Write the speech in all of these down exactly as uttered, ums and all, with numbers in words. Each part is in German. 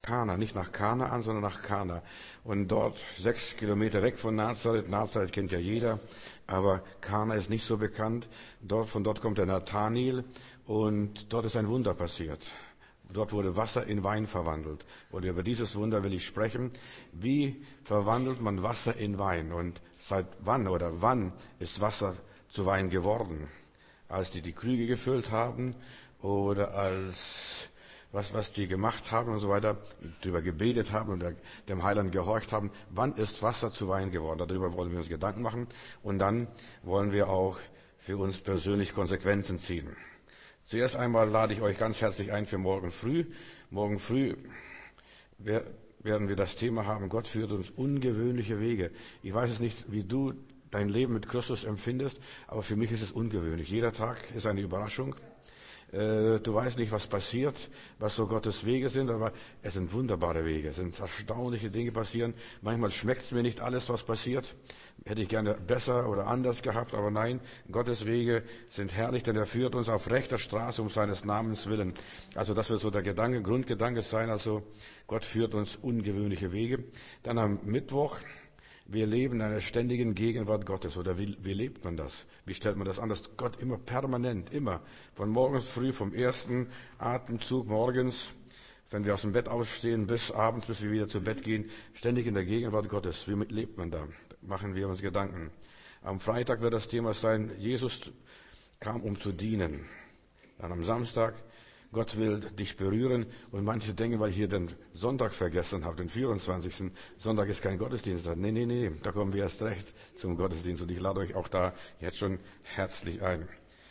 Kana, nicht nach Kanaan, sondern nach Kana. Und dort sechs Kilometer weg von Nazareth, Nazareth kennt ja jeder, aber Kana ist nicht so bekannt. Dort, von dort kommt der Nathanael und dort ist ein Wunder passiert. Dort wurde Wasser in Wein verwandelt. Und über dieses Wunder will ich sprechen. Wie verwandelt man Wasser in Wein? Und seit wann oder wann ist Wasser zu Wein geworden? Als die die Krüge gefüllt haben oder als was, was die gemacht haben und so weiter, darüber gebetet haben und dem Heiland gehorcht haben. Wann ist Wasser zu Wein geworden? Darüber wollen wir uns Gedanken machen. Und dann wollen wir auch für uns persönlich Konsequenzen ziehen. Zuerst einmal lade ich euch ganz herzlich ein für morgen früh. Morgen früh werden wir das Thema haben, Gott führt uns ungewöhnliche Wege. Ich weiß es nicht, wie du dein Leben mit Christus empfindest, aber für mich ist es ungewöhnlich. Jeder Tag ist eine Überraschung. Du weißt nicht, was passiert, was so Gottes Wege sind, aber es sind wunderbare Wege, es sind erstaunliche Dinge passieren. Manchmal schmeckt es mir nicht alles, was passiert. Hätte ich gerne besser oder anders gehabt, aber nein, Gottes Wege sind herrlich, denn er führt uns auf rechter Straße um seines Namens willen. Also das wird so der Gedanke, Grundgedanke sein, also Gott führt uns ungewöhnliche Wege. Dann am Mittwoch, wir leben in einer ständigen Gegenwart Gottes. Oder wie, wie lebt man das? Wie stellt man das an, dass Gott immer permanent, immer, von morgens früh, vom ersten Atemzug morgens, wenn wir aus dem Bett ausstehen, bis abends, bis wir wieder zu Bett gehen, ständig in der Gegenwart Gottes. Wie lebt man da? Machen wir uns Gedanken. Am Freitag wird das Thema sein, Jesus kam, um zu dienen. Dann am Samstag, Gott will dich berühren und manche denken, weil ich hier den Sonntag vergessen habe, den vierundzwanzigsten Sonntag ist kein Gottesdienst. Nee, nee, nee, da kommen wir erst recht zum Gottesdienst und ich lade euch auch da jetzt schon herzlich ein.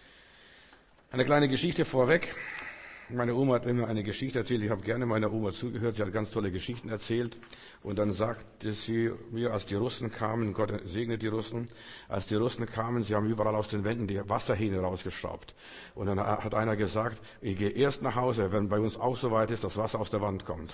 Eine kleine Geschichte vorweg. Meine Oma hat immer eine Geschichte erzählt. Ich habe gerne meiner Oma zugehört. Sie hat ganz tolle Geschichten erzählt. Und dann sagte sie mir, als die Russen kamen, Gott segnet die Russen, als die Russen kamen, sie haben überall aus den Wänden die Wasserhähne rausgeschraubt. Und dann hat einer gesagt, ich gehe erst nach Hause, wenn bei uns auch so weit ist, dass Wasser aus der Wand kommt.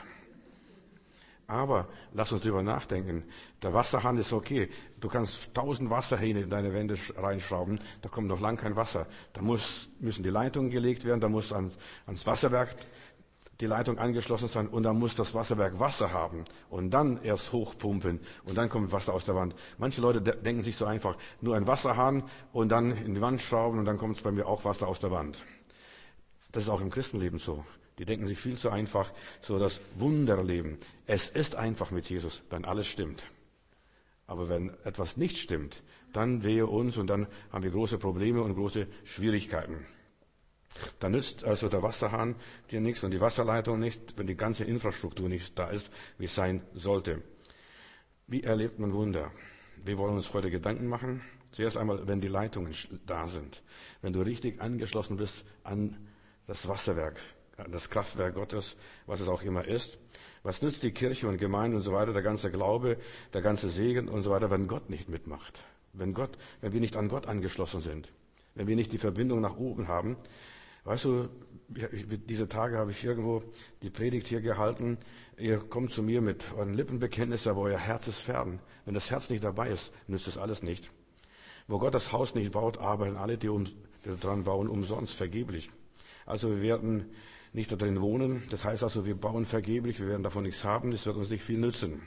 Aber lass uns drüber nachdenken. Der Wasserhahn ist okay. Du kannst tausend Wasserhähne in deine Wände reinschrauben. Da kommt noch lang kein Wasser. Da muss, müssen die Leitungen gelegt werden. Da muss ans, ans Wasserwerk die Leitung angeschlossen sein. Und dann muss das Wasserwerk Wasser haben. Und dann erst hochpumpen. Und dann kommt Wasser aus der Wand. Manche Leute de- denken sich so einfach, nur ein Wasserhahn und dann in die Wand schrauben und dann kommt es bei mir auch Wasser aus der Wand. Das ist auch im Christenleben so. Die denken sich viel zu einfach, so das Wunderleben. Es ist einfach mit Jesus, wenn alles stimmt. Aber wenn etwas nicht stimmt, dann wehe uns und dann haben wir große Probleme und große Schwierigkeiten. Dann nützt also der Wasserhahn dir nichts und die Wasserleitung nicht, wenn die ganze Infrastruktur nicht da ist, wie es sein sollte. Wie erlebt man Wunder? Wir wollen uns heute Gedanken machen. Zuerst einmal, wenn die Leitungen da sind. Wenn du richtig angeschlossen bist an das Wasserwerk, das Kraftwerk Gottes, was es auch immer ist. Was nützt die Kirche und Gemeinde und so weiter, der ganze Glaube, der ganze Segen und so weiter, wenn Gott nicht mitmacht? Wenn Gott, wenn wir nicht an Gott angeschlossen sind? Wenn wir nicht die Verbindung nach oben haben? Weißt du, diese Tage habe ich irgendwo die Predigt hier gehalten. Ihr kommt zu mir mit euren Lippenbekenntnissen, aber euer Herz ist fern. Wenn das Herz nicht dabei ist, nützt das alles nicht. Wo Gott das Haus nicht baut, arbeiten alle, die, um, die dran bauen, umsonst, vergeblich. Also wir werden nicht da drin wohnen. Das heißt also, wir bauen vergeblich, wir werden davon nichts haben, das wird uns nicht viel nützen.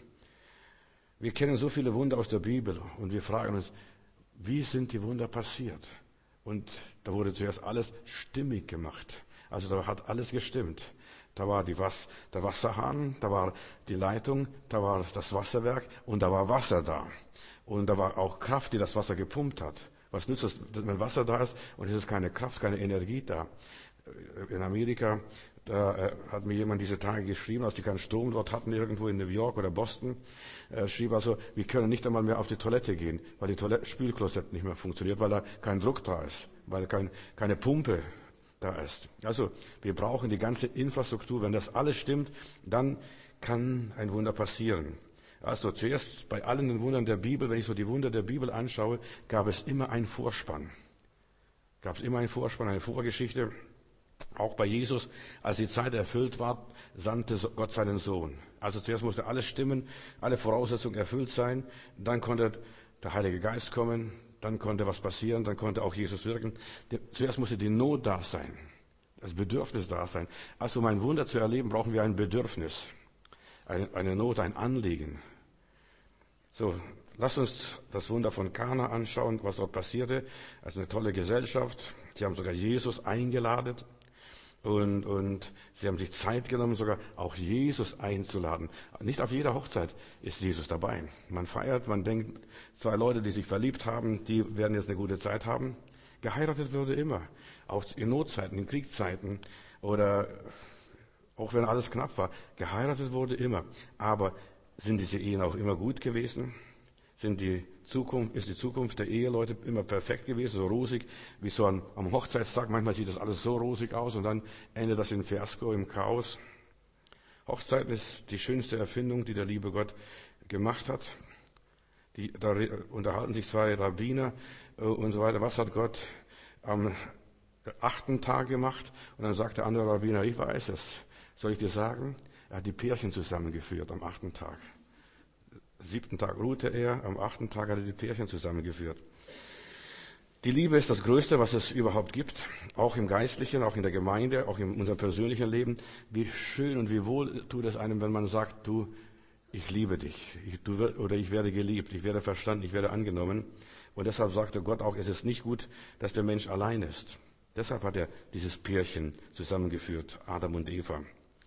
Wir kennen so viele Wunder aus der Bibel und wir fragen uns, wie sind die Wunder passiert? Und da wurde zuerst alles stimmig gemacht. Also da hat alles gestimmt. Da war die Was- der Wasserhahn, da war die Leitung, da war das Wasserwerk und da war Wasser da. Und da war auch Kraft, die das Wasser gepumpt hat. Was nützt es, wenn Wasser da ist und es ist keine Kraft, keine Energie da? In Amerika, da hat mir jemand diese Tage geschrieben, als die keinen Strom dort hatten, irgendwo in New York oder Boston, äh, schrieb also, wir können nicht einmal mehr auf die Toilette gehen, weil die Toilette, Spülklosett nicht mehr funktioniert, weil da kein Druck da ist, weil kein, keine Pumpe da ist. Also, wir brauchen die ganze Infrastruktur. Wenn das alles stimmt, dann kann ein Wunder passieren. Also, zuerst bei allen den Wundern der Bibel, wenn ich so die Wunder der Bibel anschaue, gab es immer einen Vorspann. Gab es immer einen Vorspann, eine Vorgeschichte. Auch bei Jesus, als die Zeit erfüllt war, sandte Gott seinen Sohn. Also zuerst musste alles stimmen, alle Voraussetzungen erfüllt sein, dann konnte der Heilige Geist kommen, dann konnte was passieren, dann konnte auch Jesus wirken. Zuerst musste die Not da sein, das Bedürfnis da sein. Also um ein Wunder zu erleben, brauchen wir ein Bedürfnis. eine, eine Not, ein Anliegen. So, lass uns das Wunder von Kana anschauen, was dort passierte. Also eine tolle Gesellschaft. Sie haben sogar Jesus eingeladen. Und, und sie haben sich Zeit genommen, sogar auch Jesus einzuladen. Nicht auf jeder Hochzeit ist Jesus dabei. Man feiert, man denkt, zwei Leute, die sich verliebt haben, die werden jetzt eine gute Zeit haben. Geheiratet würde immer. Auch in Notzeiten, in Kriegszeiten oder auch wenn alles knapp war. Geheiratet wurde immer. Aber sind diese Ehen auch immer gut gewesen? Sind die Zukunft, ist die Zukunft der Eheleute immer perfekt gewesen, so rosig, wie so am, am Hochzeitstag? Manchmal sieht das alles so rosig aus und dann endet das in Fiasko, im Chaos. Hochzeit ist die schönste Erfindung, die der liebe Gott gemacht hat. Die, da unterhalten sich zwei Rabbiner äh, und so weiter. Was hat Gott am achten Tag gemacht? Und dann sagt der andere Rabbiner, ich weiß es. Soll ich dir sagen? Er hat die Pärchen zusammengeführt am achten Tag. Siebten Tag ruhte er, am achten Tag hat er die Pärchen zusammengeführt. Die Liebe ist das Größte, was es überhaupt gibt, auch im Geistlichen, auch in der Gemeinde, auch in unserem persönlichen Leben. Wie schön und wie wohl tut es einem, wenn man sagt, du, ich liebe dich, ich, du, oder ich werde geliebt, ich werde verstanden, ich werde angenommen. Und deshalb sagte Gott auch, es ist nicht gut, dass der Mensch allein ist. Deshalb hat er dieses Pärchen zusammengeführt, Adam und Eva.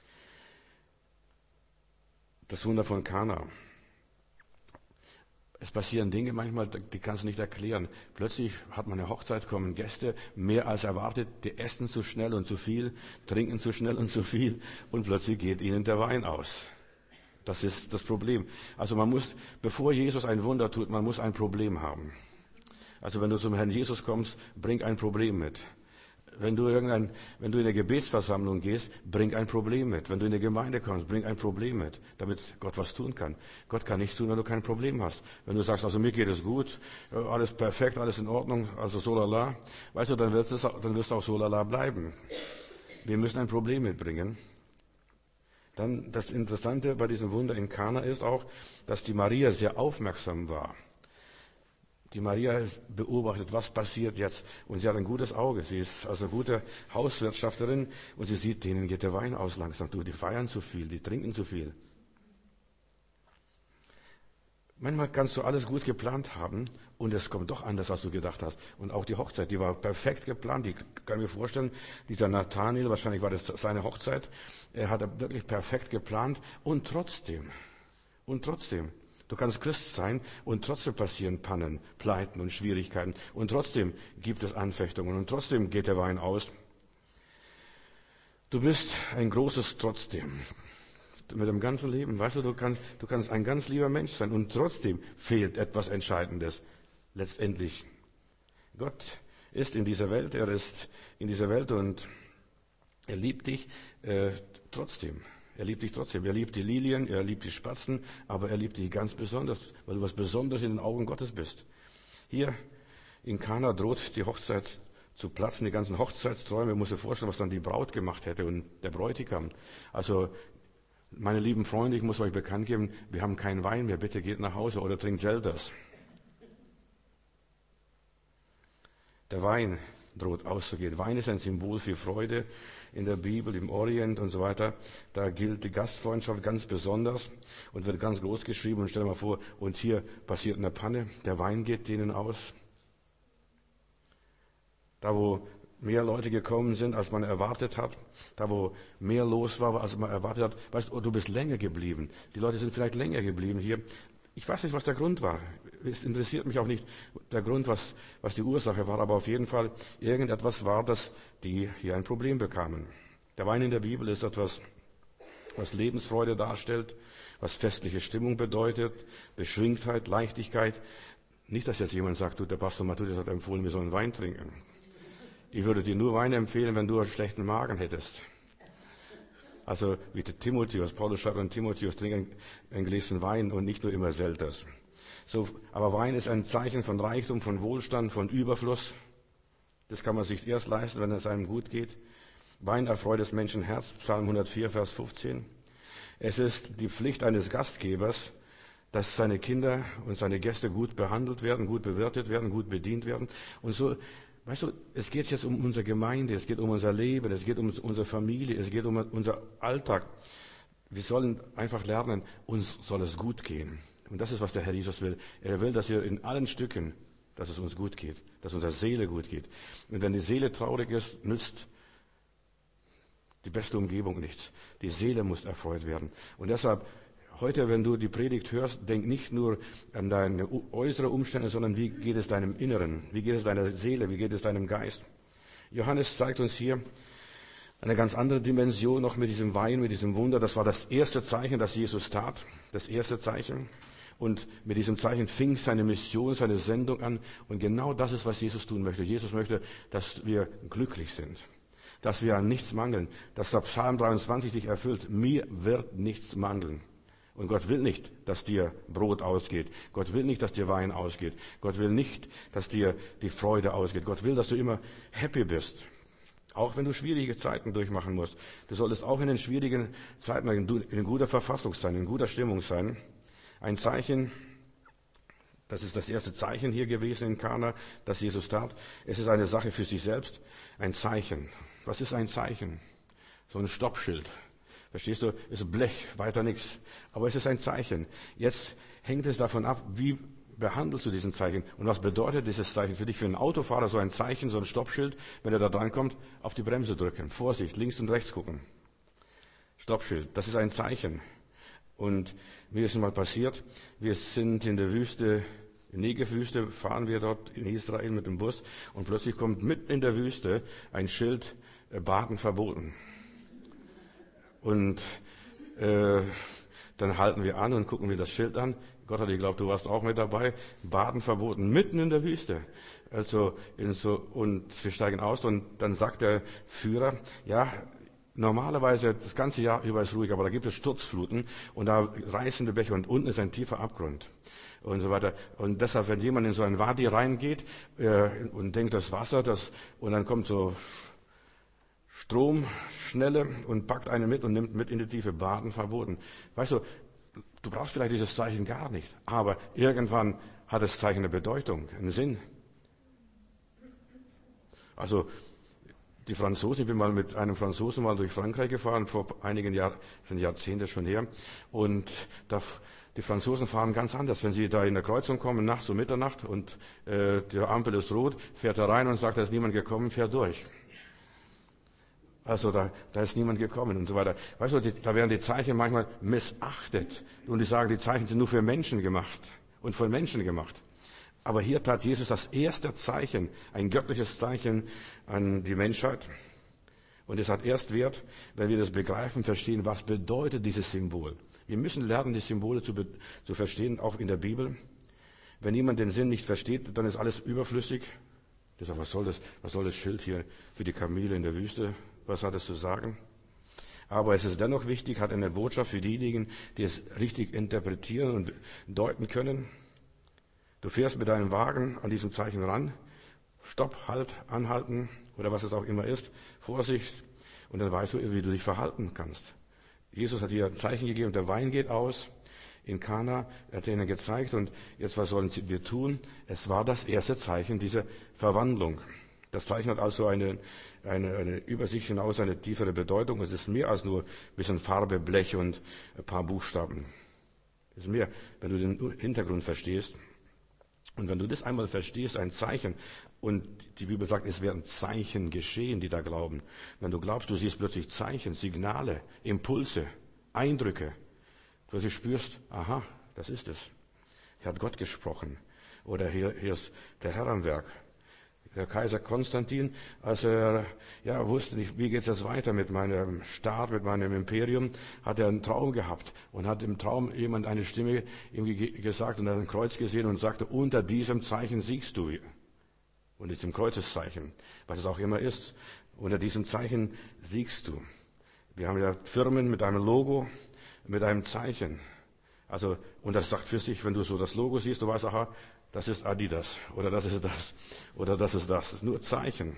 Das Wunder von Kana. Es passieren Dinge manchmal, die kannst du nicht erklären. Plötzlich hat man eine Hochzeit, kommen Gäste, mehr als erwartet, die essen zu schnell und zu viel, trinken zu schnell und zu viel und plötzlich geht ihnen der Wein aus. Das ist das Problem. Also man muss, bevor Jesus ein Wunder tut, man muss ein Problem haben. Also wenn du zum Herrn Jesus kommst, bring ein Problem mit. Wenn du irgendein, wenn du in eine Gebetsversammlung gehst, bring ein Problem mit. Wenn du in eine Gemeinde kommst, bring ein Problem mit, damit Gott was tun kann. Gott kann nichts tun, wenn du kein Problem hast. Wenn du sagst, also mir geht es gut, alles perfekt, alles in Ordnung, also so lala, weißt du, dann wirst du, dann wirst du auch so lala bleiben. Wir müssen ein Problem mitbringen. Dann das Interessante bei diesem Wunder in Kana ist auch, dass die Maria sehr aufmerksam war. Die Maria beobachtet, was passiert jetzt. Und sie hat ein gutes Auge. Sie ist also eine gute Hauswirtschafterin. Und sie sieht, denen geht der Wein aus langsam. Du, die feiern zu viel, die trinken zu viel. Manchmal kannst du alles gut geplant haben und es kommt doch anders, als du gedacht hast. Und auch die Hochzeit, die war perfekt geplant. Ich kann mir vorstellen, dieser Nathanael, wahrscheinlich war das seine Hochzeit, er hat wirklich perfekt geplant. Und trotzdem, und trotzdem, du kannst Christ sein und trotzdem passieren Pannen, Pleiten und Schwierigkeiten. Und trotzdem gibt es Anfechtungen und trotzdem geht der Wein aus. Du bist ein großes Trotzdem. Mit dem ganzen Leben, weißt du, du kannst, du kannst ein ganz lieber Mensch sein und trotzdem fehlt etwas Entscheidendes. Letztendlich. Gott ist in dieser Welt, er ist in dieser Welt und er liebt dich äh, trotzdem. Er liebt dich trotzdem. Er liebt die Lilien, er liebt die Spatzen, aber er liebt dich ganz besonders, weil du was Besonderes in den Augen Gottes bist. Hier in Kana droht die Hochzeit zu platzen, die ganzen Hochzeitsträume. Ich muss dir vorstellen, was dann die Braut gemacht hätte und der Bräutigam. Also, meine lieben Freunde, ich muss euch bekannt geben, wir haben keinen Wein mehr, bitte geht nach Hause oder trinkt Selters. Der Wein droht auszugehen. Wein ist ein Symbol für Freude in der Bibel, im Orient und so weiter. Da gilt die Gastfreundschaft ganz besonders und wird ganz groß geschrieben. Und stell dir mal vor, und hier passiert eine Panne, der Wein geht denen aus. Da, wo mehr Leute gekommen sind, als man erwartet hat, da, wo mehr los war, als man erwartet hat, weißt du, du bist länger geblieben. Die Leute sind vielleicht länger geblieben hier. Ich weiß nicht, was der Grund war. Es interessiert mich auch nicht der Grund, was, was die Ursache war, aber auf jeden Fall irgendetwas war, dass die hier ein Problem bekamen. Der Wein in der Bibel ist etwas, was Lebensfreude darstellt, was festliche Stimmung bedeutet, Beschwingtheit, Leichtigkeit. Nicht, dass jetzt jemand sagt, du, der Pastor Matthäus hat empfohlen, wir sollen Wein trinken. Ich würde dir nur Wein empfehlen, wenn du einen schlechten Magen hättest. Also wie der Timotheus, Paulus schreibt an Timotheus, trink ein, ein Gläschen Wein und nicht nur immer Selters. So, aber Wein ist ein Zeichen von Reichtum, von Wohlstand, von Überfluss. Das kann man sich erst leisten, wenn es einem gut geht. Wein erfreut des Menschen Herz, Psalm hundertvier, Vers fünfzehn. Es ist die Pflicht eines Gastgebers, dass seine Kinder und seine Gäste gut behandelt werden, gut bewirtet werden, gut bedient werden. Und so, weißt du, es geht jetzt um unsere Gemeinde, es geht um unser Leben, es geht um unsere Familie, es geht um unser Alltag. wir sollen einfach lernen, uns soll es gut gehen. Und das ist, was der Herr Jesus will. Er will, dass wir in allen Stücken, dass es uns gut geht, dass unserer Seele gut geht. Und wenn die Seele traurig ist, nützt die beste Umgebung nichts. Die Seele muss erfreut werden. Und deshalb, heute, wenn du die Predigt hörst, denk nicht nur an deine äußeren Umstände, sondern wie geht es deinem Inneren? Wie geht es deiner Seele? Wie geht es deinem Geist? Johannes zeigt uns hier eine ganz andere Dimension noch mit diesem Wein, mit diesem Wunder. Das war das erste Zeichen, das Jesus tat. Das erste Zeichen. Und mit diesem Zeichen fing seine Mission, seine Sendung an. Und genau das ist, was Jesus tun möchte. Jesus möchte, dass wir glücklich sind. Dass wir an nichts mangeln. Dass der Psalm dreiundzwanzig sich erfüllt. Mir wird nichts mangeln. Und Gott will nicht, dass dir Brot ausgeht. Gott will nicht, dass dir Wein ausgeht. Gott will nicht, dass dir die Freude ausgeht. Gott will, dass du immer happy bist. Auch wenn du schwierige Zeiten durchmachen musst. Du solltest auch in den schwierigen Zeiten in guter Verfassung sein, in guter Stimmung sein. Ein Zeichen, das ist das erste Zeichen hier gewesen in Kana, das Jesus tat. Es ist eine Sache für sich selbst. Ein Zeichen. Was ist ein Zeichen? So ein Stoppschild. Verstehst du? Ist Blech, weiter nichts. Aber es ist ein Zeichen. Jetzt hängt es davon ab, wie behandelst du diesen Zeichen? Und was bedeutet dieses Zeichen für dich? Für einen Autofahrer so ein Zeichen, so ein Stoppschild, wenn er da drankommt, auf die Bremse drücken. Vorsicht, links und rechts gucken. Stoppschild, das ist ein Zeichen. Und mir ist mal passiert, wir sind in der Wüste, in Negev-Wüste, fahren wir dort in Israel mit dem Bus und plötzlich kommt mitten in der Wüste ein Schild, äh, Baden verboten. Und äh, dann halten wir an und gucken wir das Schild an. Gott hat geglaubt, du warst auch mit dabei. Baden verboten, mitten in der Wüste. Also in so, und wir steigen aus und dann sagt der Führer, ja, normalerweise das ganze Jahr über ist ruhig, aber da gibt es Sturzfluten und da reißende Bäche und unten ist ein tiefer Abgrund und so weiter. Und deshalb, wenn jemand in so ein Wadi reingeht äh, und denkt, das Wasser, das und dann kommt so Stromschnelle und packt einen mit und nimmt mit in die Tiefe, Baden verboten. Weißt du, du brauchst vielleicht dieses Zeichen gar nicht, aber irgendwann hat das Zeichen eine Bedeutung, einen Sinn. Also die Franzosen, ich bin mal mit einem Franzosen mal durch Frankreich gefahren, vor einigen Jahren, sind Jahrzehnte schon her, und da, die Franzosen fahren ganz anders. Wenn sie da in der Kreuzung kommen, nachts um Mitternacht und äh, die Ampel ist rot, fährt er rein und sagt, da ist niemand gekommen, fährt durch. Also da, da ist niemand gekommen und so weiter. Weißt du, die, da werden die Zeichen manchmal missachtet. Und die sagen, die Zeichen sind nur für Menschen gemacht und von Menschen gemacht. Aber hier tat Jesus das erste Zeichen, ein göttliches Zeichen an die Menschheit. Und es hat erst Wert, wenn wir das begreifen, verstehen, was bedeutet dieses Symbol. Wir müssen lernen, die Symbole zu, zu verstehen, auch in der Bibel. Wenn jemand den Sinn nicht versteht, dann ist alles überflüssig. Deshalb, was soll das, was soll das Schild hier für die Kamele in der Wüste? Was hat es zu sagen? Aber es ist dennoch wichtig, hat eine Botschaft für diejenigen, die es richtig interpretieren und deuten können. Du fährst mit deinem Wagen an diesem Zeichen ran. Stopp, halt, anhalten oder was es auch immer ist. Vorsicht. Und dann weißt du, wie du dich verhalten kannst. Jesus hat dir ein Zeichen gegeben und der Wein geht aus. In Kana, er hat ihnen gezeigt und jetzt, was sollen wir tun? Es war das erste Zeichen dieser Verwandlung. Das Zeichen hat also eine, eine, eine über sich hinaus eine tiefere Bedeutung. Es ist mehr als nur ein bisschen Farbe, Blech und ein paar Buchstaben. Es ist mehr, wenn du den Hintergrund verstehst. Und wenn du das einmal verstehst, ein Zeichen, und die Bibel sagt, es werden Zeichen geschehen, die da glauben. Wenn du glaubst, du siehst plötzlich Zeichen, Signale, Impulse, Eindrücke. Plötzlich spürst, aha, das ist es. Hier hat Gott gesprochen. Oder hier, hier ist der Herr am Werk. Der Kaiser Konstantin, als er ja wusste nicht, wie geht's jetzt weiter mit meinem Staat, mit meinem Imperium, hat er einen Traum gehabt und hat im Traum jemand eine Stimme ihm gesagt und er hat ein Kreuz gesehen und sagte, unter diesem Zeichen siegst du. Und diesem Kreuzeszeichen, was es auch immer ist, unter diesem Zeichen siegst du. Wir haben ja Firmen mit einem Logo, mit einem Zeichen. Also, und das sagt für sich, wenn du so das Logo siehst, du weißt, aha, das ist Adidas oder das ist das oder das ist das. Das ist nur Zeichen.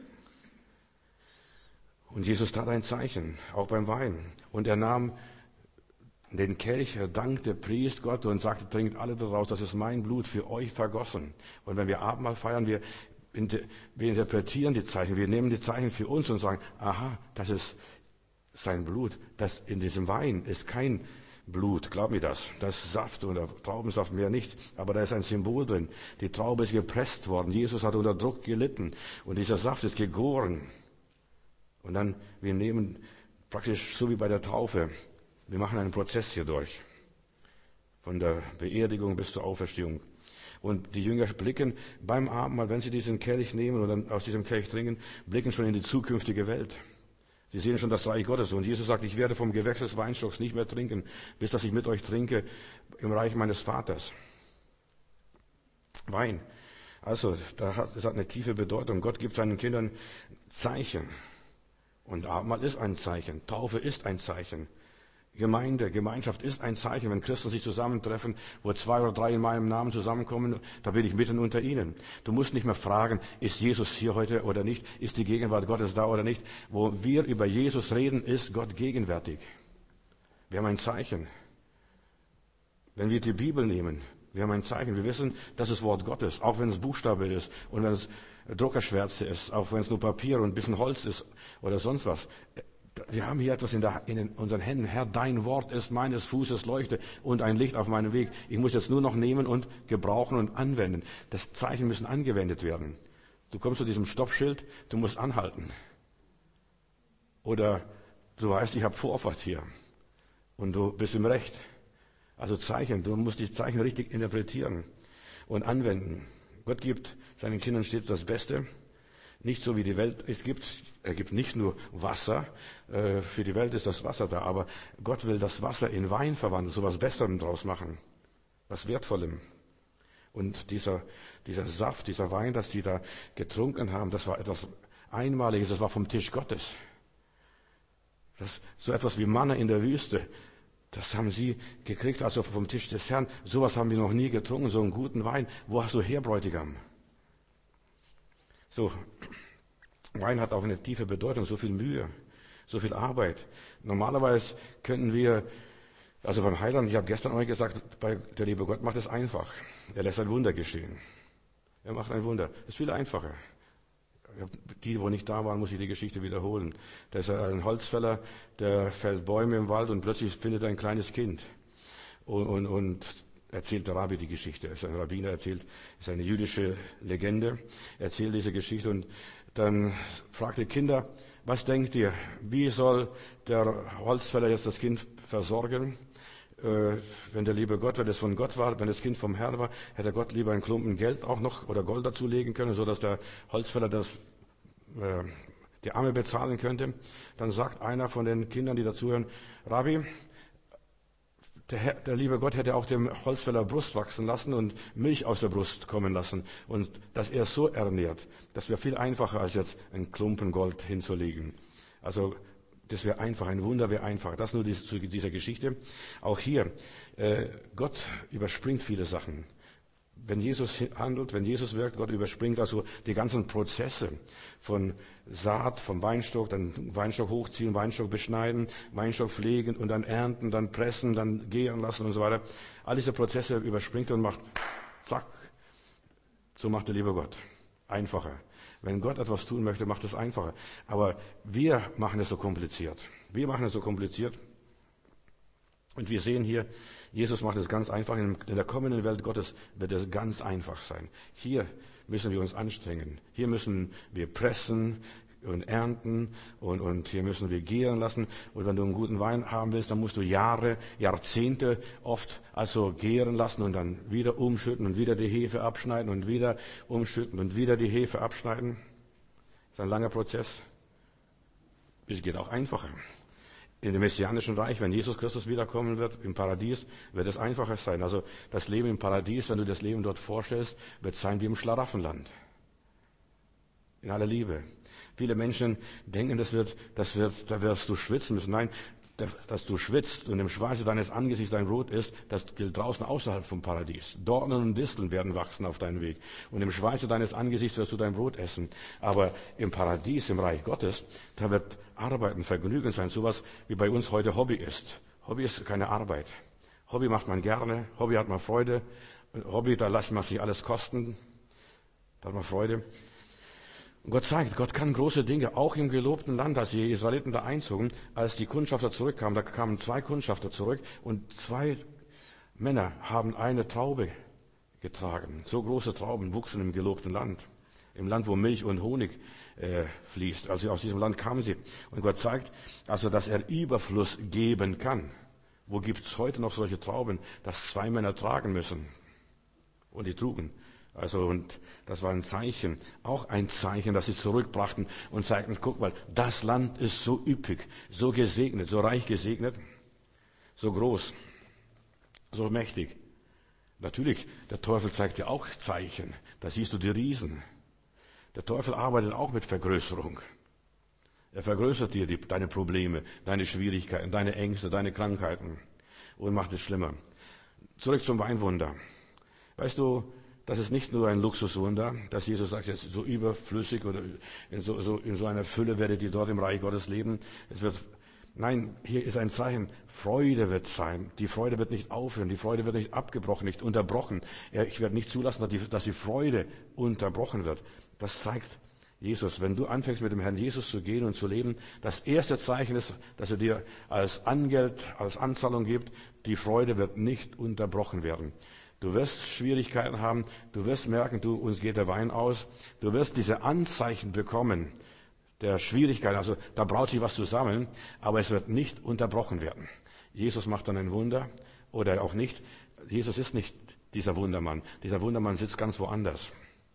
Und Jesus tat ein Zeichen, auch beim Wein. Und er nahm den Kelch, er dankte, priest Gott und sagte, trinkt alle daraus, das ist mein Blut für euch vergossen. Und wenn wir Abendmahl feiern, wir, wir interpretieren die Zeichen, wir nehmen die Zeichen für uns und sagen, aha, das ist sein Blut, das in diesem Wein ist kein Blut, glaub mir das. Das ist Saft oder Traubensaft, mehr nicht. Aber da ist ein Symbol drin. Die Traube ist gepresst worden. Jesus hat unter Druck gelitten. Und dieser Saft ist gegoren. Und dann, wir nehmen praktisch so wie bei der Taufe. Wir machen einen Prozess hier durch. Von der Beerdigung bis zur Auferstehung. Und die Jünger blicken beim Abendmahl, wenn sie diesen Kelch nehmen und dann aus diesem Kelch trinken, blicken schon in die zukünftige Welt. Sie sehen schon das Reich Gottes. Und Jesus sagt, ich werde vom Gewächs des Weinstocks nicht mehr trinken, bis dass ich mit euch trinke im Reich meines Vaters. Wein. Also, da hat, das hat eine tiefe Bedeutung. Gott gibt seinen Kindern Zeichen. Und Abendmahl ist ein Zeichen. Taufe ist ein Zeichen. Gemeinde, Gemeinschaft ist ein Zeichen. Wenn Christen sich zusammentreffen, wo zwei oder drei in meinem Namen zusammenkommen, da bin ich mitten unter ihnen. Du musst nicht mehr fragen, ist Jesus hier heute oder nicht? Ist die Gegenwart Gottes da oder nicht? Wo wir über Jesus reden, ist Gott gegenwärtig. Wir haben ein Zeichen. Wenn wir die Bibel nehmen, wir haben ein Zeichen. Wir wissen, das ist Wort Gottes, auch wenn es Buchstabe ist und wenn es Druckerschwärze ist, auch wenn es nur Papier und ein bisschen Holz ist oder sonst was. Wir haben hier etwas in, der, in unseren Händen. Herr, dein Wort ist meines Fußes Leuchte und ein Licht auf meinem Weg. Ich muss jetzt nur noch nehmen und gebrauchen und anwenden. Das Zeichen müssen angewendet werden. Du kommst zu diesem Stoppschild, du musst anhalten. Oder du weißt, ich habe Vorfahrt hier und du bist im Recht. Also Zeichen, du musst die Zeichen richtig interpretieren und anwenden. Gott gibt seinen Kindern stets das Beste. Nicht so wie die Welt es gibt. Er gibt nicht nur Wasser. Für die Welt ist das Wasser da. Aber Gott will das Wasser in Wein verwandeln, so was Besserem draus machen. Was Wertvollem. Und dieser, dieser Saft, dieser Wein, das sie da getrunken haben, das war etwas Einmaliges. Das war vom Tisch Gottes. Das, so etwas wie Manna in der Wüste. Das haben sie gekriegt, also vom Tisch des Herrn. Sowas haben wir noch nie getrunken, so einen guten Wein. Wo hast du her, Bräutigam? So, Wein hat auch eine tiefe Bedeutung, so viel Mühe, so viel Arbeit. Normalerweise könnten wir, also beim Heiland, ich habe gestern euch gesagt, bei der liebe Gott macht es einfach. Er lässt ein Wunder geschehen. Er macht ein Wunder. Das ist viel einfacher. Die, wo nicht da waren, muss ich die Geschichte wiederholen. Da ist ein Holzfäller, der fällt Bäume im Wald und plötzlich findet er ein kleines Kind. Und, und, und erzählt der Rabbi die Geschichte. Er ist ein Rabbiner, erzählt, ist eine jüdische Legende, erzählt diese Geschichte und dann fragt die Kinder, was denkt ihr, wie soll der Holzfäller jetzt das Kind versorgen? Äh, wenn der liebe Gott, wenn es von Gott war, wenn das Kind vom Herrn war, hätte Gott lieber einen Klumpen Geld auch noch oder Gold dazulegen können, so dass der Holzfäller das, äh, die Arme bezahlen könnte. Dann sagt einer von den Kindern, die dazuhören, Rabbi, Der, Herr, der liebe Gott hätte auch dem Holzfäller Brust wachsen lassen und Milch aus der Brust kommen lassen. Und dass er so ernährt, das wäre viel einfacher, als jetzt einen Klumpen Gold hinzulegen. Also das wäre einfach, ein Wunder wäre einfach. Das nur zu dieser Geschichte. Auch hier, äh, Gott überspringt viele Sachen. Wenn Jesus handelt, wenn Jesus wirkt, Gott überspringt also die ganzen Prozesse von Saat, vom Weinstock, dann Weinstock hochziehen, Weinstock beschneiden, Weinstock pflegen und dann ernten, dann pressen, dann gären lassen und so weiter. All diese Prozesse überspringt und macht zack. So macht der liebe Gott. Einfacher. Wenn Gott etwas tun möchte, macht es einfacher. Aber wir machen es so kompliziert. Wir machen es so kompliziert. Und wir sehen hier, Jesus macht es ganz einfach. In der kommenden Welt Gottes wird es ganz einfach sein. Hier müssen wir uns anstrengen. Hier müssen wir pressen und ernten und, und hier müssen wir gären lassen. Und wenn du einen guten Wein haben willst, dann musst du Jahre, Jahrzehnte oft also gären lassen und dann wieder umschütten und wieder die Hefe abschneiden und wieder umschütten und wieder die Hefe abschneiden. Das ist ein langer Prozess. Es geht auch einfacher. In dem messianischen Reich, wenn Jesus Christus wiederkommen wird, im Paradies, wird es einfacher sein. Also das Leben im Paradies, wenn du das Leben dort vorstellst, wird sein wie im Schlaraffenland. In aller Liebe. Viele Menschen denken, das wird, das wird, da wirst du schwitzen müssen. Nein, dass du schwitzt und im Schweiße deines Angesichts dein Brot isst, das gilt draußen außerhalb vom Paradies. Dornen und Disteln werden wachsen auf deinem Weg. Und im Schweiße deines Angesichts wirst du dein Brot essen. Aber im Paradies, im Reich Gottes, da wird Arbeiten, Vergnügen sein. Sowas wie bei uns heute Hobby ist. Hobby ist keine Arbeit. Hobby macht man gerne. Hobby hat man Freude. Hobby, da lässt man sich alles kosten. Da hat man Freude. Und Gott zeigt, Gott kann große Dinge, auch im gelobten Land, als die Israeliten da einzogen, als die Kundschafter zurückkamen, da kamen zwei Kundschafter zurück und zwei Männer haben eine Traube getragen. So große Trauben wuchsen im gelobten Land, im Land, wo Milch und Honig äh, fließt. Also aus diesem Land kamen sie. Und Gott zeigt, also, dass er Überfluss geben kann. Wo gibt es heute noch solche Trauben, dass zwei Männer tragen müssen? Und die trugen. Also, und das war ein Zeichen, auch ein Zeichen, dass sie zurückbrachten und zeigten, guck mal, das Land ist so üppig, so gesegnet, so reich gesegnet, so groß, so mächtig. Natürlich, der Teufel zeigt dir auch Zeichen. Da siehst du die Riesen. Der Teufel arbeitet auch mit Vergrößerung. Er vergrößert dir die, deine Probleme, deine Schwierigkeiten, deine Ängste, deine Krankheiten und macht es schlimmer. Zurück zum Weinwunder. Weißt du, das ist nicht nur ein Luxuswunder, dass Jesus sagt, jetzt so überflüssig oder in so, so, in so einer Fülle werdet ihr dort im Reich Gottes leben. Es wird, nein, hier ist ein Zeichen, Freude wird sein. Die Freude wird nicht aufhören, die Freude wird nicht abgebrochen, nicht unterbrochen. Ich werde nicht zulassen, dass die, dass die Freude unterbrochen wird. Das zeigt Jesus. Wenn du anfängst, mit dem Herrn Jesus zu gehen und zu leben, das erste Zeichen ist, dass er dir als Angeld, als Anzahlung gibt, die Freude wird nicht unterbrochen werden. Du wirst Schwierigkeiten haben, du wirst merken, du, uns geht der Wein aus, du wirst diese Anzeichen bekommen der Schwierigkeiten, also da braucht sich was zusammen, aber es wird nicht unterbrochen werden. Jesus macht dann ein Wunder oder auch nicht. Jesus ist nicht dieser Wundermann. Dieser Wundermann sitzt ganz woanders.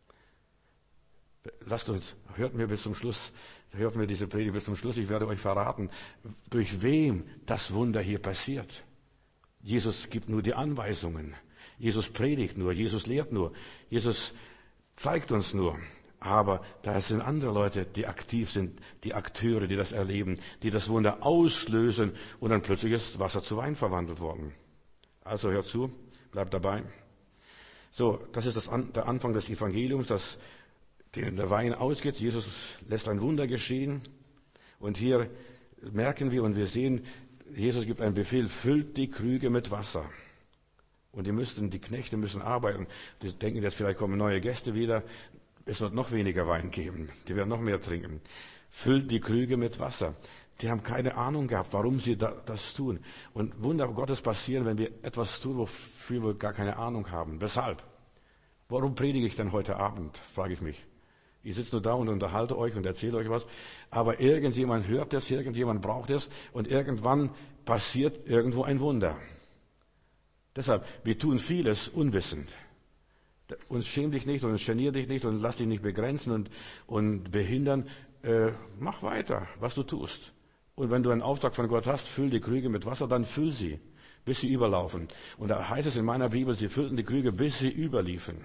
Lasst uns, hört mir bis zum Schluss, hört mir diese Predigt bis zum Schluss, ich werde euch verraten, durch wem das Wunder hier passiert. Jesus gibt nur die Anweisungen. Jesus predigt nur, Jesus lehrt nur, Jesus zeigt uns nur. Aber da sind andere Leute, die aktiv sind, die Akteure, die das erleben, die das Wunder auslösen und dann plötzlich ist Wasser zu Wein verwandelt worden. Also hört zu, bleibt dabei. So, das ist das, der Anfang des Evangeliums, dass der Wein ausgeht. Jesus lässt ein Wunder geschehen. Und hier merken wir und wir sehen, Jesus gibt einen Befehl, füllt die Krüge mit Wasser. Und die müssten, die Knechte müssen arbeiten. Die denken jetzt, vielleicht kommen neue Gäste wieder. Es wird noch weniger Wein geben. Die werden noch mehr trinken. Füllt die Krüge mit Wasser. Die haben keine Ahnung gehabt, warum sie da, das tun. Und Wunder Gottes passieren, wenn wir etwas tun, wofür wir gar keine Ahnung haben. Weshalb? Warum predige ich denn heute Abend, frage ich mich. Ich sitze nur da und unterhalte euch und erzähle euch was. Aber irgendjemand hört es, irgendjemand braucht es und irgendwann passiert irgendwo ein Wunder. Deshalb, wir tun vieles unwissend. Uns schäm dich nicht und uns genier dich nicht und lass dich nicht begrenzen und, und behindern. Äh, mach weiter, was du tust. Und wenn du einen Auftrag von Gott hast, füll die Krüge mit Wasser, dann füll sie, bis sie überlaufen. Und da heißt es in meiner Bibel, sie füllten die Krüge, bis sie überliefen.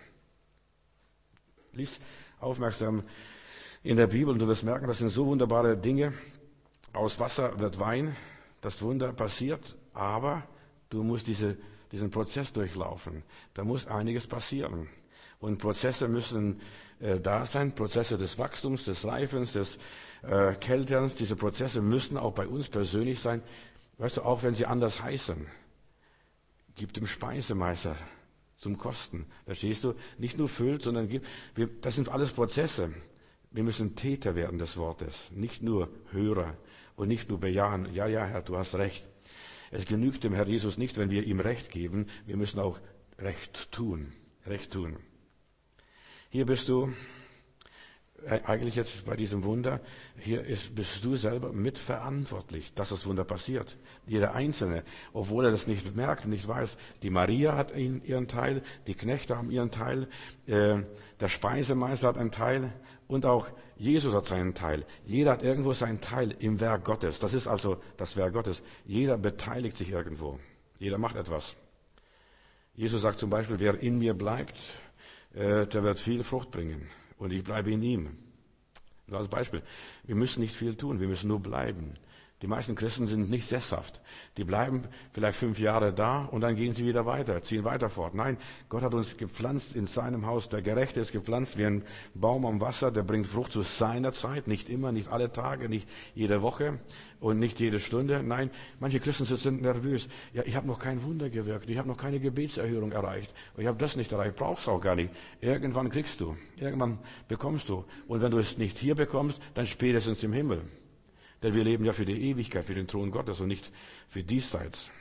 Lies aufmerksam in der Bibel und du wirst merken, das sind so wunderbare Dinge. Aus Wasser wird Wein, das Wunder passiert, aber du musst diese, diesen Prozess durchlaufen. Da muss einiges passieren. Und Prozesse müssen äh, da sein, Prozesse des Wachstums, des Reifens, des äh, Kälterns. Diese Prozesse müssen auch bei uns persönlich sein. Weißt du, auch wenn sie anders heißen, gib dem Speisemeister zum Kosten. Verstehst du? Nicht nur füllt, sondern gibt. Wir, das sind alles Prozesse. Wir müssen Täter werden des Wortes, nicht nur Hörer und nicht nur bejahen. Ja, ja, Herr, du hast recht. Es genügt dem Herr Jesus nicht, wenn wir ihm Recht geben. Wir müssen auch Recht tun. Recht tun. Hier bist du, eigentlich jetzt bei diesem Wunder, hier ist, bist du selber mitverantwortlich, dass das Wunder passiert. Jeder Einzelne, obwohl er das nicht merkt und nicht weiß. Die Maria hat ihren Teil, die Knechte haben ihren Teil, äh, der Speisemeister hat einen Teil und auch Jesus hat seinen Teil. Jeder hat irgendwo seinen Teil im Werk Gottes. Das ist also das Werk Gottes. Jeder beteiligt sich irgendwo. Jeder macht etwas. Jesus sagt zum Beispiel, wer in mir bleibt, äh, der wird viel Frucht bringen. Und ich bleibe in ihm. Nur als Beispiel. Wir müssen nicht viel tun, wir müssen nur bleiben. Die meisten Christen sind nicht sesshaft. Die bleiben vielleicht fünf Jahre da und dann gehen sie wieder weiter, ziehen weiter fort. Nein, Gott hat uns gepflanzt in seinem Haus. Der Gerechte ist gepflanzt wie ein Baum am Wasser. Der bringt Frucht zu seiner Zeit. Nicht immer, nicht alle Tage, nicht jede Woche und nicht jede Stunde. Nein, manche Christen sind nervös. Ja, ich habe noch kein Wunder gewirkt. Ich habe noch keine Gebetserhörung erreicht. Ich habe das nicht erreicht. Brauchst du auch gar nicht. Irgendwann kriegst du. Irgendwann bekommst du. Und wenn du es nicht hier bekommst, dann spätestens im Himmel. Denn wir leben ja für die Ewigkeit, für den Thron Gottes und nicht für diesseits.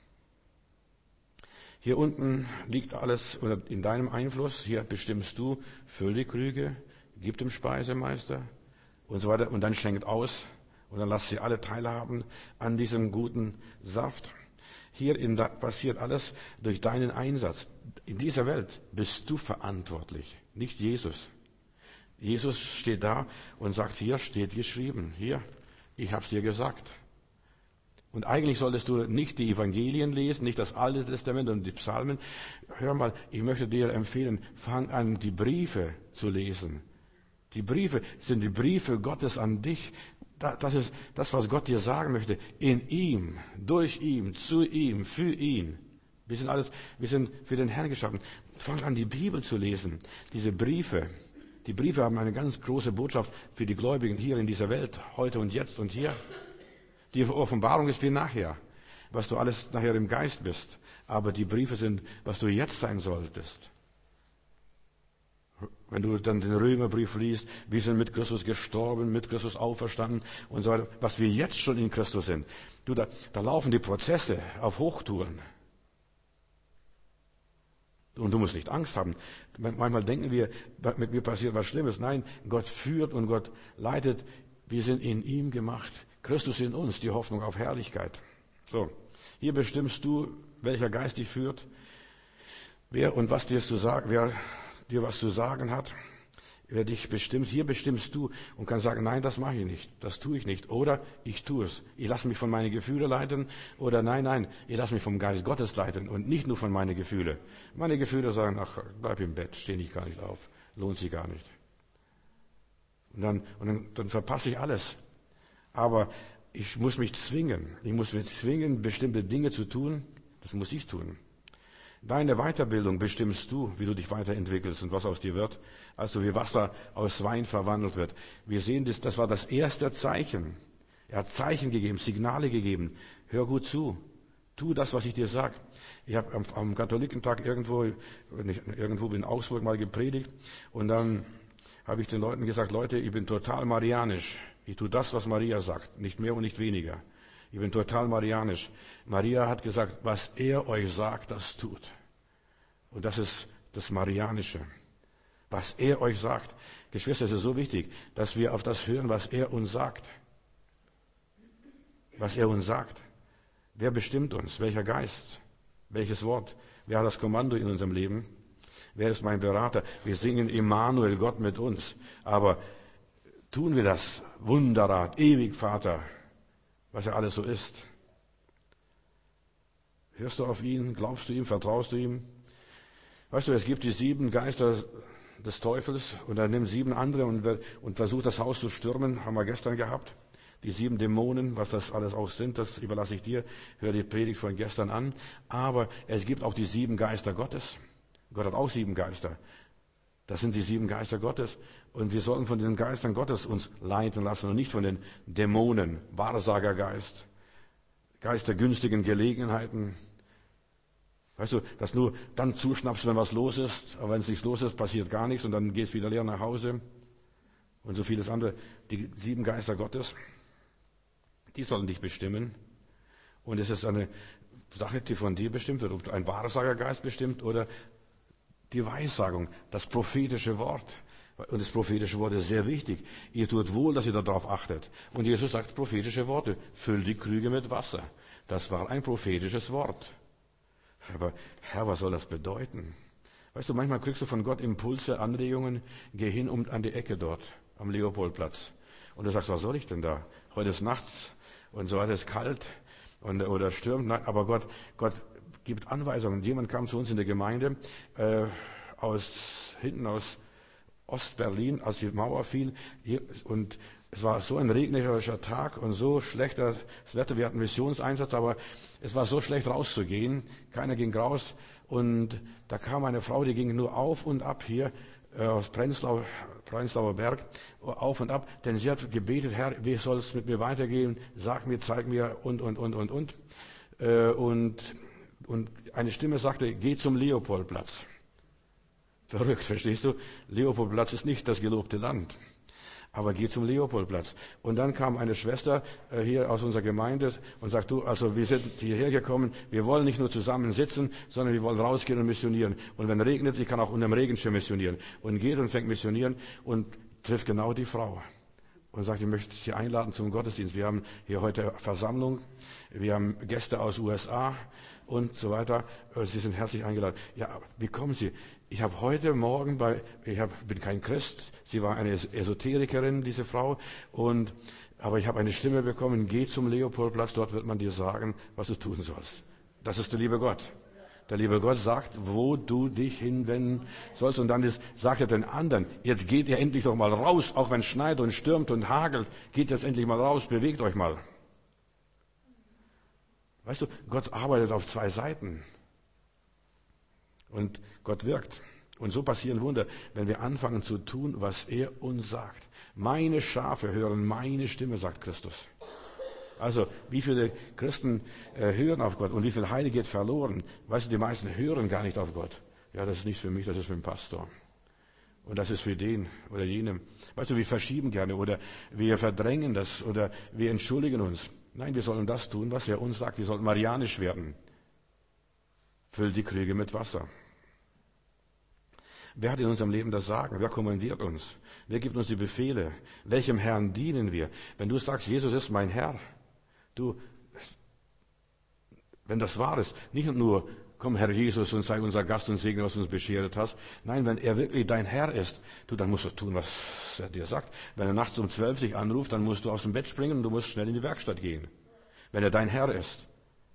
Hier unten liegt alles in deinem Einfluss. Hier bestimmst du, füll die Krüge, gib dem Speisemeister und so weiter. Und dann schenkt aus und dann lass sie alle teilhaben an diesem guten Saft. Hier in da passiert alles durch deinen Einsatz. In dieser Welt bist du verantwortlich, nicht Jesus. Jesus steht da und sagt, hier steht geschrieben, hier. Ich habe es dir gesagt. Und eigentlich solltest du nicht die Evangelien lesen, nicht das Alte Testament und die Psalmen. Hör mal, ich möchte dir empfehlen, fang an, die Briefe zu lesen. Die Briefe sind die Briefe Gottes an dich. Das ist das, was Gott dir sagen möchte. In ihm, durch ihn, zu ihm, für ihn. Wir sind alles, wir sind für den Herrn geschaffen. Fang an, die Bibel zu lesen. Diese Briefe. Die Briefe haben eine ganz große Botschaft für die Gläubigen hier in dieser Welt, heute und jetzt und hier. Die Offenbarung ist wie nachher, was du alles nachher im Geist bist. Aber die Briefe sind, was du jetzt sein solltest. Wenn du dann den Römerbrief liest, wir sind mit Christus gestorben, mit Christus auferstanden und so weiter, was wir jetzt schon in Christus sind. Du, da, da laufen die Prozesse auf Hochtouren. Und du musst nicht Angst haben. Manchmal denken wir, mit mir passiert was Schlimmes. Nein, Gott führt und Gott leitet. Wir sind in ihm gemacht. Christus in uns, die Hoffnung auf Herrlichkeit. So, hier bestimmst du, welcher Geist dich führt, wer und was dir zu sagen, wer dir was zu sagen hat, wer dich bestimmt. Hier bestimmst du und kannst sagen, nein, das mache ich nicht, das tue ich nicht. Oder ich tue es. Ich lasse mich von meinen Gefühlen leiten. Oder nein, nein, ich lasse mich vom Geist Gottes leiten und nicht nur von meinen Gefühlen. Meine Gefühle sagen, ach, bleib im Bett, steh ich gar nicht auf, lohnt sich gar nicht. Und dann, und dann, dann verpasse ich alles. Aber ich muss mich zwingen. Ich muss mich zwingen, bestimmte Dinge zu tun. Das muss ich tun. Deine Weiterbildung bestimmst du, wie du dich weiterentwickelst und was aus dir wird, also wie Wasser aus Wein verwandelt wird. Wir sehen, das, das war das erste Zeichen. Er hat Zeichen gegeben, Signale gegeben. Hör gut zu. Tu das, was ich dir sage. Ich habe am, am Katholikentag irgendwo, irgendwo in Augsburg mal gepredigt und dann habe ich den Leuten gesagt, Leute, ich bin total marianisch. Ich tue das, was Maria sagt, nicht mehr und nicht weniger. Ich bin total marianisch. Maria hat gesagt, was er euch sagt, das tut. Und das ist das Marianische. Was er euch sagt. Geschwister, es ist so wichtig, dass wir auf das hören, was er uns sagt. Was er uns sagt. Wer bestimmt uns? Welcher Geist? Welches Wort? Wer hat das Kommando in unserem Leben? Wer ist mein Berater? Wir singen Immanuel, Gott mit uns. Aber tun wir das? Wunderrat, ewig Vater, was er alles so ist. Hörst du auf ihn? Glaubst du ihm? Vertraust du ihm? Weißt du, es gibt die sieben Geister des Teufels und er nimmt sieben andere und, und versucht das Haus zu stürmen. Haben wir gestern gehabt. Die sieben Dämonen, was das alles auch sind, das überlasse ich dir. Hör die Predigt von gestern an. Aber es gibt auch die sieben Geister Gottes. Gott hat auch sieben Geister. Das sind die sieben Geister Gottes. Und wir sollten von den Geistern Gottes uns leiten lassen und nicht von den Dämonen, Wahrsagergeist, Geist der günstigen Gelegenheiten. Weißt du, dass nur dann zuschnappst, wenn was los ist, aber wenn es nichts los ist, passiert gar nichts und dann gehst wieder leer nach Hause und so vieles andere. Die sieben Geister Gottes, die sollen dich bestimmen. Und es ist eine Sache, die von dir bestimmt wird, ob ein Wahrsagergeist bestimmt oder die Weissagung, das prophetische Wort. Und das prophetische Wort ist sehr wichtig. Ihr tut wohl, dass ihr darauf achtet. Und Jesus sagt prophetische Worte. Füll die Krüge mit Wasser. Das war ein prophetisches Wort. Aber Herr, was soll das bedeuten? Weißt du, manchmal kriegst du von Gott Impulse, Anregungen. Geh hin um an die Ecke dort, am Leopoldplatz. Und du sagst, was soll ich denn da? Heute ist nachts und so weiter, ist kalt und, oder stürmt. Nein, aber Gott, Gott gibt Anweisungen. Jemand kam zu uns in der Gemeinde äh, aus hinten aus Ostberlin, als die Mauer fiel, und Es war so ein regnerischer Tag und so schlechter das Wetter. Wir hatten Missionseinsatz, aber es war so schlecht rauszugehen. Keiner ging raus. Und da kam eine Frau, die ging nur auf und ab hier äh, aus Prenzlau, Prenzlauer Berg, auf und ab. Denn sie hat gebetet, Herr, wie soll es mit mir weitergehen? Sag mir, zeig mir und, und, und, und, und. Äh, und, und eine Stimme sagte, geh zum Leopoldplatz. Verrückt, verstehst du? Leopoldplatz ist nicht das gelobte Land. Aber geh zum Leopoldplatz. Und dann kam eine Schwester äh, hier aus unserer Gemeinde und sagt, du, also wir sind hierher gekommen, wir wollen nicht nur zusammen sitzen, sondern wir wollen rausgehen und missionieren. Und wenn es regnet, ich kann auch unter dem Regenschirm missionieren. Und geht und fängt missionieren und trifft genau die Frau. Und sagt, ich möchte Sie einladen zum Gottesdienst. Wir haben hier heute Versammlung, wir haben Gäste aus U S A und so weiter. Sie sind herzlich eingeladen. Ja, wie kommen Sie? Ich habe heute Morgen bei, ich hab, bin kein Christ, sie war eine Esoterikerin, diese Frau, und, aber ich habe eine Stimme bekommen, geh zum Leopoldplatz, dort wird man dir sagen, was du tun sollst. Das ist der liebe Gott. Der liebe Gott sagt, wo du dich hinwenden sollst, und dann ist, sagt er den anderen, jetzt geht ihr endlich doch mal raus, auch wenn es schneit und stürmt und hagelt, geht jetzt endlich mal raus, bewegt euch mal. Weißt du, Gott arbeitet auf zwei Seiten. Und Gott wirkt. Und so passieren Wunder, wenn wir anfangen zu tun, was er uns sagt. Meine Schafe hören meine Stimme, sagt Christus. Also, wie viele Christen äh, hören auf Gott und wie viel Heilige geht verloren? Weißt du, die meisten hören gar nicht auf Gott. Ja, das ist nicht für mich, das ist für den Pastor. Und das ist für den oder jenem. Weißt du, wir verschieben gerne oder wir verdrängen das oder wir entschuldigen uns. Nein, wir sollen das tun, was er uns sagt. Wir sollten marianisch werden. Füll die Krüge mit Wasser. Wer hat in unserem Leben das Sagen? Wer kommandiert uns? Wer gibt uns die Befehle? Welchem Herrn dienen wir? Wenn du sagst, Jesus ist mein Herr, du, wenn das wahr ist, nicht nur, komm Herr Jesus und sei unser Gast und segne, was du uns beschert hast. Nein, wenn er wirklich dein Herr ist, du, dann musst du tun, was er dir sagt. Wenn er nachts um zwölf dich anruft, dann musst du aus dem Bett springen und du musst schnell in die Werkstatt gehen. Wenn er dein Herr ist.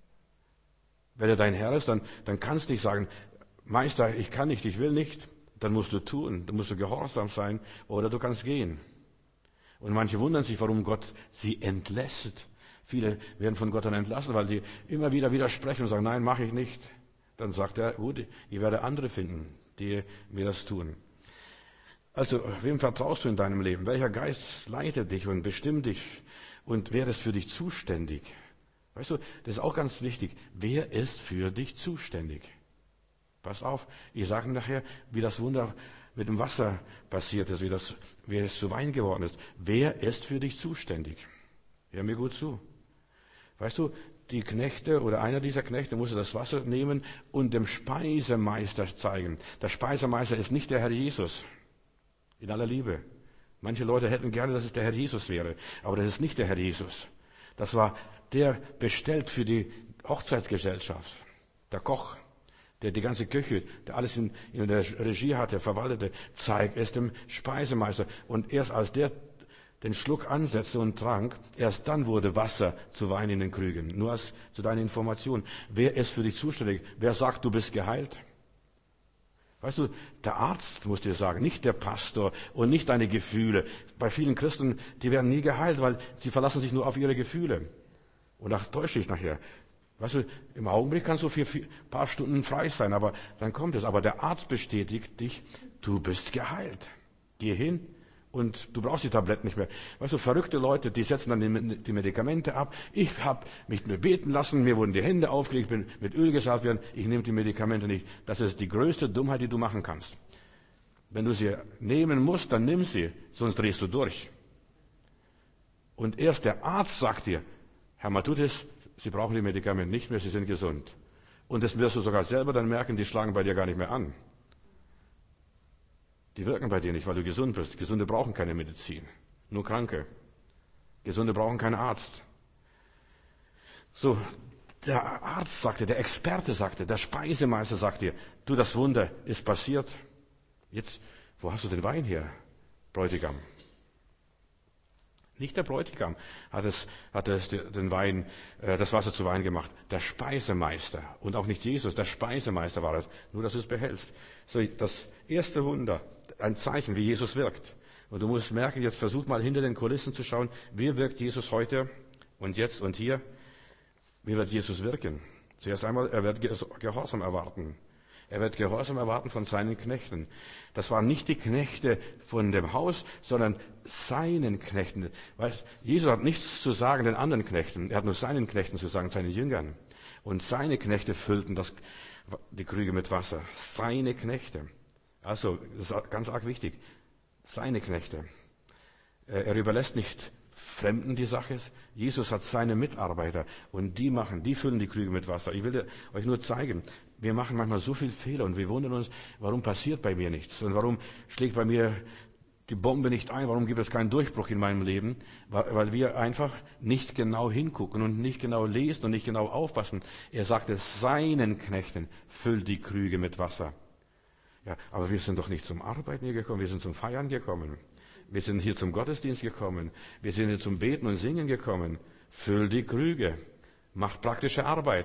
Wenn er dein Herr ist, dann, dann kannst du nicht sagen, Meister, ich kann nicht, ich will nicht. Dann musst du tun, dann musst du gehorsam sein oder du kannst gehen. Und manche wundern sich, warum Gott sie entlässt. Viele werden von Gott dann entlassen, weil die immer wieder widersprechen und sagen, nein, mache ich nicht. Dann sagt er, gut, ich werde andere finden, die mir das tun. Also, wem vertraust du in deinem Leben? Welcher Geist leitet dich und bestimmt dich? Und wer ist für dich zuständig? Weißt du, das ist auch ganz wichtig. Wer ist für dich zuständig? Pass auf, ich sage nachher, wie das Wunder mit dem Wasser passiert ist, wie, das, wie es zu Wein geworden ist. Wer ist für dich zuständig? Hör mir gut zu. Weißt du, die Knechte oder einer dieser Knechte musste das Wasser nehmen und dem Speisemeister zeigen. Der Speisemeister ist nicht der Herr Jesus. In aller Liebe. Manche Leute hätten gerne, dass es der Herr Jesus wäre, aber das ist nicht der Herr Jesus. Das war der bestellt für die Hochzeitsgesellschaft. Der Koch. Der die ganze Küche, der alles in, in der Regie hatte, verwaltete, zeigt es dem Speisemeister. Und erst als der den Schluck ansetzte und trank, erst dann wurde Wasser zu Wein in den Krügen. Nur als zu deiner Information. Wer ist für dich zuständig? Wer sagt, du bist geheilt? Weißt du, der Arzt muss dir sagen, nicht der Pastor und nicht deine Gefühle. Bei vielen Christen, die werden nie geheilt, weil sie verlassen sich nur auf ihre Gefühle. Und da täusche ich nachher. Weißt du, im Augenblick kannst du für ein paar Stunden frei sein, aber dann kommt es. Aber der Arzt bestätigt dich, du bist geheilt. Geh hin und du brauchst die Tabletten nicht mehr. Weißt du, verrückte Leute, die setzen dann die Medikamente ab. Ich habe mich beten lassen, mir wurden die Hände aufgelegt, bin mit Öl gesalbt werden. Ich nehme die Medikamente nicht. Das ist die größte Dummheit, die du machen kannst. Wenn du sie nehmen musst, dann nimm sie, sonst drehst du durch. Und erst der Arzt sagt dir, Herr Matthäus, Sie brauchen die Medikamente nicht mehr, Sie sind gesund. Und das wirst du sogar selber dann merken, die schlagen bei dir gar nicht mehr an. Die wirken bei dir nicht, weil du gesund bist. Gesunde brauchen keine Medizin, nur Kranke. Gesunde brauchen keinen Arzt. So, der Arzt sagte, der Experte sagte, der Speisemeister sagte dir, du, das Wunder ist passiert. Jetzt, wo hast du den Wein her, Bräutigam? Nicht der Bräutigam hat es, hat es den Wein, das Wasser zu Wein gemacht. Der Speisemeister. Und auch nicht Jesus, der Speisemeister war es. Nur, dass du es behältst. So, das erste Wunder, ein Zeichen, wie Jesus wirkt. Und du musst merken, jetzt versuch mal hinter den Kulissen zu schauen, wie wirkt Jesus heute und jetzt und hier. Wie wird Jesus wirken? Zuerst einmal, er wird Gehorsam erwarten. Er wird Gehorsam erwarten von seinen Knechten. Das waren nicht die Knechte von dem Haus, sondern seinen Knechten. Weißt, Jesus hat nichts zu sagen den anderen Knechten. Er hat nur seinen Knechten zu sagen, seinen Jüngern. Und seine Knechte füllten das, die Krüge mit Wasser. Seine Knechte. Also, das ist ganz arg wichtig. Seine Knechte. Er überlässt nicht Fremden die Sache. Jesus hat seine Mitarbeiter und die machen, die füllen die Krüge mit Wasser. Ich will euch nur zeigen, wir machen manchmal so viel Fehler und wir wundern uns, warum passiert bei mir nichts und warum schlägt bei mir die Bombe nicht ein, warum gibt es keinen Durchbruch in meinem Leben, weil wir einfach nicht genau hingucken und nicht genau lesen und nicht genau aufpassen. Er sagte seinen Knechten, füllt die Krüge mit Wasser. Ja, aber wir sind doch nicht zum Arbeiten hier gekommen, wir sind zum Feiern gekommen. Wir sind hier zum Gottesdienst gekommen. Wir sind hier zum Beten und Singen gekommen. Füll die Krüge. Macht praktische Arbeit.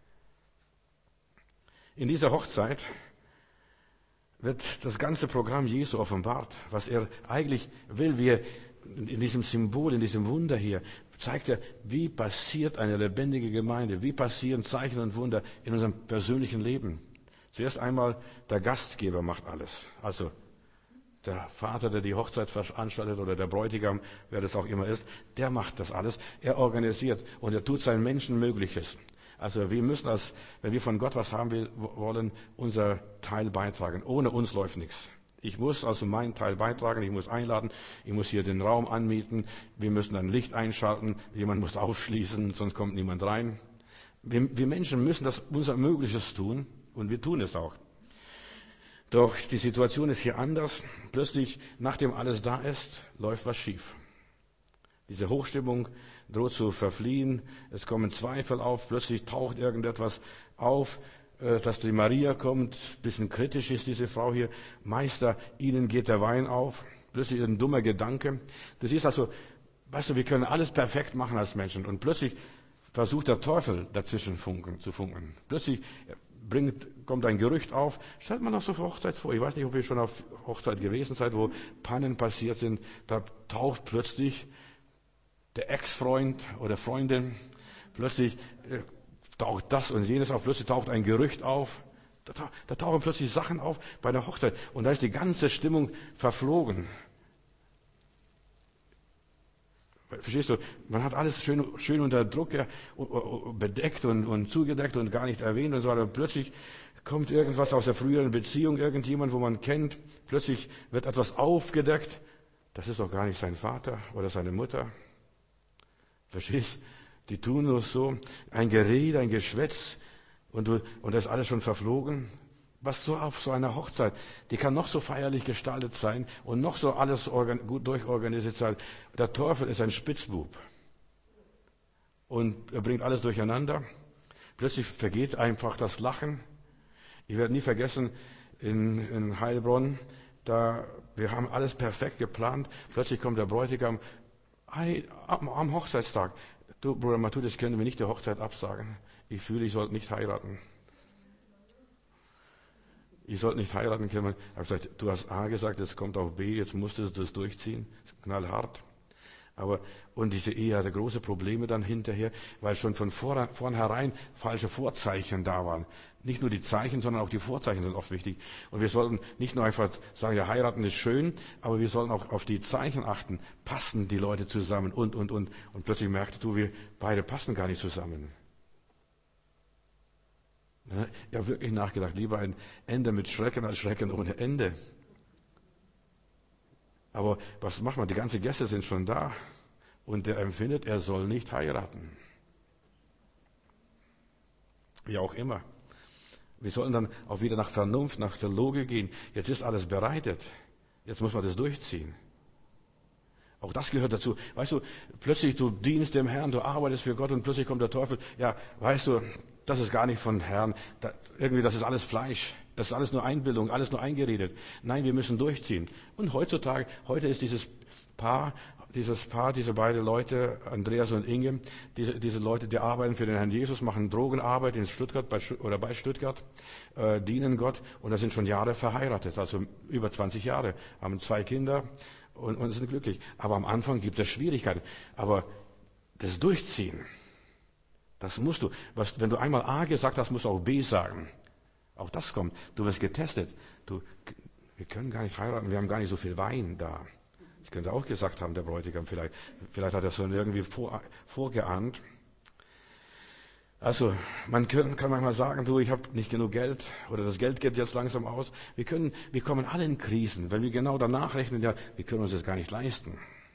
In dieser Hochzeit wird das ganze Programm Jesu offenbart, was er eigentlich will. Wir in diesem Symbol, in diesem Wunder hier, zeigt er, wie passiert eine lebendige Gemeinde, wie passieren Zeichen und Wunder in unserem persönlichen Leben. Zuerst einmal, der Gastgeber macht alles. Also, der Vater, der die Hochzeit veranstaltet oder der Bräutigam, wer das auch immer ist, der macht das alles. Er organisiert und er tut seinen Menschen Mögliches. Also wir müssen, als, wenn wir von Gott was haben will, wollen, unser Teil beitragen. Ohne uns läuft nichts. Ich muss also meinen Teil beitragen, ich muss einladen, ich muss hier den Raum anmieten, wir müssen ein Licht einschalten, jemand muss aufschließen, sonst kommt niemand rein. Wir, wir Menschen müssen das unser Mögliches tun und wir tun es auch. Doch die Situation ist hier anders. Plötzlich, nachdem alles da ist, läuft was schief. Diese Hochstimmung droht zu verfliehen. Es kommen Zweifel auf. Plötzlich taucht irgendetwas auf, dass die Maria kommt. Bisschen kritisch ist diese Frau hier. Meister, Ihnen geht der Wein auf. Plötzlich ein dummer Gedanke. Du siehst also, weißt du, wir können alles perfekt machen als Menschen. Und plötzlich versucht der Teufel dazwischen funken, zu funken. Plötzlich bringt, kommt ein Gerücht auf. Stellt man noch so Hochzeit vor. Ich weiß nicht, ob ihr schon auf Hochzeit gewesen seid, wo Pannen passiert sind. Da taucht plötzlich der Ex-Freund oder Freundin, plötzlich äh, taucht das und jenes auf. Plötzlich taucht ein Gerücht auf. Da, da tauchen plötzlich Sachen auf bei der Hochzeit. Und da ist die ganze Stimmung verflogen. Verstehst du? Man hat alles schön, schön unter Druck ja, bedeckt und, und zugedeckt und gar nicht erwähnt und so weiter. Und plötzlich kommt irgendwas aus der früheren Beziehung, irgendjemand, wo man kennt. Plötzlich wird etwas aufgedeckt. Das ist doch gar nicht sein Vater oder seine Mutter. Verstehst? Die tun nur so. Ein Gerede, ein Geschwätz und, du, und das ist alles schon verflogen. Was so auf so einer Hochzeit, die kann noch so feierlich gestaltet sein und noch so alles organ, gut durchorganisiert sein. Der Teufel ist ein Spitzbub und er bringt alles durcheinander. Plötzlich vergeht einfach das Lachen. Ich werde nie vergessen, in, in Heilbronn, da, wir haben alles perfekt geplant. Plötzlich kommt der Bräutigam hey, am, am Hochzeitstag. Du, Bruder Matthäus, können wir nicht die Hochzeit absagen? Ich fühle, ich sollte nicht heiraten. Ich sollte nicht heiraten können. Ich habe gesagt, du hast A gesagt, jetzt kommt auf B, jetzt musst du das durchziehen. Das ist knallhart. Aber, und diese Ehe hatte große Probleme dann hinterher, weil schon von vor, vornherein falsche Vorzeichen da waren. Nicht nur die Zeichen, sondern auch die Vorzeichen sind oft wichtig. Und wir sollten nicht nur einfach sagen, ja, heiraten ist schön, aber wir sollten auch auf die Zeichen achten. Passen die Leute zusammen und, und, und. Und plötzlich merkte du, wir beide passen gar nicht zusammen. Ich habe wirklich nachgedacht, lieber ein Ende mit Schrecken als Schrecken ohne Ende. Aber was macht man? Die ganzen Gäste sind schon da und der empfindet, er soll nicht heiraten. Wie auch immer. Wir sollen dann auch wieder nach Vernunft, nach der Logik gehen. Jetzt ist alles bereitet. Jetzt muss man das durchziehen. Auch das gehört dazu. Weißt du, plötzlich du dienst dem Herrn, du arbeitest für Gott und plötzlich kommt der Teufel. Ja, weißt du, das ist gar nicht von Herrn. Da, irgendwie, das ist alles Fleisch. Das ist alles nur Einbildung, alles nur eingeredet. Nein, wir müssen durchziehen. Und heutzutage, heute ist dieses Paar, dieses Paar, diese beiden Leute, Andreas und Inge, diese, diese Leute, die arbeiten für den Herrn Jesus, machen Drogenarbeit in Stuttgart bei, oder bei Stuttgart, äh, dienen Gott und da sind schon Jahre verheiratet, also über zwanzig Jahre, haben zwei Kinder und, und sind glücklich. Aber am Anfang gibt es Schwierigkeiten. Aber das Durchziehen, das musst du. Was, wenn du einmal A gesagt hast, musst du auch B sagen. Auch das kommt. Du wirst getestet. Du, wir können gar nicht heiraten, wir haben gar nicht so viel Wein da. Das könnte auch gesagt haben, der Bräutigam vielleicht. Vielleicht hat er es so irgendwie vor, vorgeahnt. Also, man kann, kann manchmal sagen, du, ich habe nicht genug Geld oder das Geld geht jetzt langsam aus. Wir können, wir kommen alle in Krisen. Wenn wir genau danach rechnen, ja, wir können uns das gar nicht leisten.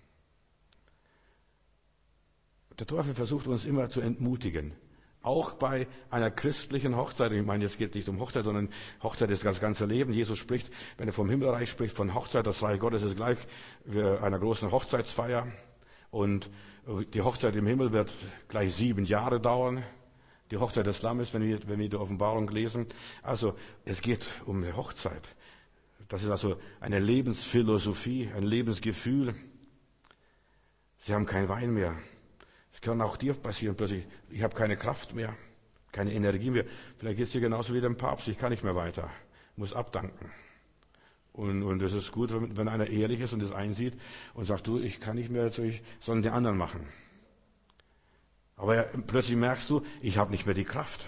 Der Teufel versucht uns immer zu entmutigen. Auch bei einer christlichen Hochzeit. Ich meine, es geht nicht um Hochzeit, sondern Hochzeit ist das ganze Leben. Jesus spricht, wenn er vom Himmelreich spricht, von Hochzeit, das Reich Gottes ist gleich wie einer großen Hochzeitsfeier. Und die Hochzeit im Himmel wird gleich sieben Jahre dauern. Die Hochzeit des Lammes, wenn wir, wenn wir die Offenbarung lesen. Also, es geht um eine Hochzeit. Das ist also eine Lebensphilosophie, ein Lebensgefühl. Sie haben keinen Wein mehr. Es kann auch dir passieren plötzlich, ich habe keine Kraft mehr, keine Energie mehr. Vielleicht geht es dir genauso wie dem Papst, ich kann nicht mehr weiter, muss abdanken. Und, und es ist gut, wenn, wenn einer ehrlich ist und das einsieht und sagt, du, ich kann nicht mehr, ich soll die anderen machen. Aber plötzlich merkst du, ich habe nicht mehr die Kraft.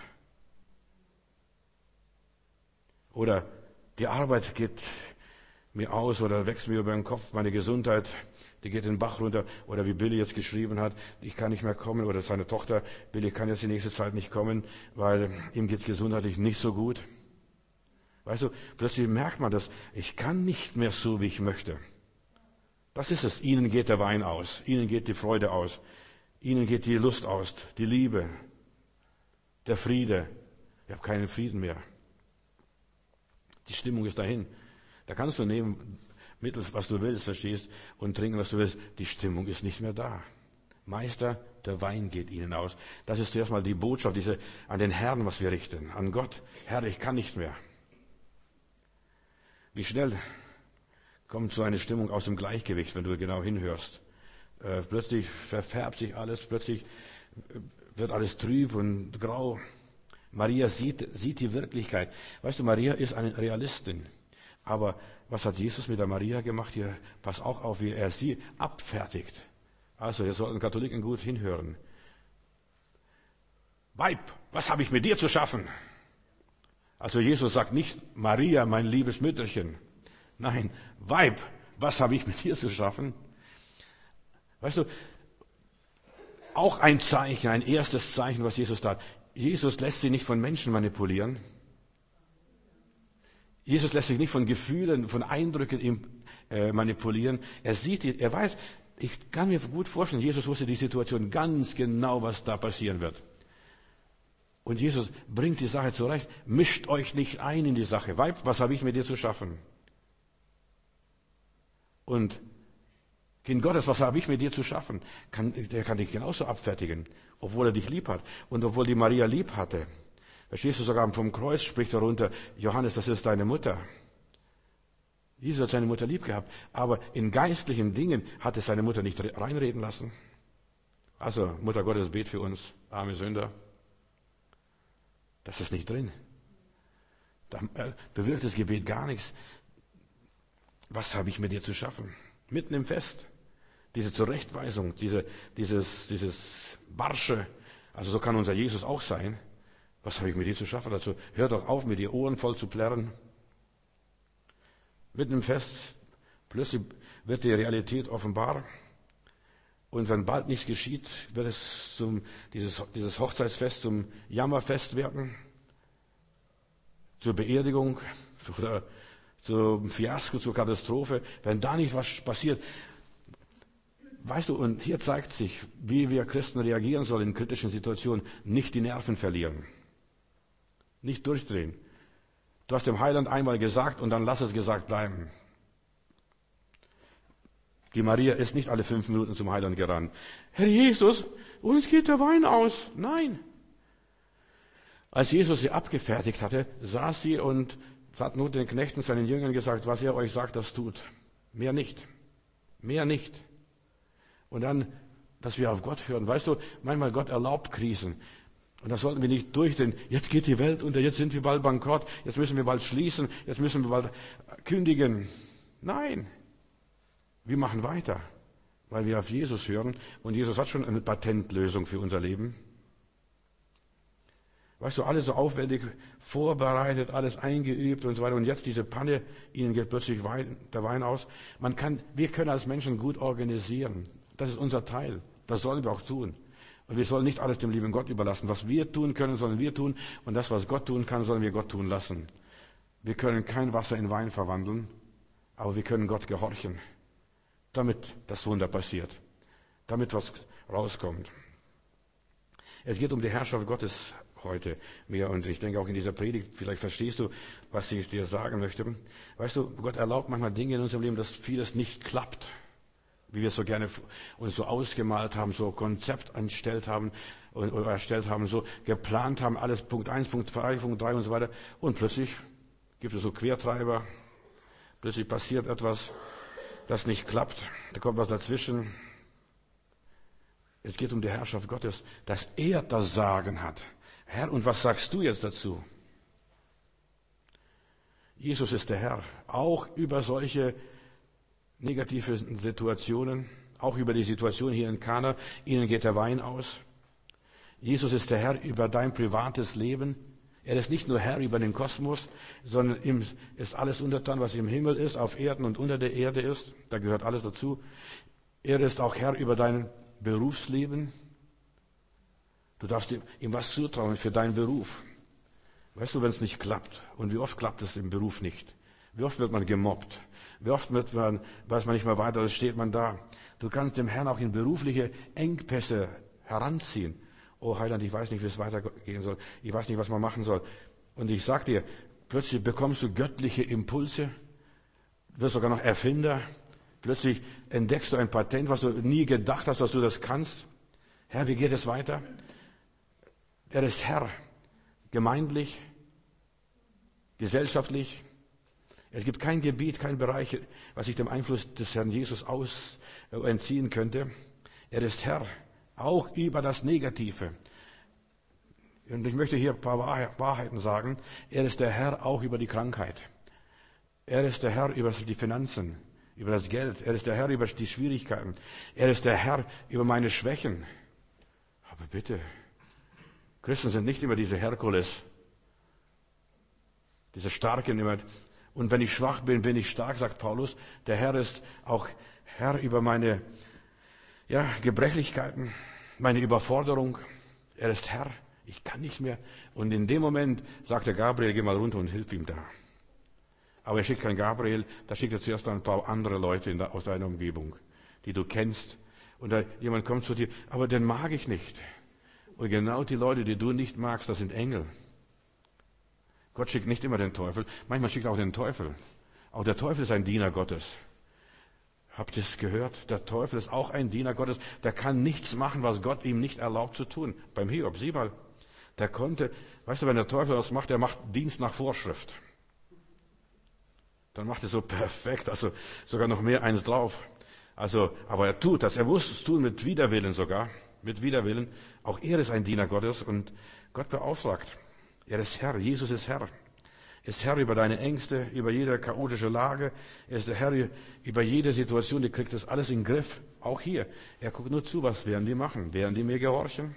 Oder die Arbeit geht mir aus oder wächst mir über den Kopf, meine Gesundheit, die geht den Bach runter. Oder wie Billy jetzt geschrieben hat, ich kann nicht mehr kommen. Oder seine Tochter, Billy kann jetzt die nächste Zeit nicht kommen, weil ihm geht's gesundheitlich nicht so gut. Weißt du, plötzlich merkt man das, ich kann nicht mehr so, wie ich möchte. Das ist es, ihnen geht der Wein aus, ihnen geht die Freude aus. Ihnen geht die Lust aus, die Liebe, der Friede. Ich habe keinen Frieden mehr. Die Stimmung ist dahin. Da kannst du nehmen, Mittel, was du willst, verstehst, und trinken, was du willst. Die Stimmung ist nicht mehr da. Meister, der Wein geht ihnen aus. Das ist zuerst mal die Botschaft, diese, an den Herrn, was wir richten. An Gott. Herr, ich kann nicht mehr. Wie schnell kommt so eine Stimmung aus dem Gleichgewicht, wenn du genau hinhörst. Äh, plötzlich verfärbt sich alles, plötzlich wird alles trüb und grau. Maria sieht, sieht die Wirklichkeit. Weißt du, Maria ist eine Realistin. Aber was hat Jesus mit der Maria gemacht? Hier, pass auch auf, wie er sie abfertigt. Also, hier sollten Katholiken gut hinhören. Weib, was habe ich mit dir zu schaffen? Also Jesus sagt nicht, Maria, mein liebes Mütterchen. Nein, Weib, was habe ich mit dir zu schaffen? Weißt du, auch ein Zeichen, ein erstes Zeichen, was Jesus tat. Jesus lässt sich nicht von Menschen manipulieren. Jesus lässt sich nicht von Gefühlen, von Eindrücken äh, manipulieren. Er sieht, er weiß, ich kann mir gut vorstellen, Jesus wusste die Situation ganz genau, was da passieren wird. Und Jesus bringt die Sache zurecht, mischt euch nicht ein in die Sache. Weib, was habe ich mit dir zu schaffen? Und Kind Gottes, was habe ich mit dir zu schaffen? Kann, der kann dich genauso abfertigen, obwohl er dich lieb hat. Und obwohl die Maria lieb hatte. Verstehst du, sogar vom Kreuz spricht er runter, Johannes, das ist deine Mutter. Jesus hat seine Mutter lieb gehabt. Aber in geistlichen Dingen hat er seine Mutter nicht reinreden lassen. Also, Mutter Gottes, bet für uns, arme Sünder. Das ist nicht drin. Da bewirkt das Gebet gar nichts. Was habe ich mit dir zu schaffen? Mitten im Fest. Diese Zurechtweisung, diese, dieses, dieses Barsche, also so kann unser Jesus auch sein. Was habe ich mit dir zu schaffen? Also hör doch auf, mit dir Ohren voll zu plärren. Mitten im Fest, plötzlich wird die Realität offenbar. Und wenn bald nichts geschieht, wird es zum, dieses, dieses Hochzeitsfest zum Jammerfest werden, zur Beerdigung oder zum Fiasko, zur Katastrophe. Wenn da nicht was passiert, weißt du, und hier zeigt sich, wie wir Christen reagieren sollen in kritischen Situationen, nicht die Nerven verlieren, nicht durchdrehen. Du hast dem Heiland einmal gesagt und dann lass es gesagt bleiben. Die Maria ist nicht alle fünf Minuten zum Heiland gerannt. Herr Jesus, uns geht der Wein aus. Nein. Als Jesus sie abgefertigt hatte, saß sie und hat nur den Knechten, seinen Jüngern gesagt, was er euch sagt, das tut. Mehr nicht. Mehr nicht. Und dann, dass wir auf Gott hören. Weißt du, manchmal Gott erlaubt Krisen. Und da sollten wir nicht durchdrehen. Jetzt geht die Welt unter, jetzt sind wir bald bankrott, jetzt müssen wir bald schließen, jetzt müssen wir bald kündigen. Nein. Wir machen weiter, weil wir auf Jesus hören. Und Jesus hat schon eine Patentlösung für unser Leben. Weißt du, alles so aufwendig vorbereitet, alles eingeübt und so weiter. Und jetzt diese Panne, ihnen geht plötzlich Wein, der Wein aus. Man kann, wir können als Menschen gut organisieren. Das ist unser Teil. Das sollen wir auch tun. Und wir sollen nicht alles dem lieben Gott überlassen. Was wir tun können, sollen wir tun. Und das, was Gott tun kann, sollen wir Gott tun lassen. Wir können kein Wasser in Wein verwandeln, aber wir können Gott gehorchen, damit das Wunder passiert, damit was rauskommt. Es geht um die Herrschaft Gottes heute mehr, und ich denke auch in dieser Predigt, vielleicht verstehst du, was ich dir sagen möchte. Weißt du, Gott erlaubt manchmal Dinge in unserem Leben, dass vieles nicht klappt, wie wir es so gerne uns so ausgemalt haben, so Konzept angestellt haben oder erstellt haben, so geplant haben, alles Punkt eins, Punkt zwei, Punkt drei und so weiter. Und plötzlich gibt es so Quertreiber, plötzlich passiert etwas, das nicht klappt, da kommt was dazwischen. Es geht um die Herrschaft Gottes, dass er das Sagen hat. Herr, und was sagst du jetzt dazu? Jesus ist der Herr, auch über solche negative Situationen, auch über die Situation hier in Kana. Ihnen geht der Wein aus. Jesus ist der Herr über dein privates Leben. Er ist nicht nur Herr über den Kosmos, sondern ihm ist alles untertan, was im Himmel ist, auf Erden und unter der Erde ist. Da gehört alles dazu. Er ist auch Herr über dein Berufsleben. Du darfst ihm, ihm was zutrauen für deinen Beruf. Weißt du, wenn es nicht klappt, und wie oft klappt es im Beruf nicht? Wie oft wird man gemobbt? Wie oft wird man, weiß man nicht mehr weiter, dann steht man da. Du kannst dem Herrn auch in berufliche Engpässe heranziehen. Oh Heiland, ich weiß nicht, wie es weitergehen soll. Ich weiß nicht, was man machen soll. Und ich sag dir, plötzlich bekommst du göttliche Impulse, wirst sogar noch Erfinder. Plötzlich entdeckst du ein Patent, was du nie gedacht hast, dass du das kannst. Herr, wie geht es weiter? Er ist Herr, gemeindlich, gesellschaftlich. Es gibt kein Gebiet, kein Bereich, was sich dem Einfluss des Herrn Jesus aus, äh, entziehen könnte. Er ist Herr, auch über das Negative. Und ich möchte hier ein paar Wahrheiten sagen. Er ist der Herr auch über die Krankheit. Er ist der Herr über die Finanzen, über das Geld. Er ist der Herr über die Schwierigkeiten. Er ist der Herr über meine Schwächen. Aber bitte, Christen sind nicht immer diese Herkules, diese Starken immer. Und wenn ich schwach bin, bin ich stark, sagt Paulus. Der Herr ist auch Herr über meine ja, Gebrechlichkeiten, meine Überforderung. Er ist Herr. Ich kann nicht mehr. Und in dem Moment sagt der Gabriel, geh mal runter und hilf ihm da. Aber er schickt keinen Gabriel, da schickt er zuerst ein paar andere Leute in der, aus deiner Umgebung, die du kennst. Und da, jemand kommt zu dir, aber den mag ich nicht. Und genau die Leute, die du nicht magst, das sind Engel. Gott schickt nicht immer den Teufel, manchmal schickt er auch den Teufel. Auch der Teufel ist ein Diener Gottes. Habt ihr es gehört? Der Teufel ist auch ein Diener Gottes. Der kann nichts machen, was Gott ihm nicht erlaubt zu tun. Beim Hiob, sieh mal, der konnte, weißt du, wenn der Teufel das macht, der macht Dienst nach Vorschrift. Dann macht er so perfekt, also sogar noch mehr eins drauf. Also, aber er tut das, er muss es tun mit Widerwillen sogar, mit Widerwillen. Auch er ist ein Diener Gottes und Gott beauftragt. Er ist Herr, Jesus ist Herr. Er ist Herr über deine Ängste, über jede chaotische Lage. Er ist der Herr über jede Situation, die kriegt das alles in den Griff. Auch hier. Er guckt nur zu, was werden die machen? Werden die mir gehorchen?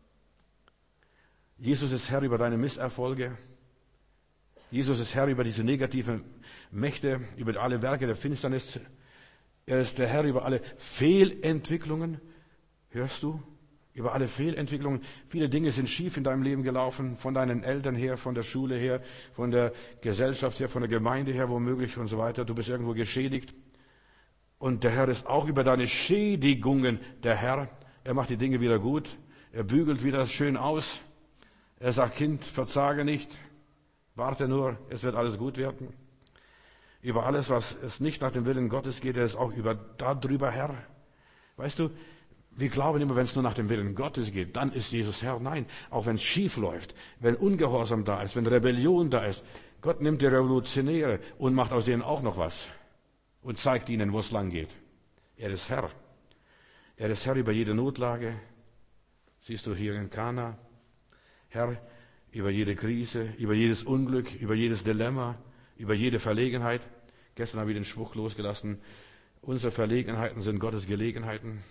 Jesus ist Herr über deine Misserfolge. Jesus ist Herr über diese negativen Mächte, über alle Werke der Finsternis. Er ist der Herr über alle Fehlentwicklungen. Hörst du? Über alle Fehlentwicklungen. Viele Dinge sind schief in deinem Leben gelaufen, von deinen Eltern her, von der Schule her, von der Gesellschaft her, von der Gemeinde her womöglich und so weiter. Du bist irgendwo geschädigt. Und der Herr ist auch über deine Schädigungen der Herr. Er macht die Dinge wieder gut. Er bügelt wieder schön aus. Er sagt, Kind, verzage nicht. Warte nur, es wird alles gut werden. Über alles, was es nicht nach dem Willen Gottes geht, er ist auch über darüber Herr. Weißt du, wir glauben immer, wenn es nur nach dem Willen Gottes geht, dann ist Jesus Herr. Nein, auch wenn es schief läuft, wenn Ungehorsam da ist, wenn Rebellion da ist, Gott nimmt die Revolutionäre und macht aus denen auch noch was und zeigt ihnen, wo es lang geht. Er ist Herr. Er ist Herr über jede Notlage. Siehst du hier in Kana. Herr über jede Krise, über jedes Unglück, über jedes Dilemma, über jede Verlegenheit. Gestern habe ich den Spruch losgelassen, Unsere Verlegenheiten sind Gottes Gelegenheiten.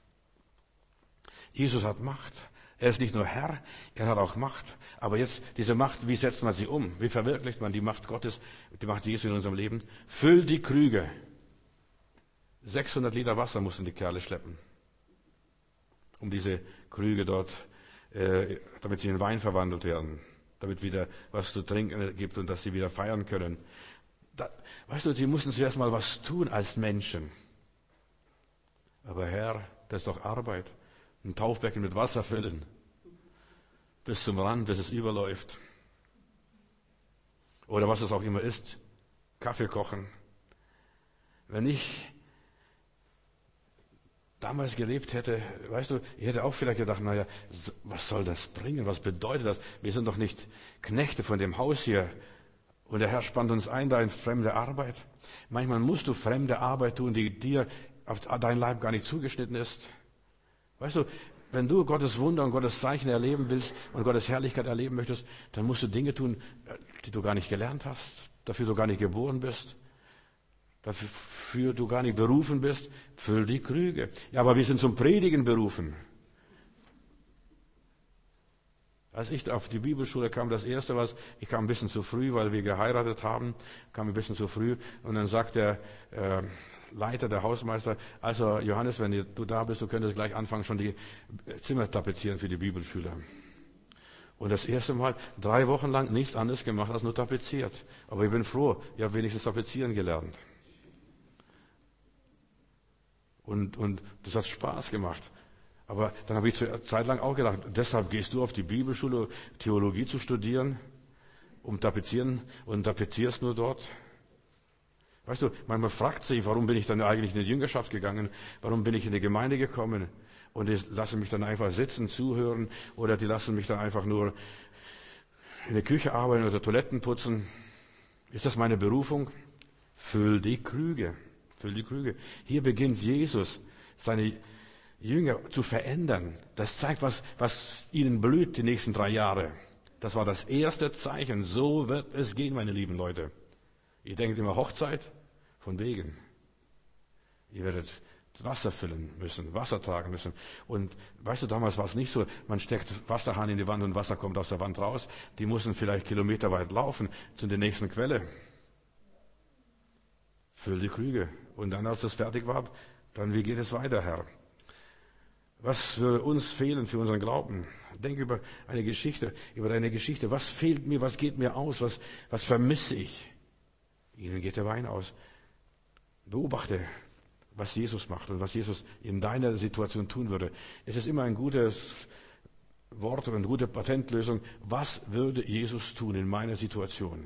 Jesus hat Macht. Er ist nicht nur Herr, er hat auch Macht. Aber jetzt diese Macht, wie setzt man sie um? Wie verwirklicht man die Macht Gottes, die Macht Jesu in unserem Leben? Füll die Krüge. sechshundert Liter Wasser mussten die Kerle schleppen, um diese Krüge dort, äh, damit sie in Wein verwandelt werden, damit wieder was zu trinken gibt und dass sie wieder feiern können. Da, weißt du, sie mussten zuerst mal was tun als Menschen. Aber Herr, das ist doch Arbeit. Ein Taufbecken mit Wasser füllen. Bis zum Rand, bis es überläuft. Oder was es auch immer ist. Kaffee kochen. Wenn ich damals gelebt hätte, weißt du, ich hätte auch vielleicht gedacht, naja, was soll das bringen? Was bedeutet das? Wir sind doch nicht Knechte von dem Haus hier. Und der Herr spannt uns ein da in fremde Arbeit. Manchmal musst du fremde Arbeit tun, die dir auf dein Leib gar nicht zugeschnitten ist. Weißt du, wenn du Gottes Wunder und Gottes Zeichen erleben willst und Gottes Herrlichkeit erleben möchtest, dann musst du Dinge tun, die du gar nicht gelernt hast, dafür du gar nicht geboren bist, dafür du gar nicht berufen bist. Füll die Krüge. Ja, aber wir sind zum Predigen berufen. Als ich auf die Bibelschule kam, das erste was, ich kam ein bisschen zu früh, weil wir geheiratet haben, kam ein bisschen zu früh und dann sagt der äh, Leiter, der Hausmeister, also Johannes, wenn du da bist, du könntest gleich anfangen, schon die Zimmer tapezieren für die Bibelschüler. Und das erste Mal drei Wochen lang nichts anderes gemacht als nur tapeziert. Aber ich bin froh, ich habe wenigstens tapezieren gelernt. Und, und das hat Spaß gemacht. Aber dann habe ich zur Zeit lang auch gedacht, deshalb gehst du auf die Bibelschule, Theologie zu studieren, um tapezieren und tapezierst nur dort. Weißt du, manchmal fragt sich, warum bin ich dann eigentlich in die Jüngerschaft gegangen? Warum bin ich in die Gemeinde gekommen? Und die lassen mich dann einfach sitzen, zuhören, oder die lassen mich dann einfach nur in der Küche arbeiten oder Toiletten putzen. Ist das meine Berufung? Füll die Krüge. Füll die Krüge. Hier beginnt Jesus, seine Jünger zu verändern. Das zeigt, was, was ihnen blüht die nächsten drei Jahre. Das war das erste Zeichen. So wird es gehen, meine lieben Leute. Ihr denkt immer Hochzeit? Von wegen. Ihr werdet Wasser füllen müssen, Wasser tragen müssen. Und weißt du, damals war es nicht so, man steckt Wasserhahn in die Wand und Wasser kommt aus der Wand raus. Die mussten vielleicht kilometerweit laufen zu der nächsten Quelle. Füll die Krüge. Und dann, als das fertig war, dann, wie geht es weiter, Herr? Was würde uns fehlen für unseren Glauben? Denk über eine Geschichte, über deine Geschichte. Was fehlt mir, was geht mir aus, was, was vermisse ich? Ihnen geht der Wein aus. Beobachte, was Jesus macht und was Jesus in deiner Situation tun würde. Es ist immer ein gutes Wort und eine gute Patentlösung. Was würde Jesus tun in meiner Situation?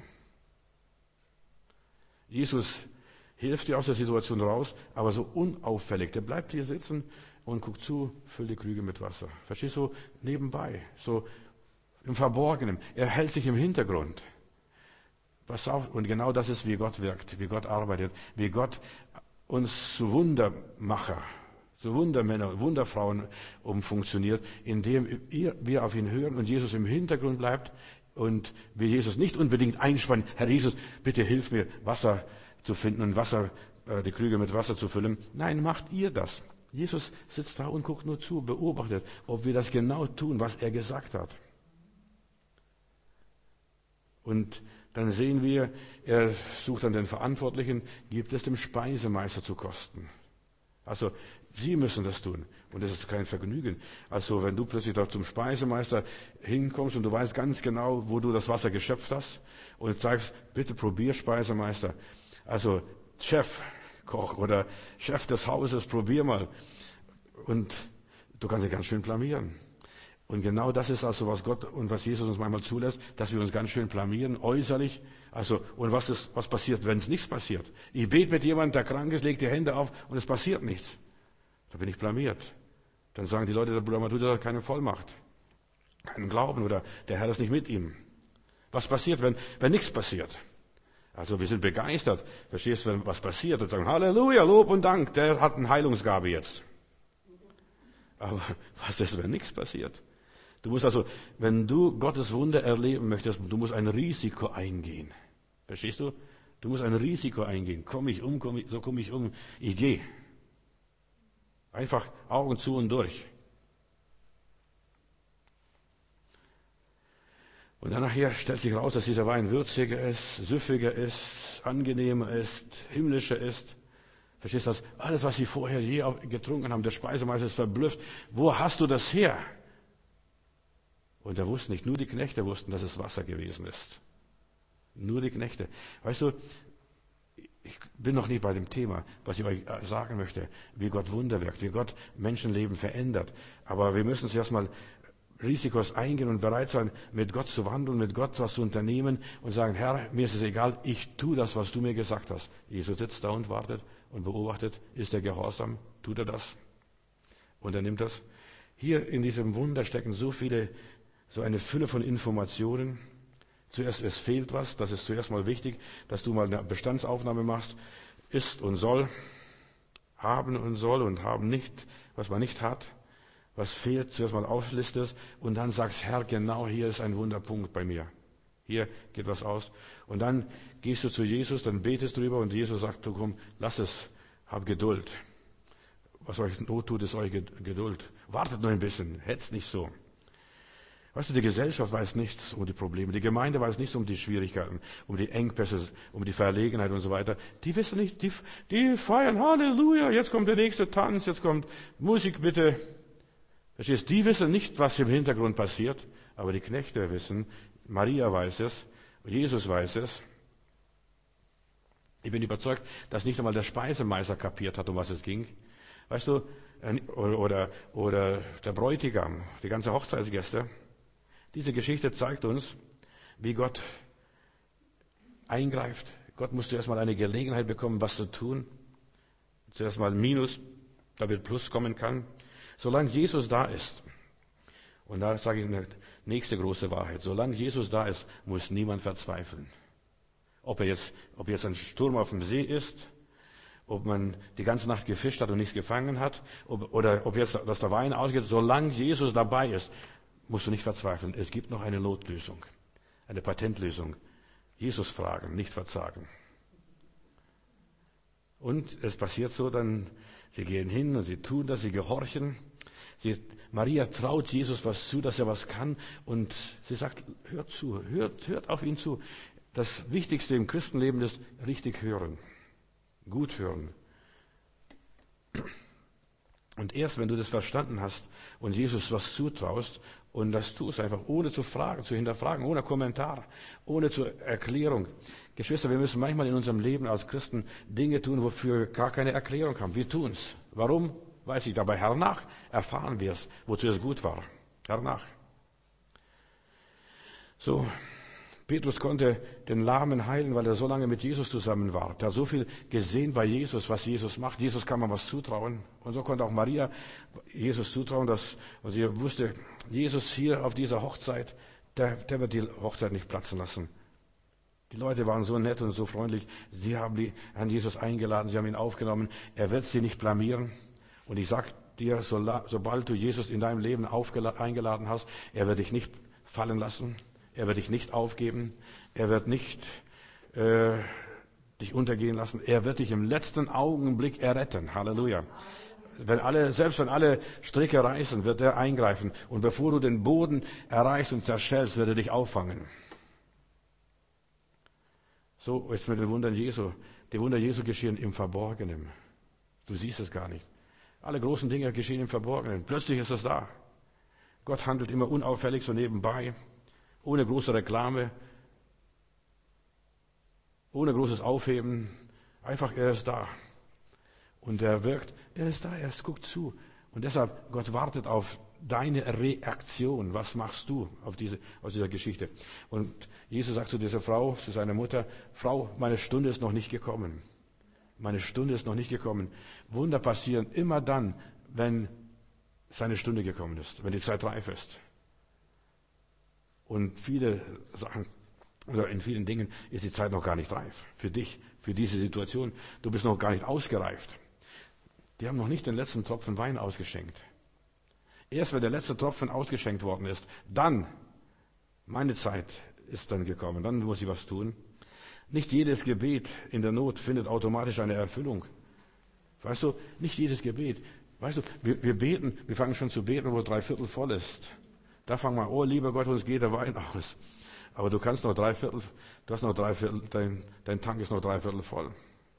Jesus hilft dir aus der Situation raus, aber so unauffällig. Der bleibt hier sitzen und guckt zu, füllt die Krüge mit Wasser. Verstehst du? Nebenbei, so im Verborgenen. Er hält sich im Hintergrund. Pass auf, und genau das ist, wie Gott wirkt, wie Gott arbeitet, wie Gott uns zu Wundermacher, zu Wundermänner, Wunderfrauen umfunktioniert, indem wir auf ihn hören und Jesus im Hintergrund bleibt und wir Jesus nicht unbedingt einspannen, Herr Jesus, bitte hilf mir, Wasser zu finden und Wasser, äh, die Krüge mit Wasser zu füllen. Nein, macht ihr das. Jesus sitzt da und guckt nur zu, beobachtet, ob wir das genau tun, was er gesagt hat. Und dann sehen wir, er sucht dann den Verantwortlichen, gibt es dem Speisemeister zu kosten. Also, sie müssen das tun. Und das ist kein Vergnügen. Also, wenn du plötzlich da zum Speisemeister hinkommst und du weißt ganz genau, wo du das Wasser geschöpft hast und sagst, bitte probier, Speisemeister. Also, Chef, Koch oder Chef des Hauses, probier mal. Und du kannst dich ganz schön blamieren. Und genau das ist also, was Gott und was Jesus uns manchmal zulässt, dass wir uns ganz schön blamieren, äußerlich. Also, und was ist, was passiert, wenn es nichts passiert? Ich bete mit jemandem, der krank ist, lege die Hände auf und es passiert nichts. Da bin ich blamiert. Dann sagen die Leute, der Bruder Matthäus hat keine Vollmacht, keinen Glauben oder der Herr ist nicht mit ihm. Was passiert, wenn, wenn nichts passiert? Also, wir sind begeistert. Verstehst du, wenn was passiert und sagen, Halleluja, Lob und Dank, der hat eine Heilungsgabe jetzt. Aber was ist, wenn nichts passiert? Du musst also, wenn du Gottes Wunder erleben möchtest, du musst ein Risiko eingehen. Verstehst du? Du musst ein Risiko eingehen. Komm ich um, komm ich, so komme ich um. Ich gehe. Einfach Augen zu und durch. Und dann nachher stellt sich raus, dass dieser Wein würziger ist, süffiger ist, angenehmer ist, himmlischer ist. Verstehst du das? Alles, was sie vorher je getrunken haben, der Speisemeister ist verblüfft. Wo hast du das her? Und er wusste nicht, nur die Knechte wussten, dass es Wasser gewesen ist. Nur die Knechte. Weißt du, ich bin noch nicht bei dem Thema, was ich euch sagen möchte, wie Gott Wunder wirkt, wie Gott Menschenleben verändert. Aber wir müssen zuerst mal Risikos eingehen und bereit sein, mit Gott zu wandeln, mit Gott was zu unternehmen und sagen, Herr, mir ist es egal, ich tue das, was du mir gesagt hast. Jesus sitzt da und wartet und beobachtet, ist er gehorsam, tut er das? Und er nimmt das. Hier in diesem Wunder stecken so viele, so eine Fülle von Informationen. Zuerst, es fehlt was, das ist zuerst mal wichtig, dass du mal eine Bestandsaufnahme machst, ist und soll, haben und soll und haben nicht, was man nicht hat. Was fehlt, zuerst mal auflistest und dann sagst, Herr, genau hier ist ein Wunderpunkt bei mir. Hier geht was aus. Und dann gehst du zu Jesus, dann betest drüber und Jesus sagt, du komm, lass es, hab Geduld. Was euch Not tut, ist euch Geduld. Wartet nur ein bisschen, hetzt nicht so. Weißt du, die Gesellschaft weiß nichts um die Probleme, die Gemeinde weiß nichts um die Schwierigkeiten, um die Engpässe, um die Verlegenheit und so weiter. Die wissen nicht, die, die feiern, Halleluja, jetzt kommt der nächste Tanz, jetzt kommt Musik bitte. Verstehst? Die wissen nicht, was im Hintergrund passiert, aber die Knechte wissen, Maria weiß es, Jesus weiß es. Ich bin überzeugt, dass nicht einmal der Speisemeister kapiert hat, um was es ging. Weißt du, oder, oder, oder der Bräutigam, die ganze Hochzeitsgäste. Diese Geschichte zeigt uns, wie Gott eingreift. Gott muss zuerst mal eine Gelegenheit bekommen, was zu tun. Zuerst mal Minus, damit Plus kommen kann. Solange Jesus da ist, und da sage ich eine nächste große Wahrheit, solange Jesus da ist, muss niemand verzweifeln. Ob er jetzt, ob jetzt ein Sturm auf dem See ist, ob man die ganze Nacht gefischt hat und nichts gefangen hat, ob, oder ob jetzt, dass der Wein ausgeht, solange Jesus dabei ist, musst du nicht verzweifeln. Es gibt noch eine Notlösung, eine Patentlösung. Jesus fragen, nicht verzagen. Und es passiert so, dann, sie gehen hin und sie tun das, sie gehorchen. Sie, Maria traut Jesus was zu, dass er was kann. Und sie sagt, hört zu, hört, hört auf ihn zu. Das Wichtigste im Christenleben ist richtig hören. Gut hören. Und erst wenn du das verstanden hast und Jesus was zutraust und das tust einfach, ohne zu fragen, zu hinterfragen, ohne Kommentar, ohne zur Erklärung. Geschwister, wir müssen manchmal in unserem Leben als Christen Dinge tun, wofür wir gar keine Erklärung haben. Wir tun's. Warum? Weiß ich. Dabei hernach erfahren wir es, wozu es gut war. Hernach. So. Petrus konnte den Lahmen heilen, weil er so lange mit Jesus zusammen war. Er hat so viel gesehen bei Jesus, was Jesus macht. Jesus kann man was zutrauen. Und so konnte auch Maria Jesus zutrauen, dass, und sie wusste, Jesus hier auf dieser Hochzeit, der, der wird die Hochzeit nicht platzen lassen. Die Leute waren so nett und so freundlich. Sie haben die Herrn Jesus eingeladen, sie haben ihn aufgenommen. Er wird sie nicht blamieren. Und ich sag dir, so, sobald du Jesus in deinem Leben eingeladen hast, er wird dich nicht fallen lassen. Er wird dich nicht aufgeben. Er wird nicht äh, dich untergehen lassen. Er wird dich im letzten Augenblick erretten. Halleluja. Wenn alle, selbst wenn alle Stricke reißen, wird er eingreifen. Und bevor du den Boden erreichst und zerschellst, wird er dich auffangen. So ist mit den Wundern Jesu. Die Wunder Jesu geschehen im Verborgenen. Du siehst es gar nicht. Alle großen Dinge geschehen im Verborgenen. Plötzlich ist es da. Gott handelt immer unauffällig so nebenbei. Ohne große Reklame, ohne großes Aufheben. Einfach, er ist da. Und er wirkt, er ist da, er guckt zu. Und deshalb, Gott wartet auf deine Reaktion. Was machst du auf diese, aus dieser Geschichte? Und Jesus sagt zu dieser Frau, zu seiner Mutter, Frau, meine Stunde ist noch nicht gekommen. Meine Stunde ist noch nicht gekommen. Wunder passieren immer dann, wenn seine Stunde gekommen ist, wenn die Zeit reif ist. Und viele Sachen, oder in vielen Dingen ist die Zeit noch gar nicht reif. Für dich, für diese Situation. Du bist noch gar nicht ausgereift. Die haben noch nicht den letzten Tropfen Wein ausgeschenkt. Erst wenn der letzte Tropfen ausgeschenkt worden ist, dann, meine Zeit ist dann gekommen. Dann muss ich was tun. Nicht jedes Gebet in der Not findet automatisch eine Erfüllung. Weißt du, nicht jedes Gebet. Weißt du, wir, wir beten, wir fangen schon zu beten, wo drei Viertel voll ist. Da fangen wir, oh lieber Gott, uns geht der Wein aus. Aber du kannst noch drei Viertel, du hast noch drei Viertel, dein, dein Tank ist noch drei Viertel voll.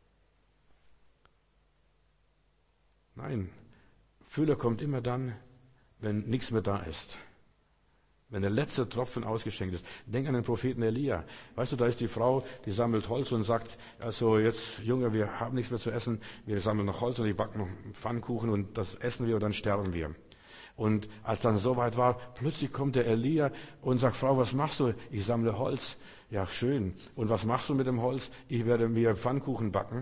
Nein, Fülle kommt immer dann, wenn nichts mehr da ist. Wenn der letzte Tropfen ausgeschenkt ist. Denk an den Propheten Elia. Weißt du, da ist die Frau, die sammelt Holz und sagt, also jetzt, Junge, wir haben nichts mehr zu essen, wir sammeln noch Holz und ich backe noch Pfannkuchen und das essen wir und dann sterben wir. Und als dann soweit war, plötzlich kommt der Elia und sagt, Frau, was machst du? Ich sammle Holz. Ja, schön. Und was machst du mit dem Holz? Ich werde mir Pfannkuchen backen.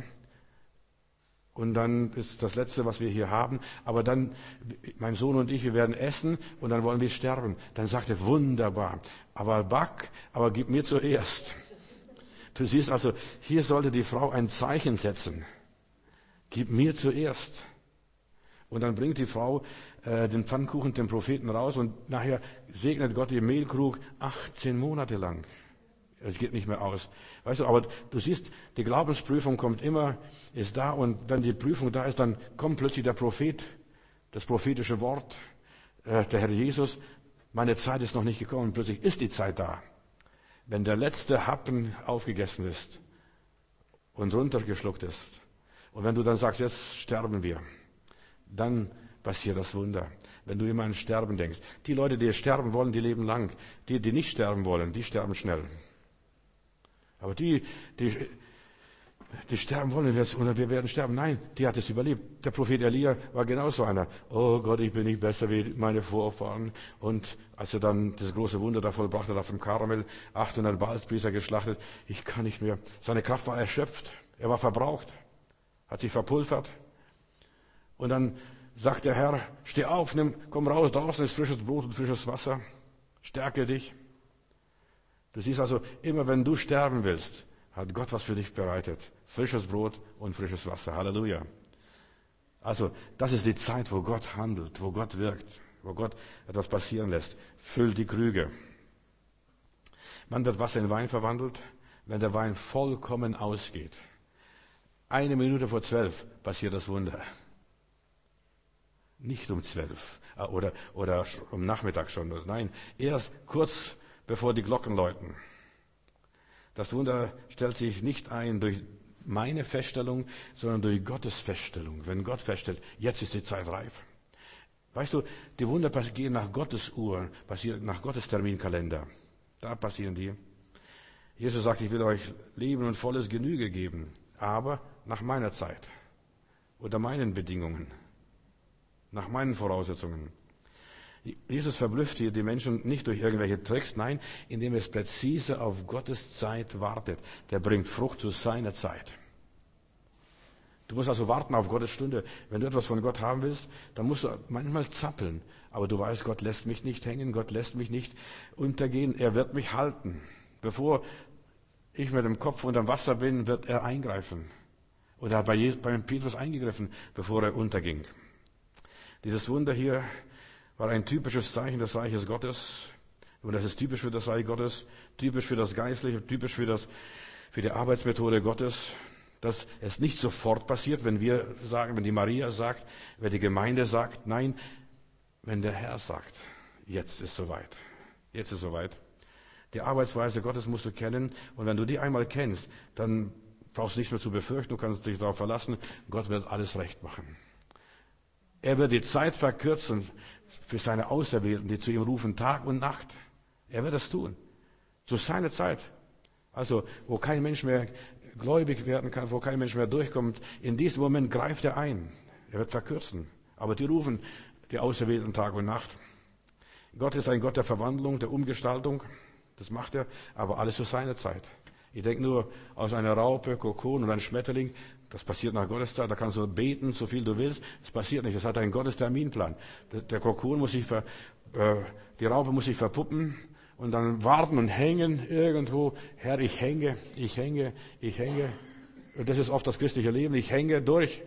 Und dann ist das Letzte, was wir hier haben. Aber dann, mein Sohn und ich, wir werden essen und dann wollen wir sterben. Dann sagt er, wunderbar. Aber back, aber gib mir zuerst. Du siehst also, hier sollte die Frau ein Zeichen setzen. Gib mir zuerst. Und dann bringt die Frau äh, den Pfannkuchen dem Propheten raus und nachher segnet Gott den Mehlkrug achtzehn Monate lang. Es geht nicht mehr aus. Weißt du, aber du siehst, die Glaubensprüfung kommt immer, ist da und wenn die Prüfung da ist, dann kommt plötzlich der Prophet, das prophetische Wort, äh, der Herr Jesus, meine Zeit ist noch nicht gekommen, plötzlich ist die Zeit da. Wenn der letzte Happen aufgegessen ist und runtergeschluckt ist und wenn du dann sagst, jetzt sterben wir, dann passiert das Wunder. Wenn du immer an Sterben denkst. Die Leute, die sterben wollen, die leben lang. Die, die nicht sterben wollen, die sterben schnell. Aber die, die, die sterben wollen und wir werden sterben. Nein, die hat es überlebt. Der Prophet Elia war genauso einer. Oh Gott, ich bin nicht besser wie meine Vorfahren. Und als er dann das große Wunder da vollbracht hat auf dem Karmel, achthundert Baalspriester geschlachtet, ich kann nicht mehr. Seine Kraft war erschöpft. Er war verbraucht. Hat sich verpulvert. Und dann sagt der Herr, steh auf, nimm, komm raus, draußen ist frisches Brot und frisches Wasser. Stärke dich. Du siehst also, immer wenn du sterben willst, hat Gott was für dich bereitet. Frisches Brot und frisches Wasser. Halleluja. Also, das ist die Zeit, wo Gott handelt, wo Gott wirkt, wo Gott etwas passieren lässt. Füll die Krüge. Wann wird Wasser in Wein verwandelt? Wenn der Wein vollkommen ausgeht. Eine Minute vor zwölf passiert das Wunder. Nicht um zwölf oder, oder um Nachmittag schon. Nein, erst kurz bevor die Glocken läuten. Das Wunder stellt sich nicht ein durch meine Feststellung, sondern durch Gottes Feststellung. Wenn Gott feststellt, jetzt ist die Zeit reif. Weißt du, die Wunder gehen nach Gottes Uhr, passieren nach Gottes Terminkalender. Da passieren die. Jesus sagt, ich will euch Leben und volles Genüge geben, aber nach meiner Zeit, unter meinen Bedingungen, nach meinen Voraussetzungen. Jesus verblüfft hier die Menschen nicht durch irgendwelche Tricks, nein, indem es präzise auf Gottes Zeit wartet. Der bringt Frucht zu seiner Zeit. Du musst also warten auf Gottes Stunde. Wenn du etwas von Gott haben willst, dann musst du manchmal zappeln. Aber du weißt, Gott lässt mich nicht hängen, Gott lässt mich nicht untergehen, er wird mich halten. Bevor ich mit dem Kopf unter dem Wasser bin, wird er eingreifen. Und er hat bei, Jesus, bei Petrus eingegriffen, bevor er unterging. Dieses Wunder hier war ein typisches Zeichen des Reiches Gottes. Und das ist typisch für das Reich Gottes, typisch für das Geistliche, typisch für, das, für die Arbeitsmethode Gottes, dass es nicht sofort passiert, wenn wir sagen, wenn die Maria sagt, wenn die Gemeinde sagt, nein, wenn der Herr sagt, jetzt ist soweit, jetzt ist soweit. Die Arbeitsweise Gottes musst du kennen und wenn du die einmal kennst, dann brauchst du nichts mehr zu befürchten, du kannst dich darauf verlassen, Gott wird alles recht machen. Er wird die Zeit verkürzen für seine Auserwählten, die zu ihm rufen, Tag und Nacht. Er wird das tun. Zu seiner Zeit. Also, wo kein Mensch mehr gläubig werden kann, wo kein Mensch mehr durchkommt, in diesem Moment greift er ein. Er wird verkürzen. Aber die rufen die Auserwählten Tag und Nacht. Gott ist ein Gott der Verwandlung, der Umgestaltung. Das macht er, aber alles zu seiner Zeit. Ich denke nur, aus einer Raupe, Kokon und einem Schmetterling, das passiert nach Gottes Zeit, da kannst du beten, so viel du willst, es passiert nicht, das hat einen Gottesterminplan. Der, der Kokon muss sich, ver, äh, die Raupe muss sich verpuppen und dann warten und hängen irgendwo. Herr, ich hänge, ich hänge, ich hänge. Und das ist oft das christliche Leben, ich hänge durch.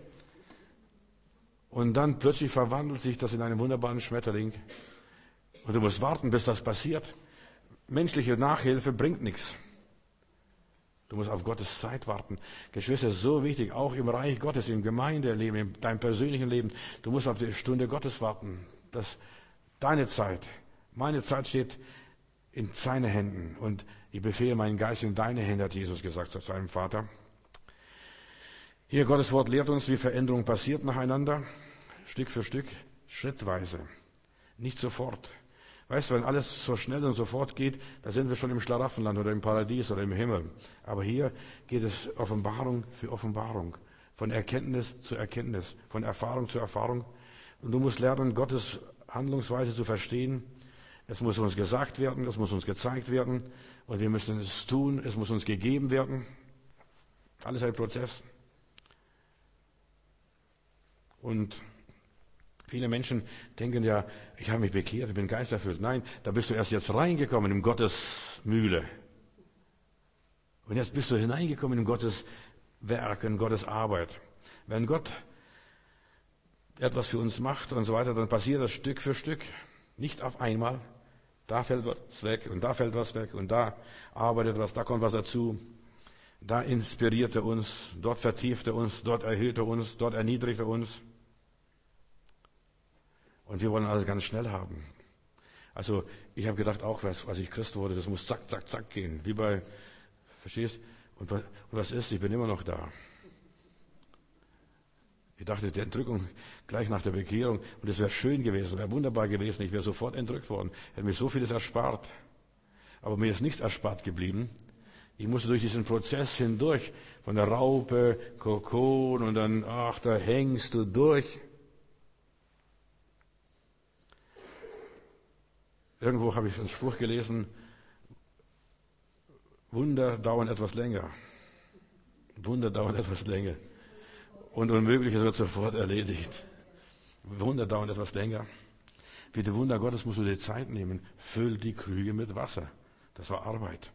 Und dann plötzlich verwandelt sich das in einen wunderbaren Schmetterling. Und du musst warten, bis das passiert. Menschliche Nachhilfe bringt nichts. Du musst auf Gottes Zeit warten. Geschwister, ist so wichtig, auch im Reich Gottes, im Gemeindeleben, in deinem persönlichen Leben. Du musst auf die Stunde Gottes warten. Das, deine Zeit, meine Zeit steht in seinen Händen. Und ich befehle meinen Geist in deine Hände, hat Jesus gesagt zu seinem Vater. Hier, Gottes Wort lehrt uns, wie Veränderung passiert nacheinander. Stück für Stück, schrittweise. Nicht sofort. Weißt du, wenn alles so schnell und sofort geht, da sind wir schon im Schlaraffenland oder im Paradies oder im Himmel. Aber hier geht es Offenbarung für Offenbarung. Von Erkenntnis zu Erkenntnis. Von Erfahrung zu Erfahrung. Und du musst lernen, Gottes Handlungsweise zu verstehen. Es muss uns gesagt werden, es muss uns gezeigt werden. Und wir müssen es tun, es muss uns gegeben werden. Alles ein Prozess. Und viele Menschen denken ja, ich habe mich bekehrt, ich bin geisterfüllt. Nein, da bist du erst jetzt reingekommen in Gottes Mühle. Und jetzt bist du hineingekommen in Gottes Werk, in Gottes Arbeit. Wenn Gott etwas für uns macht und so weiter, dann passiert das Stück für Stück. Nicht auf einmal. Da fällt was weg und da fällt was weg und da arbeitet was, da kommt was dazu. Da inspiriert er uns, dort vertieft er uns, dort erhöht er uns, dort erniedrigt er uns. Und wir wollen alles ganz schnell haben. Also ich habe gedacht, auch was, als ich Christ wurde, das muss zack, zack, zack gehen. Wie bei, verstehst? Und was, und was ist? Ich bin immer noch da. Ich dachte, die Entrückung gleich nach der Bekehrung, und es wäre schön gewesen, wäre wunderbar gewesen, ich wäre sofort entrückt worden, hätte mir so vieles erspart. Aber mir ist nichts erspart geblieben. Ich musste durch diesen Prozess hindurch, von der Raupe, Kokon und dann, ach, da hängst du durch. Irgendwo habe ich einen Spruch gelesen, Wunder dauern etwas länger. Wunder dauern etwas länger. Und Unmögliches wird sofort erledigt. Wunder dauern etwas länger. Für die Wunder Gottes musst du dir Zeit nehmen. Füll die Krüge mit Wasser. Das war Arbeit.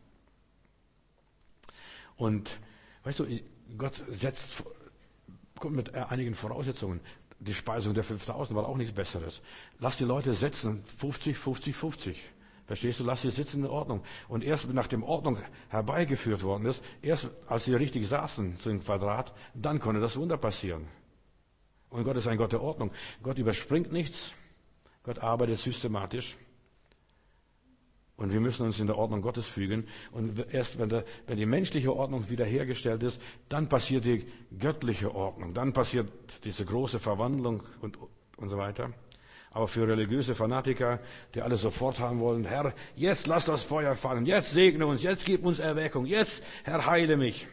Und, weißt du, Gott setzt, kommt mit einigen Voraussetzungen. Die Speisung der fünftausend war auch nichts Besseres. Lass die Leute sitzen, fünfzig, fünfzig, fünfzig. Verstehst du? Lass sie sitzen in Ordnung. Und erst nachdem Ordnung herbeigeführt worden ist, erst als sie richtig saßen, so im Quadrat, dann konnte das Wunder passieren. Und Gott ist ein Gott der Ordnung. Gott überspringt nichts. Gott arbeitet systematisch. Und wir müssen uns in der Ordnung Gottes fügen. Und erst wenn, der, wenn die menschliche Ordnung wiederhergestellt ist, dann passiert die göttliche Ordnung. Dann passiert diese große Verwandlung und, und so weiter. Aber für religiöse Fanatiker, die alles sofort haben wollen, Herr, jetzt lass das Feuer fallen, jetzt segne uns, jetzt gib uns Erweckung, jetzt, Herr, heile mich.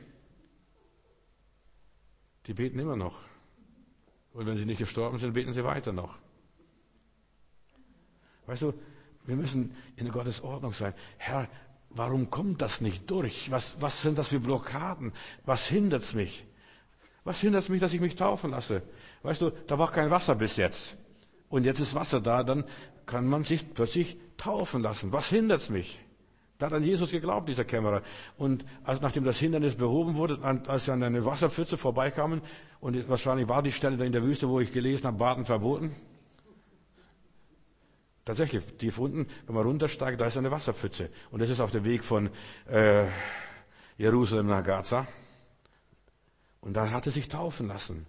Die beten immer noch. Und wenn sie nicht gestorben sind, beten sie weiter noch. Weißt du, wir müssen in Gottes Ordnung sein. Herr, warum kommt das nicht durch? Was, was sind das für Blockaden? Was hindert's mich? Was hindert's mich, dass ich mich taufen lasse? Weißt du, da war kein Wasser bis jetzt. Und jetzt ist Wasser da, dann kann man sich plötzlich taufen lassen. Was hindert's mich? Da hat an Jesus geglaubt, dieser Kämmerer. Und als nachdem das Hindernis behoben wurde, als sie an eine Wasserpfütze vorbeikamen, und wahrscheinlich war die Stelle da in der Wüste, wo ich gelesen habe, Baden verboten. Tatsächlich, tief unten, wenn man runtersteigt, da ist eine Wasserpfütze. Und das ist auf dem Weg von äh, Jerusalem nach Gaza. Und da hat er sich taufen lassen.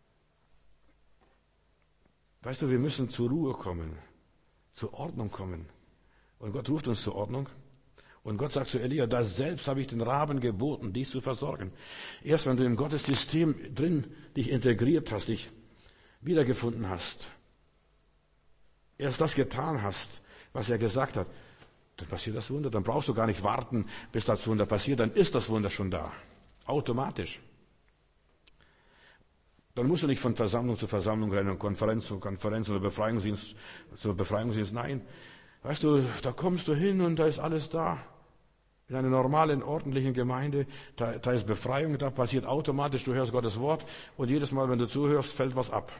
Weißt du, wir müssen zur Ruhe kommen, zur Ordnung kommen. Und Gott ruft uns zur Ordnung. Und Gott sagt zu Elia, da selbst habe ich den Raben geboten, dich zu versorgen. Erst wenn du in Gottes System drin dich integriert hast, dich wiedergefunden hast, erst das getan hast, was er gesagt hat, dann passiert das Wunder. Dann brauchst du gar nicht warten, bis das Wunder passiert. Dann ist das Wunder schon da. Automatisch. Dann musst du nicht von Versammlung zu Versammlung rennen, Konferenz zu Konferenz oder Befreiungsdienst zu Befreiungsdienst. Nein. Weißt du, da kommst du hin und da ist alles da. In einer normalen, ordentlichen Gemeinde, da, da ist Befreiung, da passiert automatisch, du hörst Gottes Wort und jedes Mal, wenn du zuhörst, fällt was ab.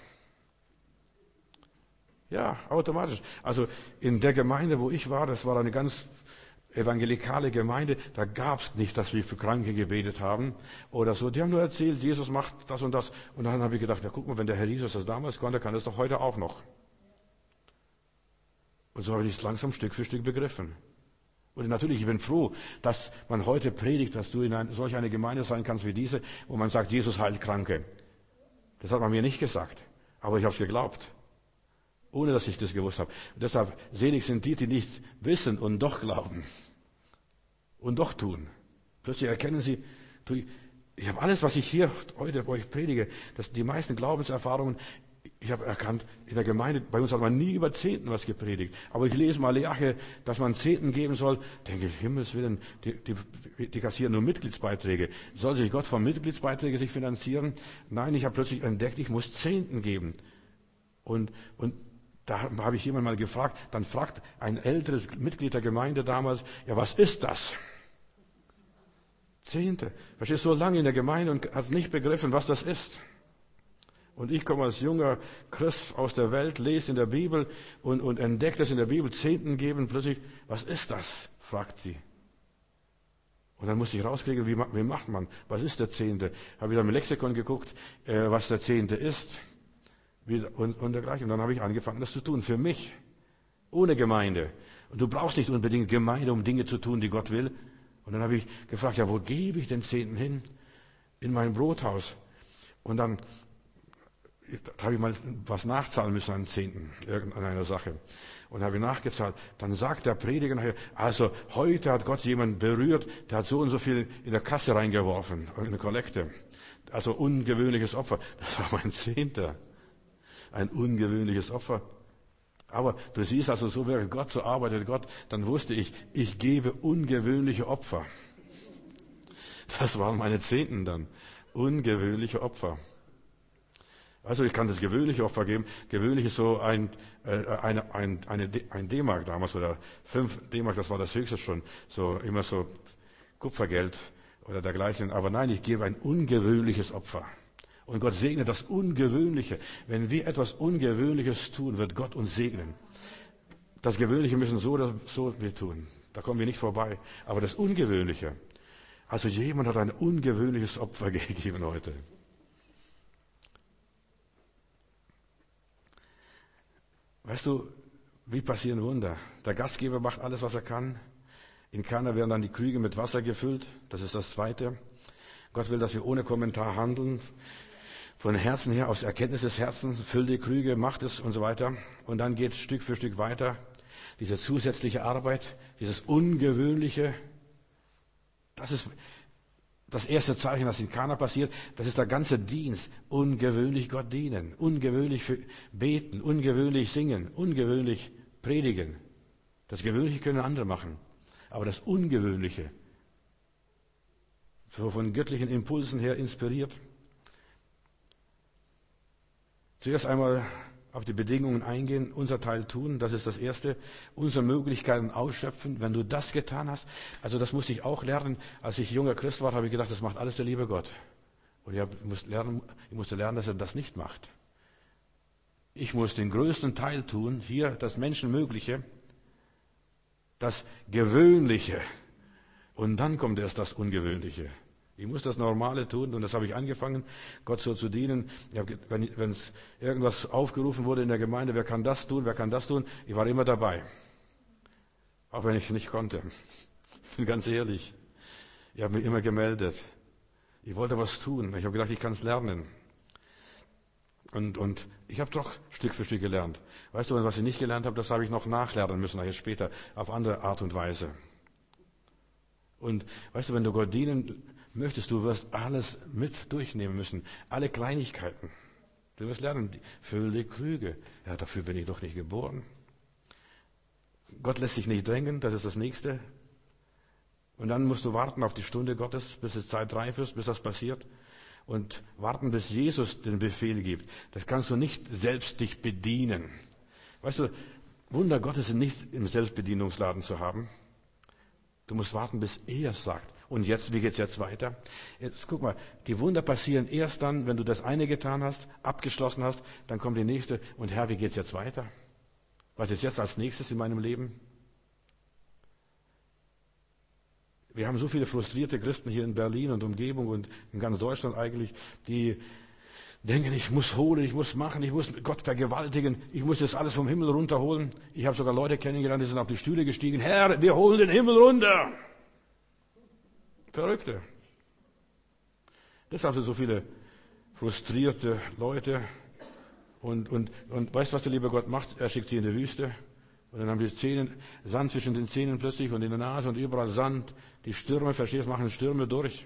Ja, automatisch. Also in der Gemeinde, wo ich war, das war eine ganz evangelikale Gemeinde, da gab's nicht, dass wir für Kranke gebetet haben oder so. Die haben nur erzählt, Jesus macht das und das. Und dann habe ich gedacht, na guck mal, wenn der Herr Jesus das damals konnte, kann das doch heute auch noch. Und so habe ich es langsam Stück für Stück begriffen. Und natürlich, ich bin froh, dass man heute predigt, dass du in ein, solch eine Gemeinde sein kannst wie diese, wo man sagt, Jesus heilt Kranke. Das hat man mir nicht gesagt, aber ich habe es geglaubt, ohne dass ich das gewusst habe. Und deshalb, selig sind die, die nicht wissen und doch glauben und doch tun. Plötzlich erkennen sie, du, ich habe alles, was ich hier heute bei euch predige, dass die meisten Glaubenserfahrungen, ich habe erkannt, in der Gemeinde, bei uns hat man nie über Zehnten was gepredigt. Aber ich lese Maleachi, dass man Zehnten geben soll. Denke ich, Himmels Willen, die, die, die kassieren nur Mitgliedsbeiträge. Soll sich Gott von Mitgliedsbeiträgen sich finanzieren? Nein, ich habe plötzlich entdeckt, ich muss Zehnten geben. Und, und da habe ich jemand mal gefragt, dann fragt ein älteres Mitglied der Gemeinde damals, ja, was ist das? Zehnte. Verstehst du, so lange in der Gemeinde und hat nicht begriffen, was das ist. Und ich komme als junger Christ aus der Welt, lese in der Bibel und, und entdecke das in der Bibel, Zehnten geben, plötzlich, was ist das? Fragt sie. Und dann musste ich rauskriegen, wie, wie macht man? Was ist der Zehnte? Habe wieder im Lexikon geguckt, äh, was der Zehnte ist. Wie, und, und dergleichen. Und dann habe ich angefangen, das zu tun. Für mich. Ohne Gemeinde. Und du brauchst nicht unbedingt Gemeinde, um Dinge zu tun, die Gott will. Und dann habe ich gefragt, ja, wo gebe ich den Zehnten hin? In mein Brothaus. Und dann da habe ich mal was nachzahlen müssen an Zehnten, an einer Sache. Und habe ich nachgezahlt. Dann sagt der Prediger nachher, also heute hat Gott jemanden berührt, der hat so und so viel in der Kasse reingeworfen, in eine Kollekte. Also ungewöhnliches Opfer. Das war mein Zehnter. Ein ungewöhnliches Opfer. Aber du siehst also, so wäre Gott, so arbeitet Gott. Dann wusste ich, ich gebe ungewöhnliche Opfer. Das waren meine Zehnten dann. Ungewöhnliche Opfer. Also ich kann das gewöhnliche Opfer geben. Gewöhnlich ist so ein, äh, eine, ein, eine, ein D-Mark damals oder fünf D-Mark, das war das höchste schon. So immer so Kupfergeld oder dergleichen. Aber nein, ich gebe ein ungewöhnliches Opfer. Und Gott segnet das Ungewöhnliche. Wenn wir etwas Ungewöhnliches tun, wird Gott uns segnen. Das Gewöhnliche müssen so oder so wir tun. Da kommen wir nicht vorbei. Aber das Ungewöhnliche. Also jemand hat ein ungewöhnliches Opfer gegeben heute. Weißt du, wie passieren Wunder? Der Gastgeber macht alles, was er kann. In Kana werden dann die Krüge mit Wasser gefüllt. Das ist das Zweite. Gott will, dass wir ohne Kommentar handeln. Von Herzen her, aus Erkenntnis des Herzens, füll die Krüge, macht es und so weiter. Und dann geht es Stück für Stück weiter. Diese zusätzliche Arbeit, dieses Ungewöhnliche, das ist das erste Zeichen, das in Kana passiert. Das ist der ganze Dienst. Ungewöhnlich Gott dienen, ungewöhnlich beten, ungewöhnlich singen, ungewöhnlich predigen. Das Gewöhnliche können andere machen. Aber das Ungewöhnliche, so von göttlichen Impulsen her inspiriert. Zuerst einmal auf die Bedingungen eingehen, unser Teil tun, das ist das Erste. Unsere Möglichkeiten ausschöpfen, wenn du das getan hast. Also das musste ich auch lernen. Als ich junger Christ war, habe ich gedacht, das macht alles der liebe Gott. Und ich musste lernen, ich musste lernen, dass er das nicht macht. Ich muss den größten Teil tun, hier das Menschenmögliche, das Gewöhnliche. Und dann kommt erst das Ungewöhnliche. Ich muss das Normale tun und das habe ich angefangen, Gott so zu dienen. Ja, wenn es irgendwas aufgerufen wurde in der Gemeinde, wer kann das tun, wer kann das tun, ich war immer dabei. Auch wenn ich nicht konnte. Ich bin ganz ehrlich. Ich habe mich immer gemeldet. Ich wollte was tun. Ich habe gedacht, ich kann es lernen. Und, und ich habe doch Stück für Stück gelernt. Weißt du, was ich nicht gelernt habe, das habe ich noch nachlernen müssen, nachher später, auf andere Art und Weise. Und weißt du, wenn du Gott dienen möchtest, du wirst alles mit durchnehmen müssen. Alle Kleinigkeiten. Du wirst lernen, füll die Krüge. Ja, dafür bin ich doch nicht geboren. Gott lässt sich nicht drängen, das ist das Nächste. Und dann musst du warten auf die Stunde Gottes, bis es Zeit reif ist, bis das passiert. Und warten, bis Jesus den Befehl gibt. Das kannst du nicht selbst dich bedienen. Weißt du, Wunder Gottes sind nicht im Selbstbedienungsladen zu haben. Du musst warten, bis er es sagt. Und jetzt, wie geht's jetzt weiter? Jetzt guck mal, die Wunder passieren erst dann, wenn du das eine getan hast, abgeschlossen hast, dann kommt die nächste. Und Herr, wie geht's jetzt weiter? Was ist jetzt als nächstes in meinem Leben? Wir haben so viele frustrierte Christen hier in Berlin und Umgebung und in ganz Deutschland eigentlich, die denken, ich muss holen, ich muss machen, ich muss Gott vergewaltigen, ich muss das alles vom Himmel runterholen. Ich habe sogar Leute kennengelernt, die sind auf die Stühle gestiegen. Herr, wir holen den Himmel runter. Verrückte. Deshalb sind so viele frustrierte Leute. Und, und, und weißt du, was der liebe Gott macht? Er schickt sie in die Wüste. Und dann haben die Zähne, Sand zwischen den Zähnen plötzlich und in der Nase und überall Sand. Die Stürme, verstehst du, machen Stürme durch.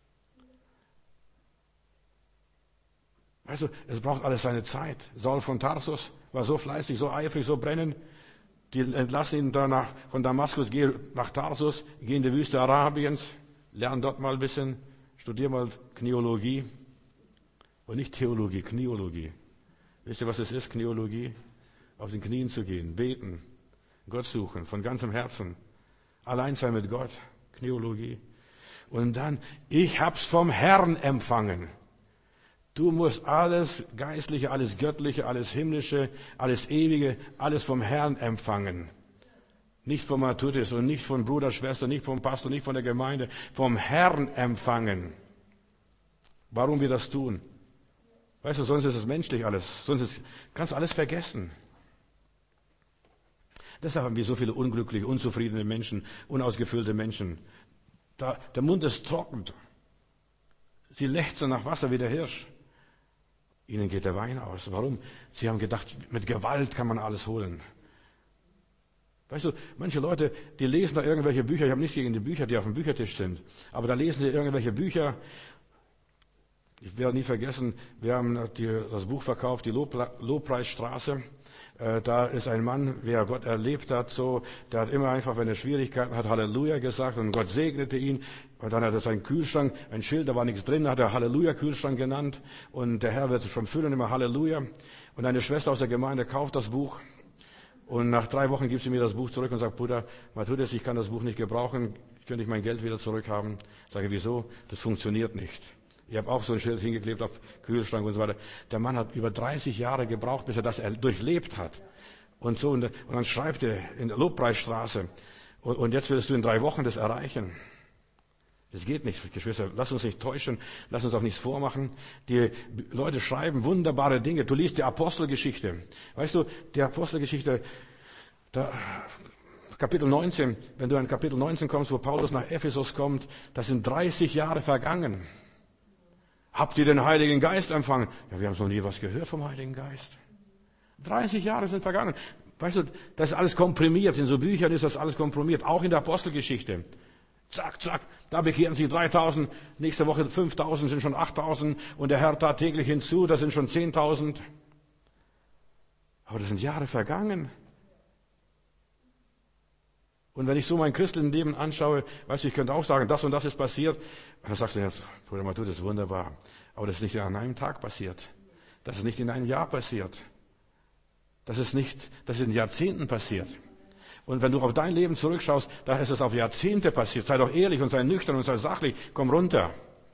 Weißt du, es braucht alles seine Zeit. Saul von Tarsus war so fleißig, so eifrig, so brennend. Die entlassen ihn da nach, von Damaskus, geh nach Tarsus, geh in die Wüste Arabiens, lern dort mal ein bisschen, studier mal Kniologie. Und nicht Theologie, Kniologie. Wisst ihr, was es ist, Kniologie? Auf den Knien zu gehen, beten, Gott suchen, von ganzem Herzen. Allein sein mit Gott, Kniologie. Und dann, ich hab's vom Herrn empfangen. Du musst alles Geistliche, alles Göttliche, alles Himmlische, alles Ewige, alles vom Herrn empfangen. Nicht vom Matthäus und nicht von Bruder, Schwester, nicht vom Pastor, nicht von der Gemeinde. Vom Herrn empfangen. Warum wir das tun? Weißt du, sonst ist es menschlich alles. Sonst ist, kannst du alles vergessen. Deshalb haben wir so viele unglückliche, unzufriedene Menschen, unausgefüllte Menschen. Da, der Mund ist trocken. Sie lechzen nach Wasser wie der Hirsch. Ihnen geht der Wein aus. Warum? Sie haben gedacht, mit Gewalt kann man alles holen. Weißt du, manche Leute, die lesen da irgendwelche Bücher. Ich habe nichts gegen die Bücher, die auf dem Büchertisch sind. Aber da lesen sie irgendwelche Bücher. Ich werde nie vergessen, wir haben die, das Buch verkauft, die Lobpreisstraße. Äh, da ist ein Mann, wer Gott erlebt hat, so, der hat immer einfach, wenn er Schwierigkeiten hat, Halleluja gesagt und Gott segnete ihn. Und dann hat er seinen Kühlschrank, ein Schild, da war nichts drin, hat er Halleluja-Kühlschrank genannt. Und der Herr wird schon füllen, immer Halleluja. Und eine Schwester aus der Gemeinde kauft das Buch. Und nach drei Wochen gibt sie mir das Buch zurück und sagt, Bruder, Matthäus, ich kann das Buch nicht gebrauchen, könnte ich mein Geld wieder zurückhaben? Sage, wieso? Das funktioniert nicht. Ich habe auch so ein Schild hingeklebt auf Kühlschrank und so weiter. Der Mann hat über dreißig Jahre gebraucht, bis er das durchlebt hat. Und so, und dann schreibt er in der Lobpreisstraße, und, und jetzt willst du in drei Wochen das erreichen. Das geht nicht, Geschwister. Lass uns nicht täuschen, lass uns auch nichts vormachen. Die Leute schreiben wunderbare Dinge. Du liest die Apostelgeschichte. Weißt du, die Apostelgeschichte, da, Kapitel neunzehn, wenn du in Kapitel neunzehn kommst, wo Paulus nach Ephesus kommt, da sind dreißig Jahre vergangen. Habt ihr den Heiligen Geist empfangen? Ja, wir haben noch nie was gehört vom Heiligen Geist. dreißig Jahre sind vergangen. Weißt du, das ist alles komprimiert. In so Büchern ist das alles komprimiert. Auch in der Apostelgeschichte. Zack, zack. Da bekehren sich dreitausend. Nächste Woche fünftausend, sind schon achttausend. Und der Herr tat täglich hinzu, das sind schon zehntausend. Aber das sind Jahre vergangen. Und wenn ich so mein christliches Leben anschaue, weißt du, ich könnte auch sagen, das und das ist passiert. Und dann sagst du jetzt, Bruder Matthäus, das ist wunderbar. Aber das ist nicht an einem Tag passiert. Das ist nicht in einem Jahr passiert. Das ist nicht, das ist in Jahrzehnten passiert. Und wenn du auf dein Leben zurückschaust, da ist es auf Jahrzehnte passiert. Sei doch ehrlich und sei nüchtern und sei sachlich. Komm runter.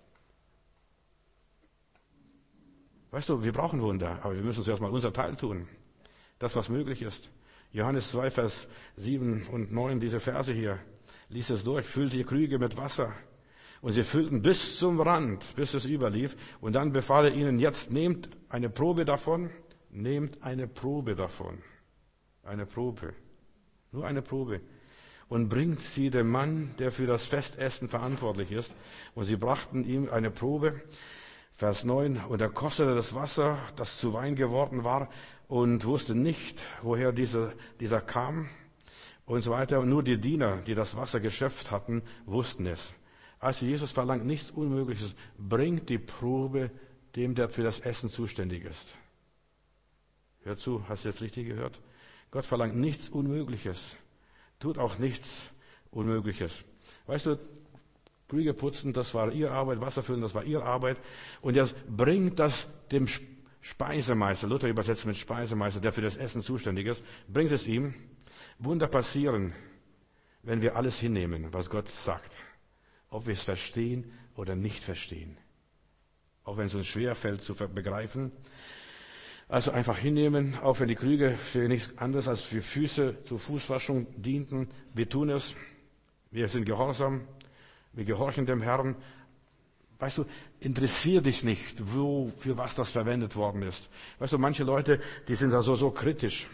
Weißt du, wir brauchen Wunder, aber wir müssen zuerst mal unser Teil tun. Das, was möglich ist. Johannes zwei, Vers sieben und neun, diese Verse hier. Lies es durch, füllt die Krüge mit Wasser. Und sie füllten bis zum Rand, bis es überlief. Und dann befahl er ihnen, jetzt nehmt eine Probe davon. Nehmt eine Probe davon. Eine Probe. Nur eine Probe. Und bringt sie dem Mann, der für das Festessen verantwortlich ist. Und sie brachten ihm eine Probe. Vers neun. Und er kostete das Wasser, das zu Wein geworden war, und wusste nicht, woher dieser, dieser kam und so weiter. Und nur die Diener, die das Wasser geschöpft hatten, wussten es. Also Jesus verlangt nichts Unmögliches. Bringt die Probe dem, der für das Essen zuständig ist. Hör zu, hast du jetzt richtig gehört? Gott verlangt nichts Unmögliches. Tut auch nichts Unmögliches. Weißt du, Krüge putzen, das war ihre Arbeit, Wasser füllen, das war ihre Arbeit. Und jetzt bringt das dem Speisemeister, Luther übersetzt mit Speisemeister, der für das Essen zuständig ist, bringt es ihm. Wunder passieren, wenn wir alles hinnehmen, was Gott sagt. Ob wir es verstehen oder nicht verstehen. Auch wenn es uns schwer fällt zu begreifen. Also einfach hinnehmen, auch wenn die Krüge für nichts anderes als für Füße zur Fußwaschung dienten. Wir tun es. Wir sind gehorsam. Wir gehorchen dem Herrn. Weißt du, interessier dich nicht, wo, für was das verwendet worden ist. Weißt du, manche Leute, die sind da so, so kritisch.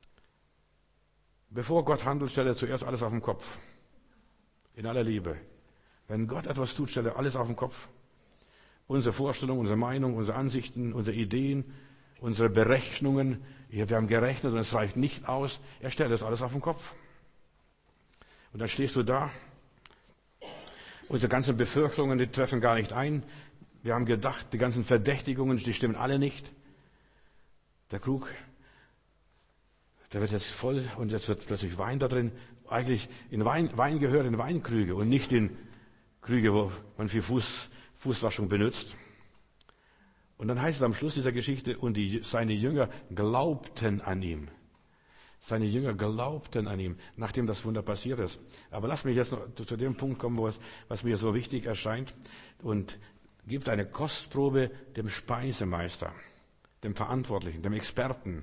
Bevor Gott handelt, stellt er zuerst alles auf den Kopf. In aller Liebe. Wenn Gott etwas tut, stellt er alles auf den Kopf. Unsere Vorstellungen, unsere Meinung, unsere Ansichten, unsere Ideen, unsere Berechnungen. Wir haben gerechnet und es reicht nicht aus. Er stellt das alles auf den Kopf. Und dann stehst du da. Unsere ganzen Befürchtungen, die treffen gar nicht ein. Wir haben gedacht, die ganzen Verdächtigungen, die stimmen alle nicht. Der Krug, der wird jetzt voll und jetzt wird plötzlich Wein da drin. Eigentlich in Wein, Wein gehört in Weinkrüge und nicht in Krüge, wo man für Fuß, Fußwaschung benutzt. Und dann heißt es am Schluss dieser Geschichte, und die, seine Jünger glaubten an ihm. Seine Jünger glaubten an ihm, nachdem das Wunder passiert ist. Aber lass mich jetzt noch zu dem Punkt kommen, was, was mir so wichtig erscheint, und gibt eine Kostprobe dem Speisemeister, dem Verantwortlichen, dem Experten.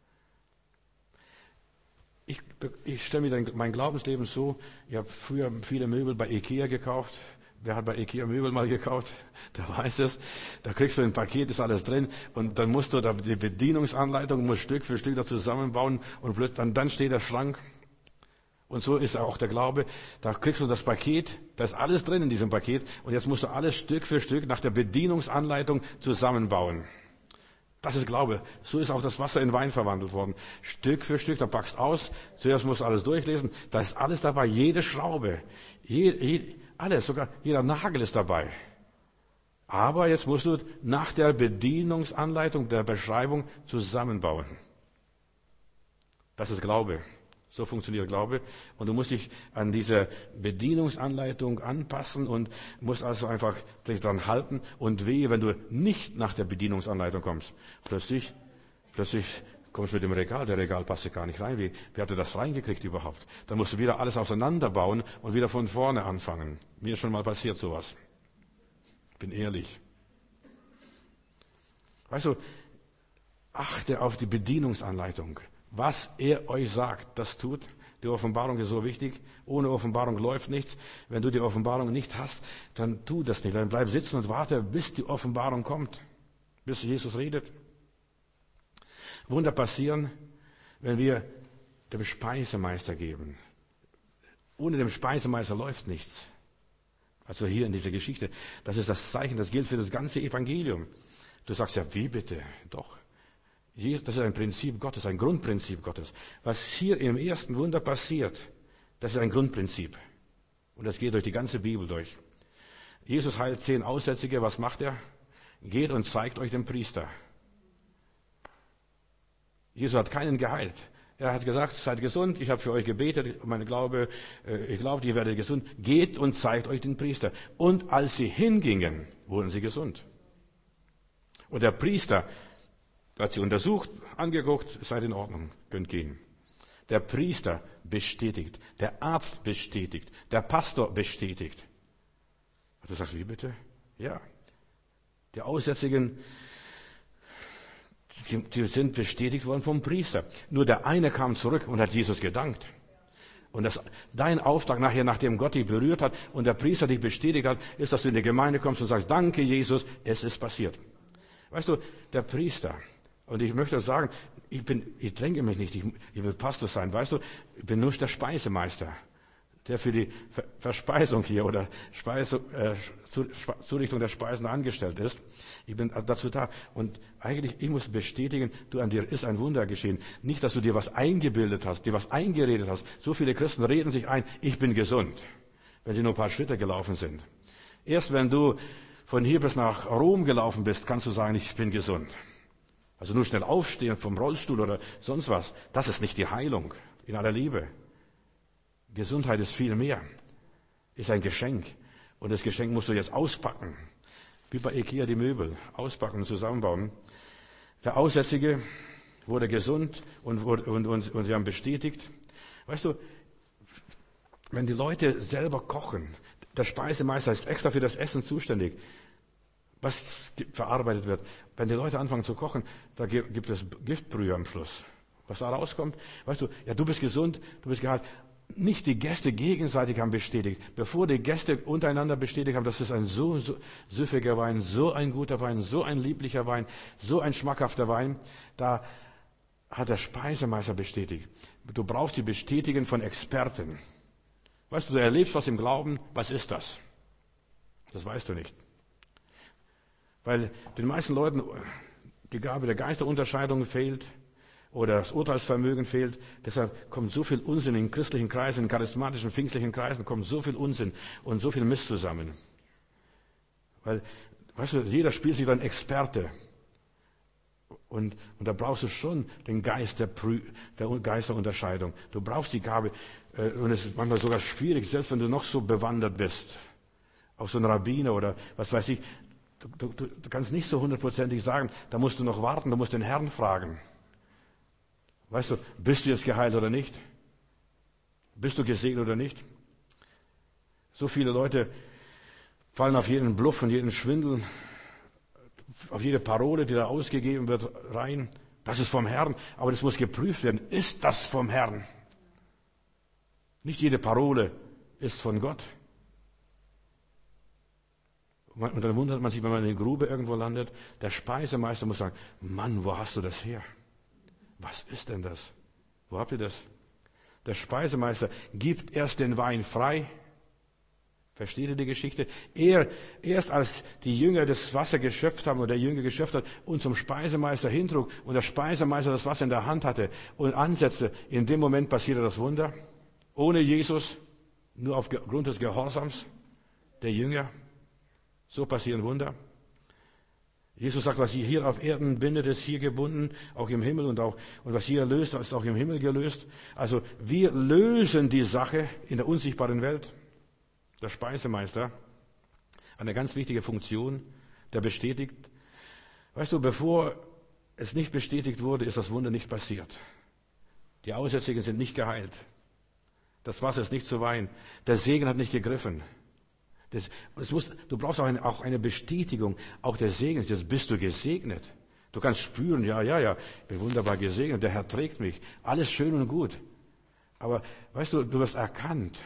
Ich, ich stelle mir mein Glaubensleben so, ich habe früher viele Möbel bei Ikea gekauft. Wer hat bei Ikea Möbel mal gekauft? Der weiß es. Da kriegst du ein Paket, ist alles drin. Und dann musst du da die Bedienungsanleitung, musst Stück für Stück da zusammenbauen. Und plötzlich, dann, dann steht der Schrank. Und so ist auch der Glaube. Da kriegst du das Paket, da ist alles drin in diesem Paket. Und jetzt musst du alles Stück für Stück nach der Bedienungsanleitung zusammenbauen. Das ist Glaube. So ist auch das Wasser in Wein verwandelt worden. Stück für Stück, da packst aus. Zuerst musst du alles durchlesen. Da ist alles dabei, jede Schraube. Je, je, Alles, sogar jeder Nagel ist dabei. Aber jetzt musst du nach der Bedienungsanleitung, der Beschreibung zusammenbauen. Das ist Glaube. So funktioniert Glaube. Und du musst dich an diese Bedienungsanleitung anpassen und musst also einfach dich dran halten. Und wehe, wenn du nicht nach der Bedienungsanleitung kommst. Plötzlich, plötzlich kommst du mit dem Regal, der Regal passt gar nicht rein. Wie, wie hat er das reingekriegt überhaupt? Dann musst du wieder alles auseinanderbauen und wieder von vorne anfangen. Mir ist schon mal passiert sowas. Ich bin ehrlich. Weißt du, achte auf die Bedienungsanleitung. Was er euch sagt, das tut. Die Offenbarung ist so wichtig. Ohne Offenbarung läuft nichts. Wenn du die Offenbarung nicht hast, dann tu das nicht. Dann bleib sitzen und warte, bis die Offenbarung kommt. Bis Jesus redet. Wunder passieren, wenn wir dem Speisemeister geben. Ohne dem Speisemeister läuft nichts. Also hier in dieser Geschichte. Das ist das Zeichen, das gilt für das ganze Evangelium. Du sagst ja, wie bitte? Doch. Das ist ein Prinzip Gottes, ein Grundprinzip Gottes. Was hier im ersten Wunder passiert, das ist ein Grundprinzip. Und das geht durch die ganze Bibel durch. Jesus heilt zehn Aussätzige. Was macht er? Geht und zeigt euch den Priester. Jesus hat keinen geheilt. Er hat gesagt, seid gesund, ich habe für euch gebetet, mein Glaube, ich glaube, ihr werdet gesund. Geht und zeigt euch den Priester. Und als sie hingingen, wurden sie gesund. Und der Priester hat sie untersucht, angeguckt, seid in Ordnung, könnt gehen. Der Priester bestätigt, der Arzt bestätigt, der Pastor bestätigt. Du sagst, wie bitte? Ja. Die Aussätzigen, Die, die sind bestätigt worden vom Priester. Nur der eine kam zurück und hat Jesus gedankt. Und das, dein Auftrag nachher, nachdem Gott dich berührt hat und der Priester dich bestätigt hat, ist, dass du in die Gemeinde kommst und sagst, danke Jesus, es ist passiert. Weißt du, der Priester, und ich möchte sagen, ich bin, ich dränge mich nicht, ich, ich will Pastor sein, weißt du, ich bin nur der Speisemeister, der für die Verspeisung hier oder Speise, äh, Zurichtung der Speisen angestellt ist. Ich bin dazu da. Und eigentlich, ich muss bestätigen, du, an dir ist ein Wunder geschehen. Nicht, dass du dir was eingebildet hast, dir was eingeredet hast. So viele Christen reden sich ein, ich bin gesund, wenn sie nur ein paar Schritte gelaufen sind. Erst wenn du von hier bis nach Rom gelaufen bist, kannst du sagen, ich bin gesund. Also nur schnell aufstehen vom Rollstuhl oder sonst was. Das ist nicht die Heilung, in aller Liebe. Gesundheit ist viel mehr, ist ein Geschenk. Und das Geschenk musst du jetzt auspacken. Wie bei Ikea die Möbel, auspacken und zusammenbauen. Der Aussätzige wurde gesund und, und, und, und sie haben bestätigt. Weißt du, wenn die Leute selber kochen, der Speisemeister ist extra für das Essen zuständig, was verarbeitet wird. Wenn die Leute anfangen zu kochen, da gibt es Giftbrühe am Schluss. Was da rauskommt, weißt du, ja, du bist gesund, du bist geheilt. nicht die Gäste gegenseitig haben bestätigt. Bevor die Gäste untereinander bestätigt haben, das ist ein so, so süffiger Wein, so ein guter Wein, so ein lieblicher Wein, so ein schmackhafter Wein, da hat der Speisemeister bestätigt. Du brauchst die Bestätigung von Experten. Weißt du, du erlebst was im Glauben, was ist das? Das weißt du nicht. Weil den meisten Leuten die Gabe der Geisterunterscheidung fehlt oder das Urteilsvermögen fehlt. Deshalb kommt so viel Unsinn in christlichen Kreisen, in charismatischen, pfingstlichen Kreisen, kommt so viel Unsinn und so viel Mist zusammen. Weil, weißt du, jeder spielt sich dann Experte. Und, und da brauchst du schon den Geist der, Prü, der Geisterunterscheidung. Du brauchst die Gabe. Äh, und es ist manchmal sogar schwierig, selbst wenn du noch so bewandert bist. Auch so ein Rabbiner oder was weiß ich. Du, du, du kannst nicht so hundertprozentig sagen, da musst du noch warten, du musst den Herrn fragen. Weißt du, bist du jetzt geheilt oder nicht? Bist du gesegnet oder nicht? So viele Leute fallen auf jeden Bluff und jeden Schwindel, auf jede Parole, die da ausgegeben wird, rein. Das ist vom Herrn, aber das muss geprüft werden. Ist das vom Herrn? Nicht jede Parole ist von Gott. Und dann wundert man sich, wenn man in der Grube irgendwo landet, der Speisemeister muss sagen, Mann, wo hast du das her? Was ist denn das? Wo habt ihr das? Der Speisemeister gibt erst den Wein frei. Versteht ihr die Geschichte? Er, erst als die Jünger das Wasser geschöpft haben oder der Jünger geschöpft hat und zum Speisemeister hintrug und der Speisemeister das Wasser in der Hand hatte und ansetzte, in dem Moment passierte das Wunder. Ohne Jesus, nur aufgrund des Gehorsams der Jünger. So passieren Wunder. Jesus sagt, was ihr hier auf Erden bindet, ist hier gebunden, auch im Himmel und auch, und was hier löst, ist auch im Himmel gelöst. Also wir lösen die Sache in der unsichtbaren Welt. Der Speisemeister, eine ganz wichtige Funktion, der bestätigt. Weißt du, bevor es nicht bestätigt wurde, ist das Wunder nicht passiert. Die Aussätzigen sind nicht geheilt. Das Wasser ist nicht zu Wein. Der Segen hat nicht gegriffen. Das, das muss, du brauchst auch eine, auch eine Bestätigung, auch der Segen. Jetzt bist du gesegnet. Du kannst spüren, ja, ja, ja, ich bin wunderbar gesegnet, der Herr trägt mich. Alles schön und gut. Aber weißt du, du wirst erkannt.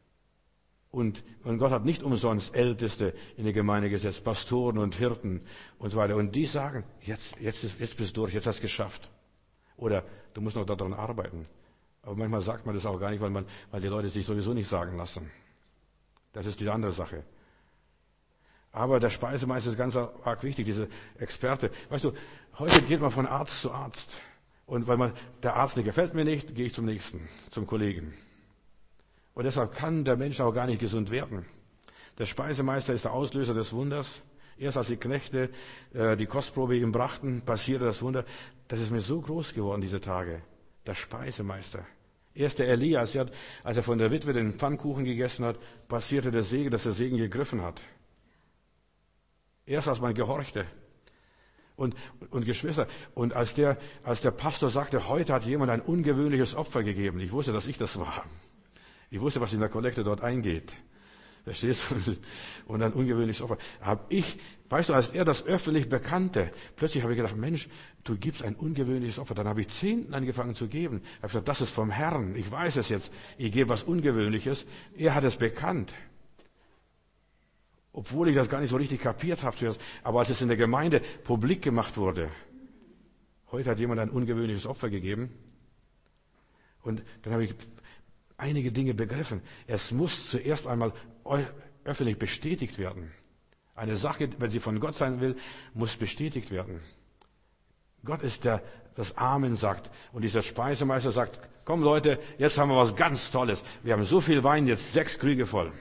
Und, und Gott hat nicht umsonst Älteste in die Gemeinde gesetzt, Pastoren und Hirten und so weiter. Und die sagen, jetzt, jetzt, ist, jetzt bist du durch, jetzt hast du es geschafft. Oder du musst noch daran arbeiten. Aber manchmal sagt man das auch gar nicht, weil, man, weil die Leute sich sowieso nicht sagen lassen. Das ist die andere Sache. Aber der Speisemeister ist ganz arg wichtig, diese Experte. Weißt du, heute geht man von Arzt zu Arzt. Und weil man, der Arzt nicht gefällt mir nicht, gehe ich zum nächsten, zum Kollegen. Und deshalb kann der Mensch auch gar nicht gesund werden. Der Speisemeister ist der Auslöser des Wunders. Erst als die Knechte äh, die Kostprobe ihm brachten, passierte das Wunder. Das ist mir so groß geworden, diese Tage. Der Speisemeister. Erst der Elias, als er von der Witwe den Pfannkuchen gegessen hat, passierte der Segen, dass der Segen gegriffen hat. Erst als man gehorchte. Und, und Geschwister, und als der, als der Pastor sagte, heute hat jemand ein ungewöhnliches Opfer gegeben. Ich wusste, dass ich das war. Ich wusste, was in der Kollekte dort eingeht. Verstehst du? Und ein ungewöhnliches Opfer. Hab ich, weißt du, als er das öffentlich bekannte, plötzlich habe ich gedacht, Mensch, du gibst ein ungewöhnliches Opfer. Dann habe ich Zehnten angefangen zu geben. Ich habe gesagt, das ist vom Herrn. Ich weiß es jetzt. Ich gebe was Ungewöhnliches. Er hat es bekannt. Obwohl ich das gar nicht so richtig kapiert habe zuerst. Aber als es in der Gemeinde publik gemacht wurde, heute hat jemand ein ungewöhnliches Opfer gegeben. Und dann habe ich einige Dinge begriffen. Es muss zuerst einmal öffentlich bestätigt werden. Eine Sache, wenn sie von Gott sein will, muss bestätigt werden. Gott ist der, das Amen sagt. Und dieser Speisemeister sagt, komm Leute, jetzt haben wir was ganz Tolles. Wir haben so viel Wein, jetzt sechs Krüge voll.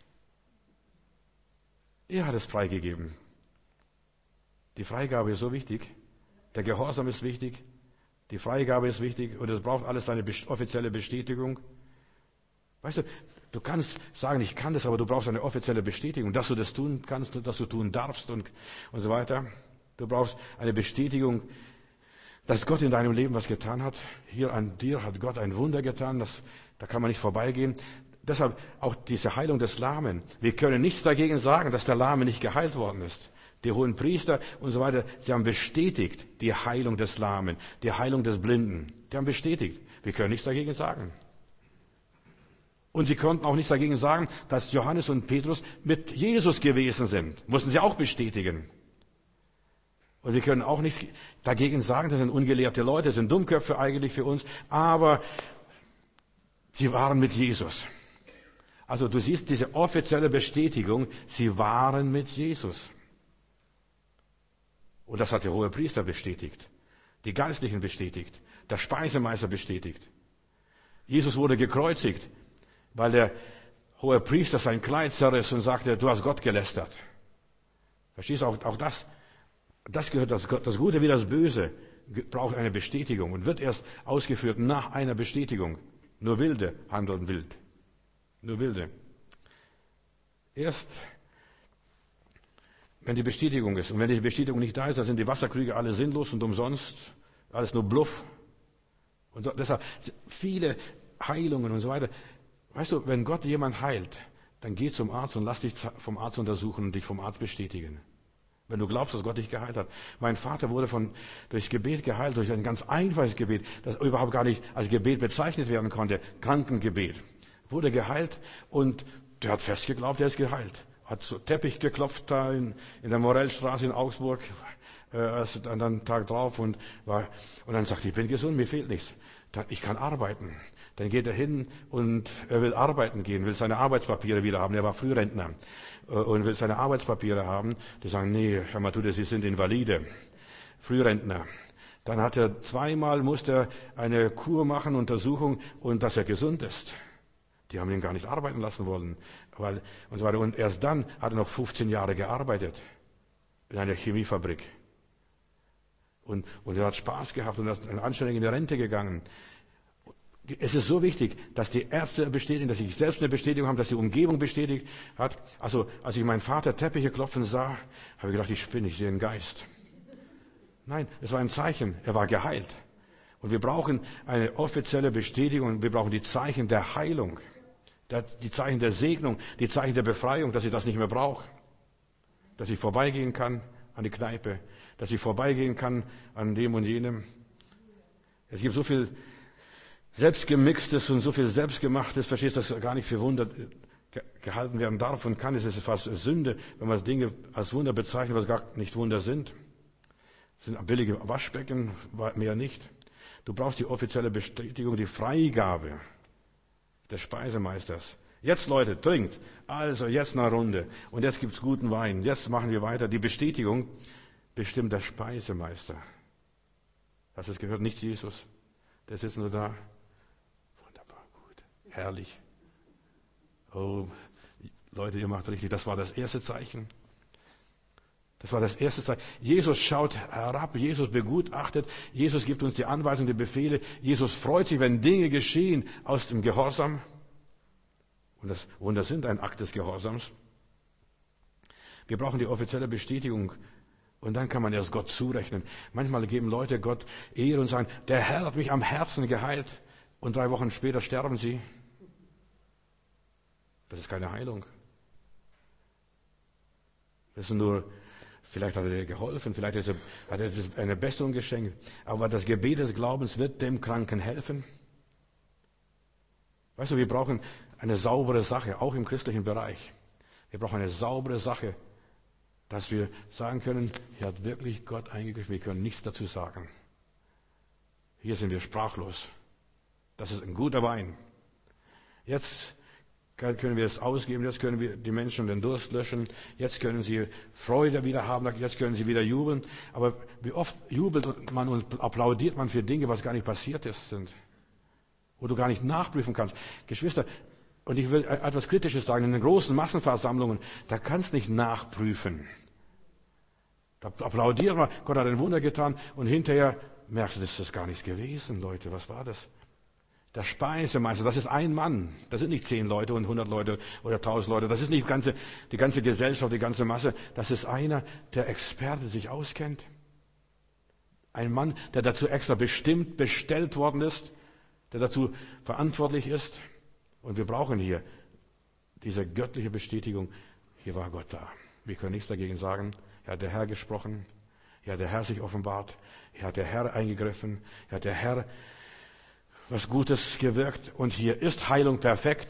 Er hat es freigegeben. Die Freigabe ist so wichtig. Der Gehorsam ist wichtig. Die Freigabe ist wichtig. Und es braucht alles eine offizielle Bestätigung. Weißt du, du kannst sagen, ich kann das, aber du brauchst eine offizielle Bestätigung, dass du das tun kannst, dass du tun darfst und, und so weiter. Du brauchst eine Bestätigung, dass Gott in deinem Leben was getan hat. Hier an dir hat Gott ein Wunder getan, das, da kann man nicht vorbeigehen. Deshalb auch diese Heilung des Lahmen. Wir können nichts dagegen sagen, dass der Lahme nicht geheilt worden ist. Die hohen Priester und so weiter, sie haben bestätigt die Heilung des Lahmen, die Heilung des Blinden. Die haben bestätigt. Wir können nichts dagegen sagen. Und sie konnten auch nichts dagegen sagen, dass Johannes und Petrus mit Jesus gewesen sind. Mussten sie auch bestätigen. Und wir können auch nichts dagegen sagen, das sind ungelehrte Leute, das sind Dummköpfe eigentlich für uns, aber sie waren mit Jesus. Also du siehst diese offizielle Bestätigung, sie waren mit Jesus. Und das hat der Hohepriester bestätigt, die Geistlichen bestätigt, der Speisemeister bestätigt. Jesus wurde gekreuzigt, weil der Hohepriester sein Kleid zerriss und sagte, du hast Gott gelästert. Verstehst du, auch, auch das? Das gehört, das, das Gute wie das Böse braucht eine Bestätigung und wird erst ausgeführt nach einer Bestätigung. Nur Wilde handeln wild. Nur Wilde. Erst, wenn die Bestätigung ist. Und wenn die Bestätigung nicht da ist, dann sind die Wasserkrüge alle sinnlos und umsonst. Alles nur Bluff. Und deshalb viele Heilungen und so weiter. Weißt du, wenn Gott jemand heilt, dann geh zum Arzt und lass dich vom Arzt untersuchen und dich vom Arzt bestätigen. Wenn du glaubst, dass Gott dich geheilt hat. Mein Vater wurde von, durchs Gebet geheilt, durch ein ganz einfaches Gebet, das überhaupt gar nicht als Gebet bezeichnet werden konnte. Krankengebet. Wurde geheilt und der hat fest geglaubt, er ist geheilt. Hat so Teppich geklopft da in, in der Morellstraße in Augsburg, äh, an dem Tag drauf und war, und dann sagt, ich bin gesund, mir fehlt nichts. Dann, ich kann arbeiten. Dann geht er hin und er will arbeiten gehen, will seine Arbeitspapiere wieder haben. Er war Frührentner und will seine Arbeitspapiere haben. Die sagen, nee, hör mal, du, Sie sind Invalide, Frührentner. Dann hat er zweimal, musste er eine Kur machen, Untersuchung, und dass er gesund ist. Die haben ihn gar nicht arbeiten lassen wollen, weil, und so weiter. Und erst dann hat er noch fünfzehn Jahre gearbeitet in einer Chemiefabrik. Und, und er hat Spaß gehabt und ist anständig in die Rente gegangen. Es ist so wichtig, dass die Ärzte bestätigen, dass ich selbst eine Bestätigung habe, dass die Umgebung bestätigt hat. Also, als ich meinen Vater Teppiche klopfen sah, habe ich gedacht, ich spinne, ich sehe einen Geist. Nein, es war ein Zeichen, er war geheilt. Und wir brauchen eine offizielle Bestätigung, wir brauchen die Zeichen der Heilung, die Zeichen der Segnung, die Zeichen der Befreiung, dass ich das nicht mehr brauche. Dass ich vorbeigehen kann an die Kneipe, dass ich vorbeigehen kann an dem und jenem. Es gibt so viel Selbstgemixtes und so viel Selbstgemachtes, verstehst du, das gar nicht für Wunder gehalten werden darf und kann. Es ist fast Sünde, wenn man Dinge als Wunder bezeichnet, was gar nicht Wunder sind. Es sind billige Waschbecken, mehr nicht. Du brauchst die offizielle Bestätigung, die Freigabe des Speisemeisters. Jetzt, Leute, trinkt. Also, jetzt eine Runde. Und jetzt gibt's guten Wein. Jetzt machen wir weiter. Die Bestätigung bestimmt der Speisemeister. Hast du es gehört? Nicht Jesus. Der sitzt nur da. Wunderbar, gut. Herrlich. Oh, Leute, ihr macht richtig. Das war das erste Zeichen. Das war das erste Zeichen. Jesus schaut herab, Jesus begutachtet, Jesus gibt uns die Anweisungen, die Befehle. Jesus freut sich, wenn Dinge geschehen aus dem Gehorsam. Und das Wunder sind ein Akt des Gehorsams. Wir brauchen die offizielle Bestätigung. Und dann kann man erst Gott zurechnen. Manchmal geben Leute Gott Ehre und sagen, der Herr hat mich am Herzen geheilt. Und drei Wochen später sterben sie. Das ist keine Heilung. Das ist nur, vielleicht hat er dir geholfen, vielleicht hat er dir eine Besserung geschenkt. Aber das Gebet des Glaubens wird dem Kranken helfen. Weißt du, wir brauchen eine saubere Sache, auch im christlichen Bereich. Wir brauchen eine saubere Sache, dass wir sagen können, hier hat wirklich Gott eingegriffen, wir können nichts dazu sagen. Hier sind wir sprachlos. Das ist ein guter Wein. Jetzt können wir es ausgeben, jetzt können wir die Menschen den Durst löschen, jetzt können sie Freude wieder haben, jetzt können sie wieder jubeln. Aber wie oft jubelt man und applaudiert man für Dinge, was gar nicht passiert ist, sind, wo du gar nicht nachprüfen kannst. Geschwister, und ich will etwas Kritisches sagen, in den großen Massenversammlungen, da kannst du nicht nachprüfen. Da applaudiert man, Gott hat ein Wunder getan und hinterher merkst du, das ist gar nichts gewesen, Leute, was war das? Der Speisemeister, das ist ein Mann, das sind nicht zehn Leute und hundert Leute oder tausend Leute, das ist nicht die ganze, die ganze Gesellschaft, die ganze Masse, das ist einer, der Experte sich auskennt. Ein Mann, der dazu extra bestimmt, bestellt worden ist, der dazu verantwortlich ist. Und wir brauchen hier diese göttliche Bestätigung, hier war Gott da. Wir können nichts dagegen sagen. Hier hat der Herr gesprochen, hier hat der Herr sich offenbart, hier hat der Herr eingegriffen, hier hat der Herr was Gutes gewirkt und hier ist Heilung perfekt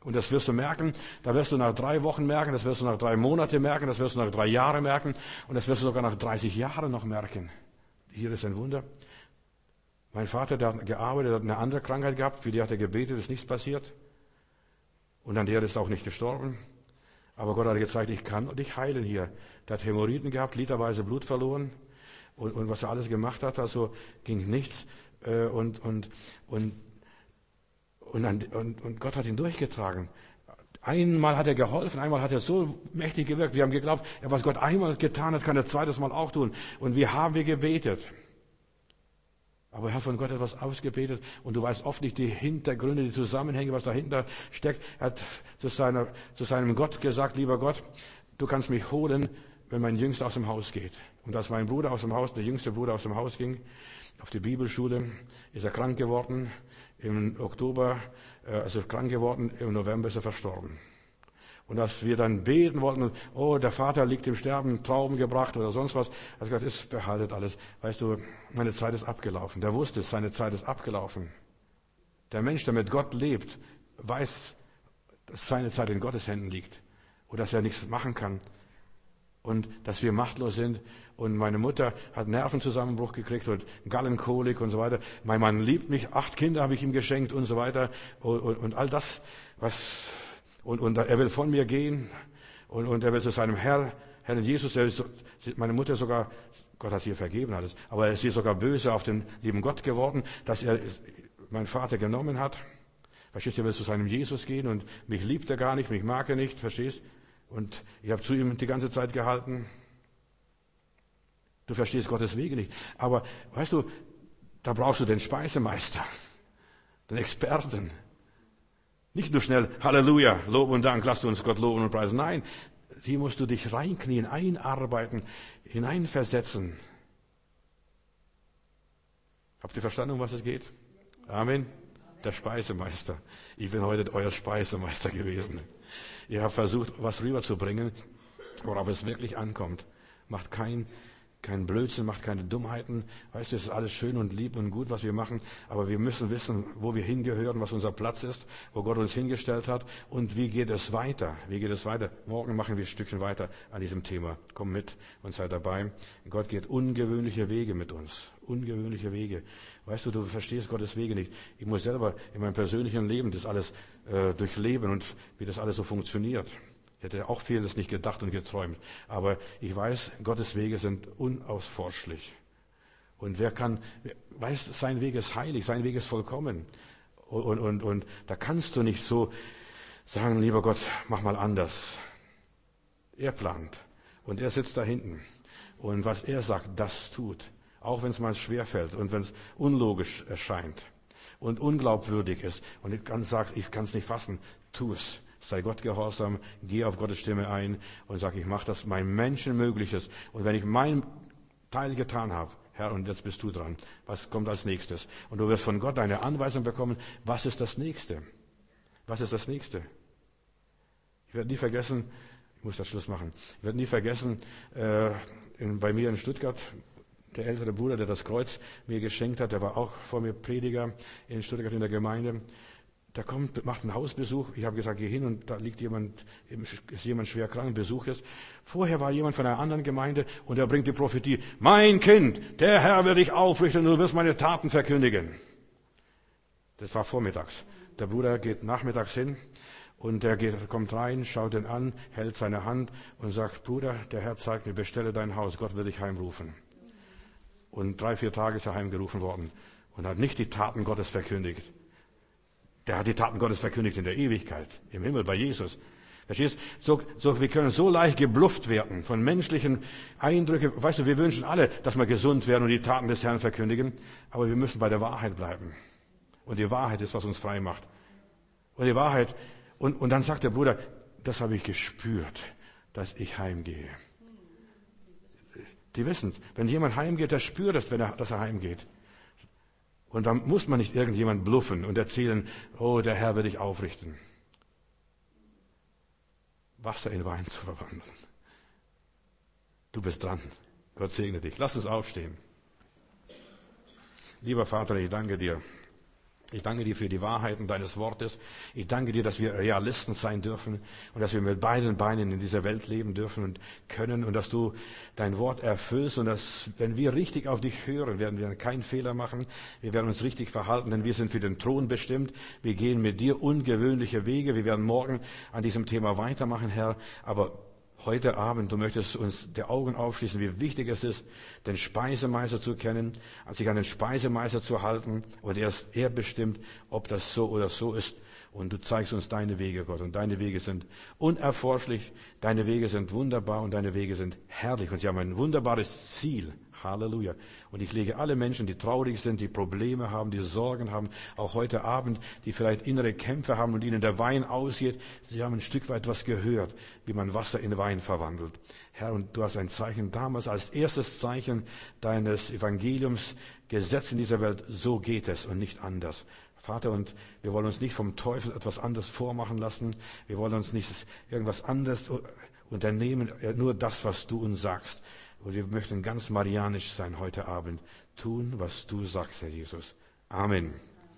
Und das wirst du merken, da wirst du nach drei Wochen merken, das wirst du nach drei Monaten merken, das wirst du nach drei Jahren merken und das wirst du sogar nach dreißig Jahren noch merken. Hier ist ein Wunder. Mein Vater, der hat gearbeitet, hat eine andere Krankheit gehabt, für die hat er gebetet, ist nichts passiert. Und an der ist auch nicht gestorben. Aber Gott hat gezeigt, ich kann dich heilen hier. Der hat Hämorrhoiden gehabt, literweise Blut verloren. Und, und was er alles gemacht hat, also ging nichts. Und, und, und, und, und, und Gott hat ihn durchgetragen. Einmal hat er geholfen, einmal hat er so mächtig gewirkt. Wir haben geglaubt, was Gott einmal getan hat, kann er zweites Mal auch tun. Und wie haben wir gebetet? Aber er hat von Gott etwas ausgebetet und du weißt oft nicht die Hintergründe, die Zusammenhänge, was dahinter steckt. Er hat zu, seiner, zu seinem Gott gesagt, lieber Gott, du kannst mich holen, wenn mein Jüngster aus dem Haus geht. Und als mein Bruder aus dem Haus, der jüngste Bruder aus dem Haus ging, auf die Bibelschule, ist er krank geworden. Im Oktober äh, ist er krank geworden, im November ist er verstorben. Und als wir dann beten wollten, oh, der Vater liegt im Sterben, Trauben gebracht oder sonst was, hat er gesagt, ist behaltet alles. Weißt du, meine Zeit ist abgelaufen. Der wusste es, seine Zeit ist abgelaufen. Der Mensch, der mit Gott lebt, weiß, dass seine Zeit in Gottes Händen liegt und dass er nichts machen kann und dass wir machtlos sind. Und meine Mutter hat Nervenzusammenbruch gekriegt und Gallenkolik und so weiter. Mein Mann liebt mich, acht Kinder habe ich ihm geschenkt und so weiter. Und, und, und all das, was... Und, und er will von mir gehen und, und er will zu seinem Herr, Herrn Jesus, er ist, meine Mutter sogar, Gott hat sie vergeben alles, aber sie ist sogar böse auf den lieben Gott geworden, dass er meinen Vater genommen hat. Verstehst du, er will zu seinem Jesus gehen und mich liebt er gar nicht, mich mag er nicht, verstehst? Und ich habe zu ihm die ganze Zeit gehalten. Du verstehst Gottes Wege nicht. Aber weißt du, da brauchst du den Speisemeister, den Experten. Nicht nur schnell, Halleluja, Lob und Dank, lasst uns Gott loben und preisen. Nein, hier musst du dich reinknien, einarbeiten, hineinversetzen. Habt ihr verstanden, um was es geht? Amen. Der Speisemeister. Ich bin heute euer Speisemeister gewesen. Ihr habt versucht, was rüberzubringen, worauf es wirklich ankommt. Macht kein Kein Blödsinn, macht keine Dummheiten. Weißt du, es ist alles schön und lieb und gut, was wir machen. Aber wir müssen wissen, wo wir hingehören, was unser Platz ist, wo Gott uns hingestellt hat. Und wie geht es weiter? Wie geht es weiter? Morgen machen wir ein Stückchen weiter an diesem Thema. Komm mit und sei dabei. Gott geht ungewöhnliche Wege mit uns. Ungewöhnliche Wege. Weißt du, du verstehst Gottes Wege nicht. Ich muss selber in meinem persönlichen Leben das alles äh, durchleben und wie das alles so funktioniert. Ich hätte auch vieles nicht gedacht und geträumt. Aber ich weiß, Gottes Wege sind unausforschlich. Und wer kann, weiß, sein Weg ist heilig, sein Weg ist vollkommen. Und, und, und, und da kannst du nicht so sagen, lieber Gott, mach mal anders. Er plant. Und er sitzt da hinten. Und was er sagt, das tut. Auch wenn es mal schwer fällt und wenn es unlogisch erscheint und unglaubwürdig ist. Und du kannst sagst, ich kann es nicht fassen, tu es. Sei Gott gehorsam, geh auf Gottes Stimme ein und sag, ich mache das mein Menschenmögliches. Und wenn ich meinen Teil getan habe, Herr, und jetzt bist du dran, was kommt als nächstes? Und du wirst von Gott eine Anweisung bekommen, was ist das Nächste? Was ist das Nächste? Ich werde nie vergessen, ich muss das Schluss machen, ich werde nie vergessen, äh, in, bei mir in Stuttgart, der ältere Bruder, der das Kreuz mir geschenkt hat, der war auch vor mir Prediger in Stuttgart in der Gemeinde. Der kommt, macht einen Hausbesuch. Ich habe gesagt, geh hin und da liegt jemand, ist jemand schwer krank, Besuch ist. Vorher war jemand von einer anderen Gemeinde und er bringt die Prophetie. Mein Kind, der Herr wird dich aufrichten und du wirst meine Taten verkündigen. Das war vormittags. Der Bruder geht nachmittags hin und er geht, kommt rein, schaut ihn an, hält seine Hand und sagt, Bruder, der Herr zeigt mir, bestelle dein Haus, Gott wird dich heimrufen. Und drei, vier Tage ist er heimgerufen worden und hat nicht die Taten Gottes verkündigt. Der hat die Taten Gottes verkündigt in der Ewigkeit, im Himmel, bei Jesus. Verstehst? So, so, wir können so leicht geblufft werden von menschlichen Eindrücken. Weißt du, wir wünschen alle, dass wir gesund werden und die Taten des Herrn verkündigen. Aber wir müssen bei der Wahrheit bleiben. Und die Wahrheit ist, was uns frei macht. Und die Wahrheit, und, und dann sagt der Bruder, das habe ich gespürt, dass ich heimgehe. Die wissen es. Wenn jemand heimgeht, der spürt es, wenn er, dass er heimgeht. Und dann muss man nicht irgendjemand bluffen und erzählen, oh, der Herr wird dich aufrichten. Wasser in Wein zu verwandeln. Du bist dran. Gott segne dich. Lass uns aufstehen. Lieber Vater, ich danke dir, Ich danke dir für die Wahrheiten deines Wortes. Ich danke dir, dass wir Realisten sein dürfen und dass wir mit beiden Beinen in dieser Welt leben dürfen und können und dass du dein Wort erfüllst und dass, wenn wir richtig auf dich hören, werden wir keinen Fehler machen. Wir werden uns richtig verhalten, denn wir sind für den Thron bestimmt. Wir gehen mit dir ungewöhnliche Wege. Wir werden morgen an diesem Thema weitermachen, Herr. Aber heute Abend, du möchtest uns die Augen aufschließen, wie wichtig es ist, den Speisemeister zu kennen, sich an den Speisemeister zu halten. Und er ist, er bestimmt, ob das so oder so ist. Und du zeigst uns deine Wege, Gott. Und deine Wege sind unerforschlich, deine Wege sind wunderbar und deine Wege sind herrlich. Und sie haben ein wunderbares Ziel. Halleluja. Und ich lege alle Menschen, die traurig sind, die Probleme haben, die Sorgen haben, auch heute Abend, die vielleicht innere Kämpfe haben und ihnen der Wein ausgeht, sie haben ein Stück weit was gehört, wie man Wasser in Wein verwandelt. Herr, und du hast ein Zeichen damals als erstes Zeichen deines Evangeliums gesetzt in dieser Welt. So geht es und nicht anders. Vater, und wir wollen uns nicht vom Teufel etwas anderes vormachen lassen. Wir wollen uns nicht irgendwas anderes unternehmen, nur das, was du uns sagst. Und wir möchten ganz marianisch sein heute Abend. Tun, was du sagst, Herr Jesus. Amen.